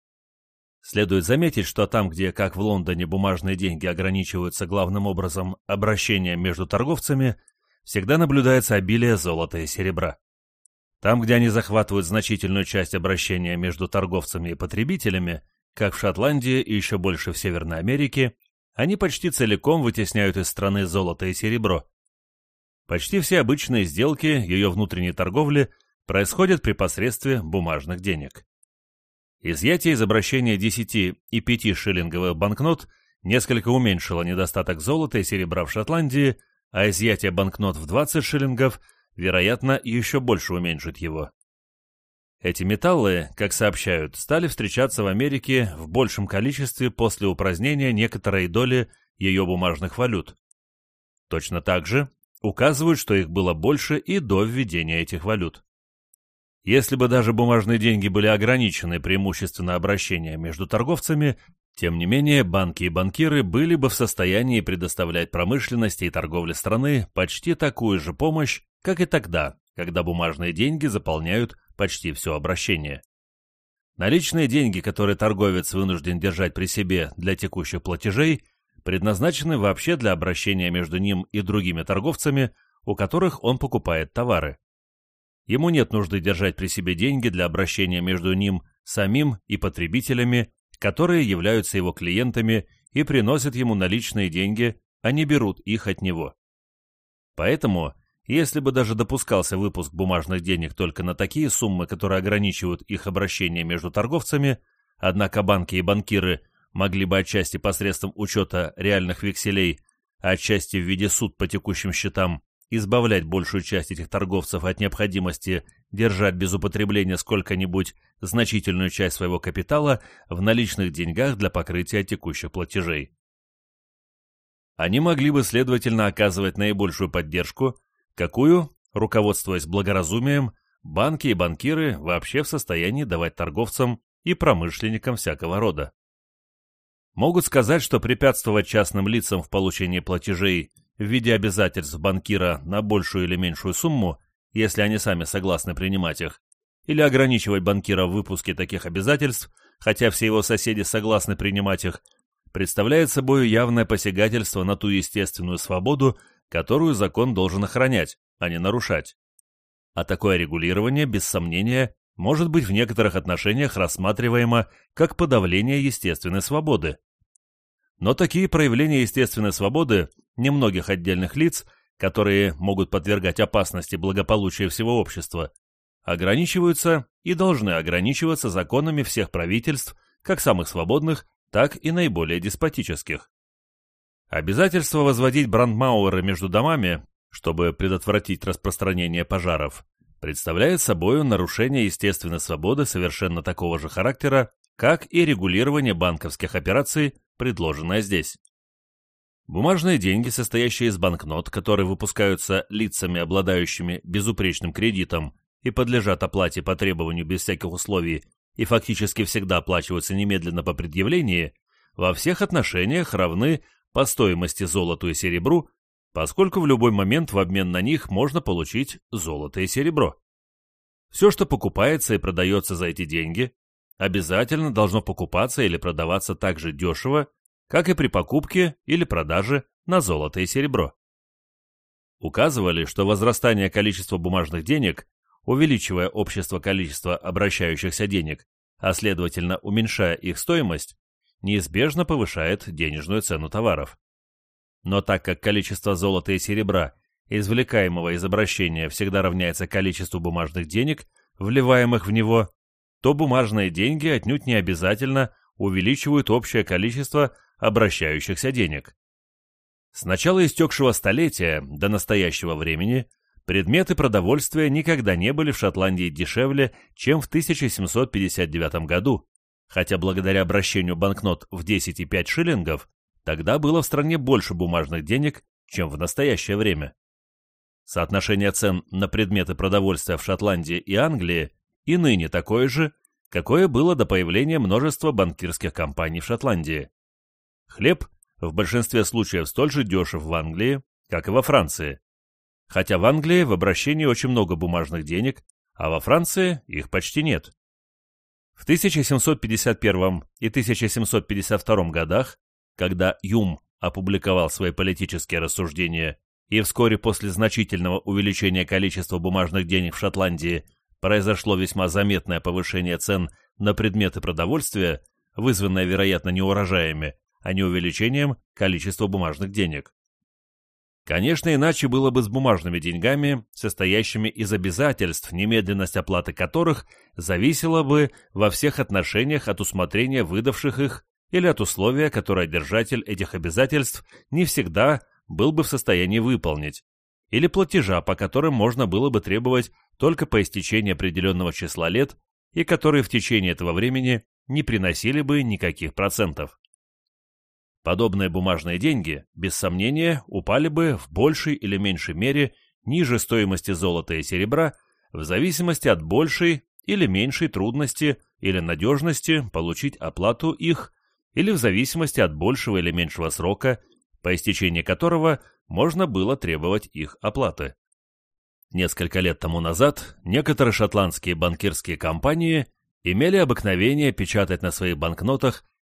Следует заметить, что там, где, как в Лондоне, бумажные деньги ограничиваются главным образом обращением между торговцами, всегда наблюдается обилие золота и серебра. Там, где они захватывают значительную часть обращения между торговцами и потребителями, как в Шотландии и еще больше в Северной Америке, они почти целиком вытесняют из страны золото и серебро. Почти все обычные сделки ее внутренней торговли происходят при посредстве бумажных денег. Изъятие из обращения 10 и 5 шиллинговых банкнот несколько уменьшило недостаток золота и серебра в Шотландии, а изъятие банкнот в 20 шиллингов, вероятно, еще больше уменьшит его. Эти металлы, как сообщают, стали встречаться в Америке в большем количестве после упразднения некоторой доли ее бумажных валют. Точно так же указывают, что их было больше и до введения этих валют. Если бы даже бумажные деньги были ограничены преимущественно обращением между торговцами, тем не менее банки и банкиры были бы в состоянии предоставлять промышленности и торговле страны почти такую же помощь, как и тогда, когда бумажные деньги заполняют почти все обращение. Наличные деньги, которые торговец вынужден держать при себе для текущих платежей, предназначены вообще для обращения между ним и другими торговцами, у которых он покупает товары. Ему нет нужды держать при себе деньги для обращения между ним самим и потребителями, которые являются его клиентами и приносят ему наличные деньги, а не берут их от него. Поэтому, если бы даже допускался выпуск бумажных денег только на такие суммы, которые ограничивают их обращение между торговцами, однако банки и банкиры могли бы отчасти посредством учета реальных векселей, а отчасти в виде суд по текущим счетам, избавлять большую часть этих торговцев от необходимости держать без употребления сколько-нибудь значительную часть своего капитала в наличных деньгах для покрытия текущих платежей. Они могли бы, следовательно, оказывать наибольшую поддержку, какую, руководствуясь благоразумием, банки и банкиры вообще в состоянии давать торговцам и промышленникам всякого рода. Могут сказать, что препятствовать частным лицам в получении платежей в виде обязательств банкира на большую или меньшую сумму, если они сами согласны принимать их, или ограничивать банкира в выпуске таких обязательств, хотя все его соседи согласны принимать их, представляет собой явное посягательство на ту естественную свободу, которую закон должен охранять, а не нарушать. А такое регулирование, без сомнения, может быть в некоторых отношениях рассматриваемо как подавление естественной свободы. Но такие проявления естественной свободы немногих отдельных лиц, которые могут подвергать опасности благополучия всего общества, ограничиваются и должны ограничиваться законами всех правительств, как самых свободных, так и наиболее деспотических. Обязательство возводить брандмауэры между домами, чтобы предотвратить распространение пожаров, представляет собой нарушение естественной свободы совершенно такого же характера, как и регулирование банковских операций, предложенное здесь. Бумажные деньги, состоящие из банкнот, которые выпускаются лицами, обладающими безупречным кредитом и подлежат оплате по требованию без всяких условий и фактически всегда оплачиваются немедленно по предъявлении, во всех отношениях равны по стоимости золоту и серебру, поскольку в любой момент в обмен на них можно получить золото и серебро. Все, что покупается и продается за эти деньги, обязательно должно покупаться или продаваться так же дешево, как и при покупке или продаже на золото и серебро. Указывали, что возрастание количества бумажных денег, увеличивая общее количество обращающихся денег, а следовательно уменьшая их стоимость, неизбежно повышает денежную цену товаров. Но так как количество золота и серебра, извлекаемого из обращения, всегда равняется количеству бумажных денег, вливаемых в него, то бумажные деньги отнюдь не обязательно увеличивают общее количество обращающихся денег. С начала истекшего столетия до настоящего времени предметы продовольствия никогда не были в Шотландии дешевле, чем в 1759 году, хотя благодаря обращению банкнот в 10,5 шиллингов тогда было в стране больше бумажных денег, чем в настоящее время. Соотношение цен на предметы продовольствия в Шотландии и Англии и ныне такое же, какое было до появления множества банкирских компаний в Шотландии. Хлеб в большинстве случаев столь же дешев в Англии, как и во Франции. Хотя в Англии в обращении очень много бумажных денег, а во Франции их почти нет. В 1751 и 1752 годах, когда Юм опубликовал свои политические рассуждения и вскоре после значительного увеличения количества бумажных денег в Шотландии произошло весьма заметное повышение цен на предметы продовольствия, вызванное, вероятно, не урожаями, а не увеличением количества бумажных денег. Конечно, иначе было бы с бумажными деньгами, состоящими из обязательств, немедленность оплаты которых зависела бы во всех отношениях от усмотрения выдавших их или от условия, которое держатель этих обязательств не всегда был бы в состоянии выполнить, или платежа, по которым можно было бы требовать только по истечении определенного числа лет и которые в течение этого времени не приносили бы никаких процентов. Подобные бумажные деньги, без сомнения, упали бы в большей или меньшей мере ниже стоимости золота и серебра в зависимости от большей или меньшей трудности или надежности получить оплату их или в зависимости от большего или меньшего срока, по истечении которого можно было требовать их оплаты. Несколько лет тому назад некоторые шотландские банкирские компании имели обыкновение печатать на своих банкнотах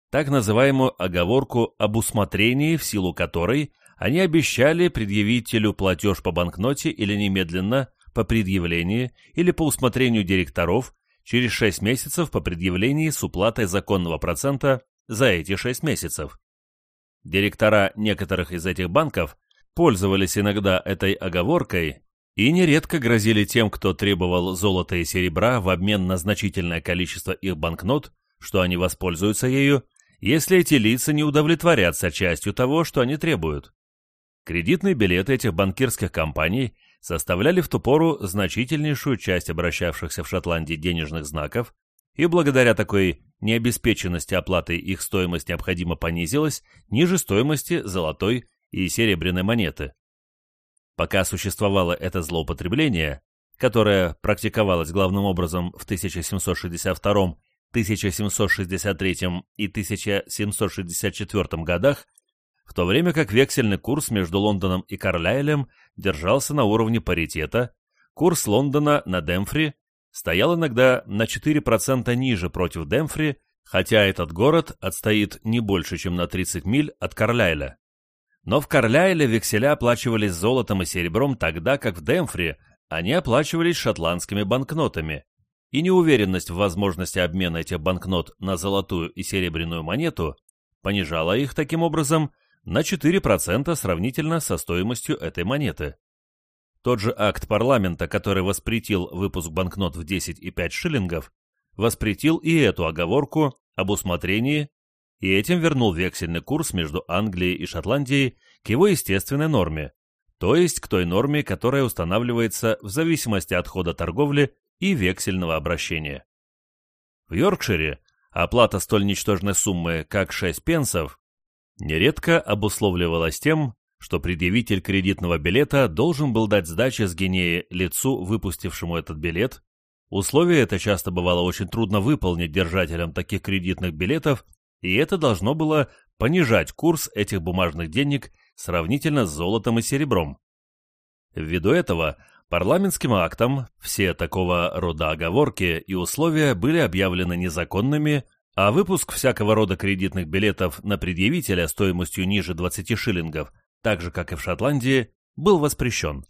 так называемую оговорку об усмотрении, в силу которой они обещали предъявителю платеж по банкноте или немедленно по предъявлении или по усмотрению директоров через 6 месяцев по предъявлении с уплатой законного процента за эти 6 месяцев. Директора некоторых из этих банков пользовались иногда этой оговоркой и нередко грозили тем, кто требовал золота и серебра в обмен на значительное количество их банкнот, что они воспользуются ею, если эти лица не удовлетворятся частью того, что они требуют. Кредитные билеты этих банкирских компаний составляли в ту пору значительнейшую часть обращавшихся в Шотландии денежных знаков, и благодаря такой необеспеченности оплаты их стоимость необходимо понизилась ниже стоимости золотой и серебряной монеты. Пока существовало это злоупотребление, которое практиковалось главным образом в 1762, 1763 и 1764 годах, в то время как вексельный курс между Лондоном и Карлайлем держался на уровне паритета, курс Лондона на Демфри стоял иногда на 4% ниже против Демфри, хотя этот город отстоит не больше, чем на 30 миль от Карлайля. Но в Карлайле векселя оплачивались золотом и серебром, тогда как в Демфри они оплачивались шотландскими банкнотами, и неуверенность в возможности обмена этих банкнот на золотую и серебряную монету понижала их таким образом на 4% сравнительно со стоимостью этой монеты. Тот же акт парламента, который воспретил выпуск банкнот в 10 и 5 шиллингов, воспретил и эту оговорку об усмотрении, и этим вернул вексельный курс между Англией и Шотландией к его естественной норме, то есть к той норме, которая устанавливается в зависимости от хода торговли и вексельного обращения. В Йоркшире оплата столь ничтожной суммы, как 6 пенсов, нередко обусловливалась тем, что предъявитель кредитного билета должен был дать сдачи с гинеи лицу, выпустившему этот билет. Условие это часто бывало очень трудно выполнить держателям таких кредитных билетов, и это должно было понижать курс этих бумажных денег сравнительно с золотом и серебром. Ввиду этого парламентским актом все такого рода оговорки и условия были объявлены незаконными, а выпуск всякого рода кредитных билетов на предъявителя стоимостью ниже 20 шиллингов, так же, как и в Шотландии, был воспрещен.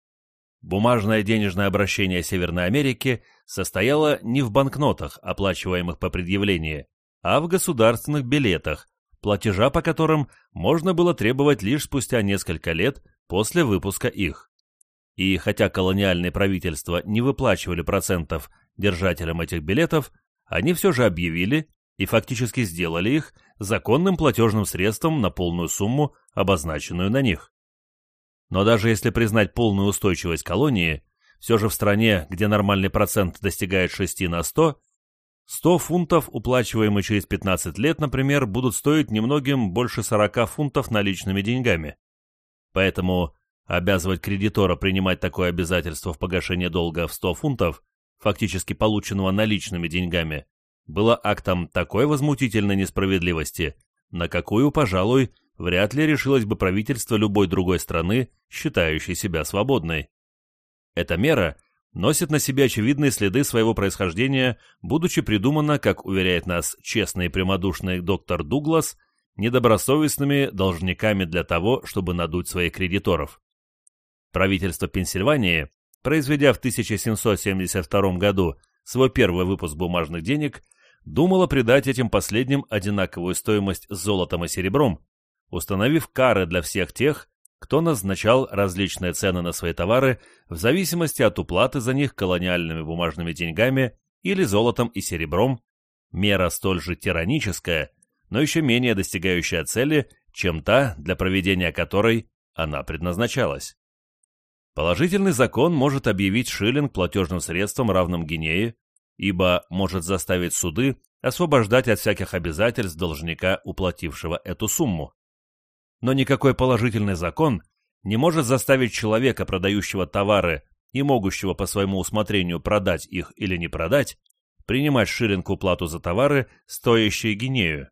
Бумажное денежное обращение Северной Америки состояло не в банкнотах, оплачиваемых по предъявлении, а в государственных билетах, платежа по которым можно было требовать лишь спустя несколько лет после выпуска их. И хотя колониальные правительства не выплачивали процентов держателям этих билетов, они все же объявили и фактически сделали их законным платежным средством на полную сумму, обозначенную на них. Но даже если признать полную устойчивость колонии, все же в стране, где нормальный процент достигает 6 на 100 фунтов, уплачиваемые через 15 лет, например, будут стоить немногим больше 40 фунтов наличными деньгами. Поэтому обязывать кредитора принимать такое обязательство в погашение долга в 100 фунтов, фактически полученного наличными деньгами, было актом такой возмутительной несправедливости, на какую, пожалуй, вряд ли решилось бы правительство любой другой страны, считающей себя свободной. Эта мера носит на себе очевидные следы своего происхождения, будучи придумана, как уверяет нас честный и прямодушный доктор Дуглас, недобросовестными должниками для того, чтобы надуть своих кредиторов. Правительство Пенсильвании, произведя в 1772 году свой первый выпуск бумажных денег, думало придать этим последним одинаковую стоимость с золотом и серебром, установив кары для всех тех, кто назначал различные цены на свои товары в зависимости от уплаты за них колониальными бумажными деньгами или золотом и серебром, мера столь же тираническая, но еще менее достигающая цели, чем та, для проведения которой она предназначалась. Положительный закон может объявить шиллинг платежным средством, равным гинее, ибо может заставить суды освобождать от всяких обязательств должника, уплатившего эту сумму. Но никакой положительный закон не может заставить человека, продающего товары и могущего по своему усмотрению продать их или не продать, принимать шиллинг уплату за товары, стоящие гинею.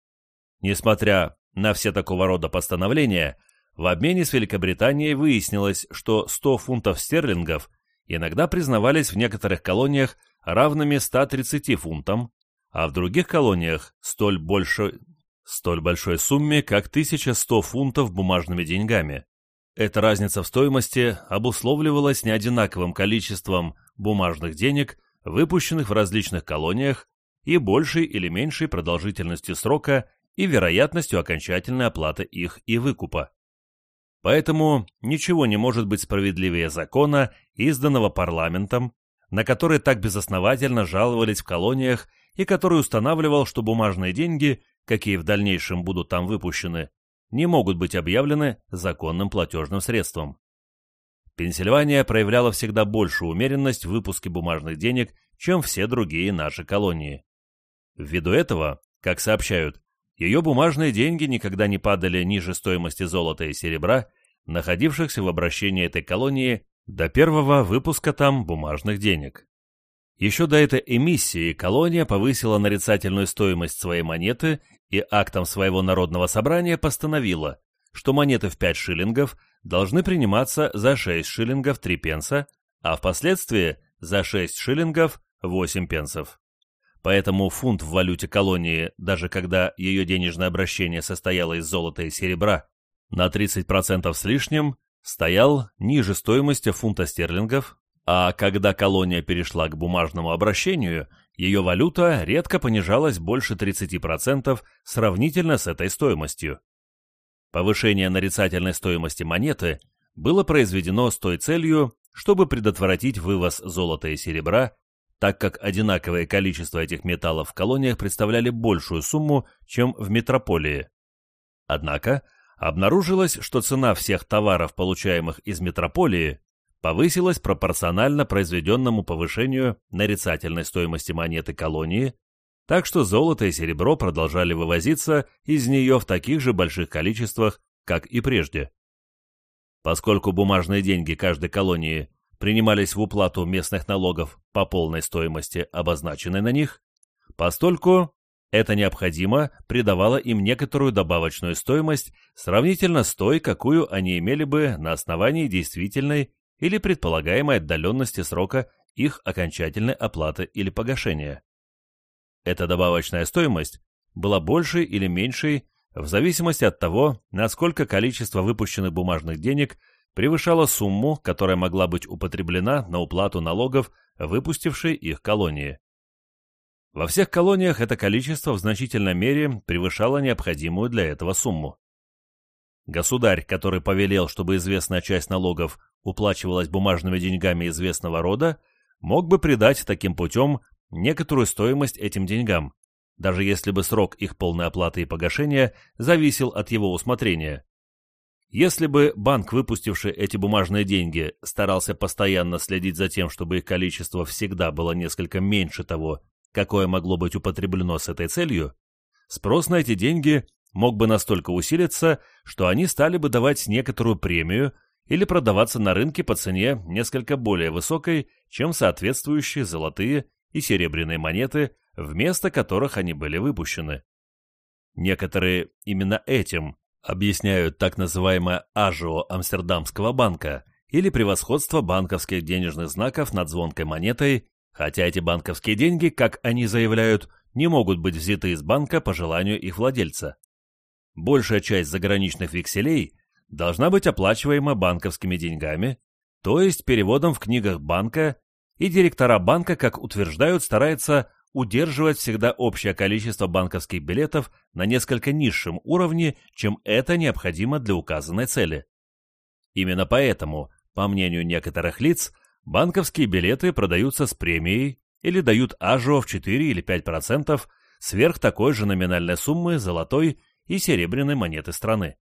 Несмотря на все такого рода постановления, в обмене с Великобританией выяснилось, что 100 фунтов стерлингов иногда признавались в некоторых колониях равными 130 фунтам, а в других колониях столь большой сумме, как 1100 фунтов бумажными деньгами. Эта разница в стоимости обусловливалась неодинаковым количеством бумажных денег, выпущенных в различных колониях, и большей или меньшей продолжительностью срока и вероятностью окончательной оплаты их и выкупа. Поэтому ничего не может быть справедливее закона, изданного парламентом, на который так безосновательно жаловались в колониях и который устанавливал, что бумажные деньги, какие в дальнейшем будут там выпущены, не могут быть объявлены законным платежным средством. Пенсильвания проявляла всегда большую умеренность в выпуске бумажных денег, чем все другие наши колонии. Ввиду этого, как сообщают, ее бумажные деньги никогда не падали ниже стоимости золота и серебра, находившихся в обращении этой колонии до первого выпуска там бумажных денег. Еще до этой эмиссии колония повысила нарицательную стоимость своей монеты и актом своего народного собрания постановила, что монеты в 5 шиллингов должны приниматься за 6 шиллингов 3 пенса, а впоследствии за 6 шиллингов 8 пенсов. Поэтому фунт в валюте колонии, даже когда ее денежное обращение состояло из золота и серебра, на 30% с лишним, стоял ниже стоимости фунта стерлингов, а когда колония перешла к бумажному обращению, ее валюта редко понижалась больше 30% сравнительно с этой стоимостью. Повышение нарицательной стоимости монеты было произведено с той целью, чтобы предотвратить вывоз золота и серебра, так как одинаковое количество этих металлов в колониях представляли большую сумму, чем в метрополии. Однако обнаружилось, что цена всех товаров, получаемых из метрополии, повысилась пропорционально произведенному повышению нарицательной стоимости монеты колонии, так что золото и серебро продолжали вывозиться из нее в таких же больших количествах, как и прежде. Поскольку бумажные деньги каждой колонии принимались в уплату местных налогов по полной стоимости, обозначенной на них, постольку это необходимо придавало им некоторую добавочную стоимость сравнительно с той, какую они имели бы на основании действительной или предполагаемой отдаленности срока их окончательной оплаты или погашения. Эта добавочная стоимость была большей или меньшей в зависимости от того, насколько количество выпущенных бумажных денег превышало сумму, которая могла быть употреблена на уплату налогов, выпустившей их колонии. Во всех колониях это количество в значительной мере превышало необходимую для этого сумму. Государь, который повелел, чтобы известная часть налогов уплачивалась бумажными деньгами известного рода, мог бы придать таким путем некоторую стоимость этим деньгам, даже если бы срок их полной оплаты и погашения зависел от его усмотрения. Если бы банк, выпустивший эти бумажные деньги, старался постоянно следить за тем, чтобы их количество всегда было несколько меньше того, какое могло быть употреблено с этой целью, спрос на эти деньги мог бы настолько усилиться, что они стали бы давать некоторую премию или продаваться на рынке по цене несколько более высокой, чем соответствующие золотые и серебряные монеты, вместо которых они были выпущены. Некоторые именно этим объясняют так называемое ажио Амстердамского банка или превосходство банковских денежных знаков над звонкой монетой, хотя эти банковские деньги, как они заявляют, не могут быть взяты из банка по желанию их владельца. Большая часть заграничных векселей должна быть оплачиваема банковскими деньгами, то есть переводом в книгах банка, и директора банка, как утверждают, стараются удерживать всегда общее количество банковских билетов на несколько низшем уровне, чем это необходимо для указанной цели. Именно поэтому, по мнению некоторых лиц, банковские билеты продаются с премией или дают ажио в 4 или 5% сверх такой же номинальной суммы золотой и серебряной монеты страны.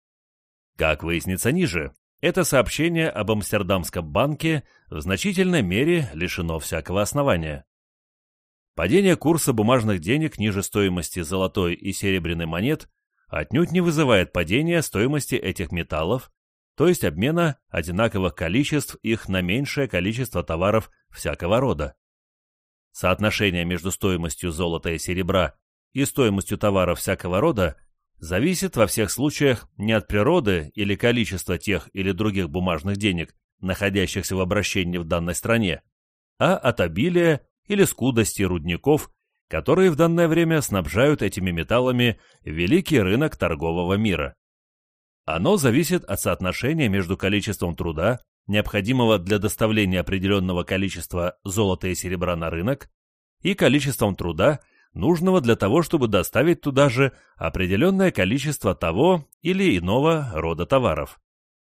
Как выяснится ниже, это сообщение об Амстердамском банке в значительной мере лишено всякого основания. Падение курса бумажных денег ниже стоимости золотой и серебряной монет отнюдь не вызывает падения стоимости этих металлов, то есть обмена одинаковых количеств их на меньшее количество товаров всякого рода. Соотношение между стоимостью золота и серебра и стоимостью товаров всякого рода зависит во всех случаях не от природы или количества тех или других бумажных денег, находящихся в обращении в данной стране, а от обилия или скудости рудников которые в данное время снабжают этими металлами великий рынок торгового мира. Оно зависит от соотношения между количеством труда, необходимого для доставления определенного количества золота и серебра на рынок, и количеством труда, нужного для того, чтобы доставить туда же определенное количество того или иного рода товаров.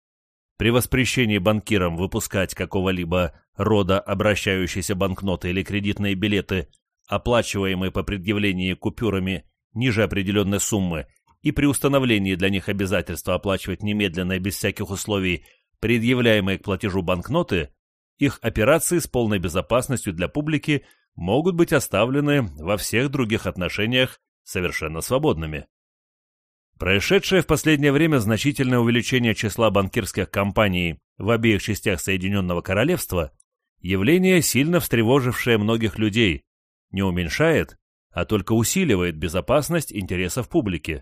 При воспрещении банкирам выпускать какого-либо рода обращающиеся банкноты или кредитные билеты, оплачиваемые по предъявлении купюрами ниже определенной суммы, и при установлении для них обязательства оплачивать немедленно и без всяких условий предъявляемые к платежу банкноты, их операции с полной безопасностью для публики могут быть оставлены во всех других отношениях совершенно свободными. Происшедшее в последнее время значительное увеличение числа банкирских компаний в обеих частях Соединенного Королевства – явление, сильно встревожившее многих людей, не уменьшает, а только усиливает безопасность интересов публики.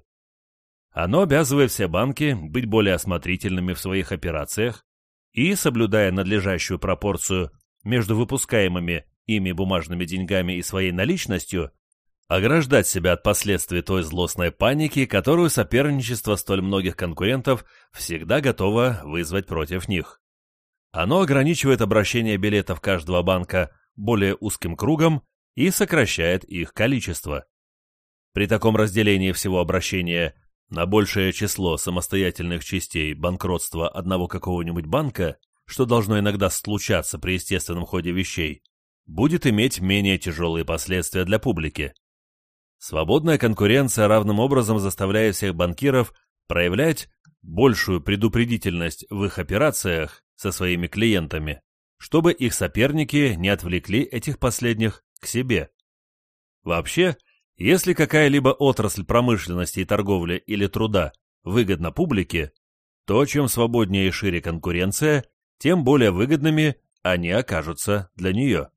Оно обязывает все банки быть более осмотрительными в своих операциях и, соблюдая надлежащую пропорцию между выпускаемыми ими бумажными деньгами и своей наличностью, ограждать себя от последствий той злостной паники, которую соперничество столь многих конкурентов всегда готово вызвать против них. Оно ограничивает обращение билетов каждого банка более узким кругом и сокращает их количество. При таком разделении всего обращения на большее число самостоятельных частей банкротства одного какого-нибудь банка, что должно иногда случаться при естественном ходе вещей, будет иметь менее тяжелые последствия для публики. Свободная конкуренция равным образом заставляет всех банкиров проявлять большую предупредительность в их операциях со своими клиентами, чтобы их соперники не отвлекли этих последних к себе. Вообще, если какая-либо отрасль промышленности и торговли или труда выгодна публике, то чем свободнее и шире конкуренция, тем более выгодными они окажутся для нее.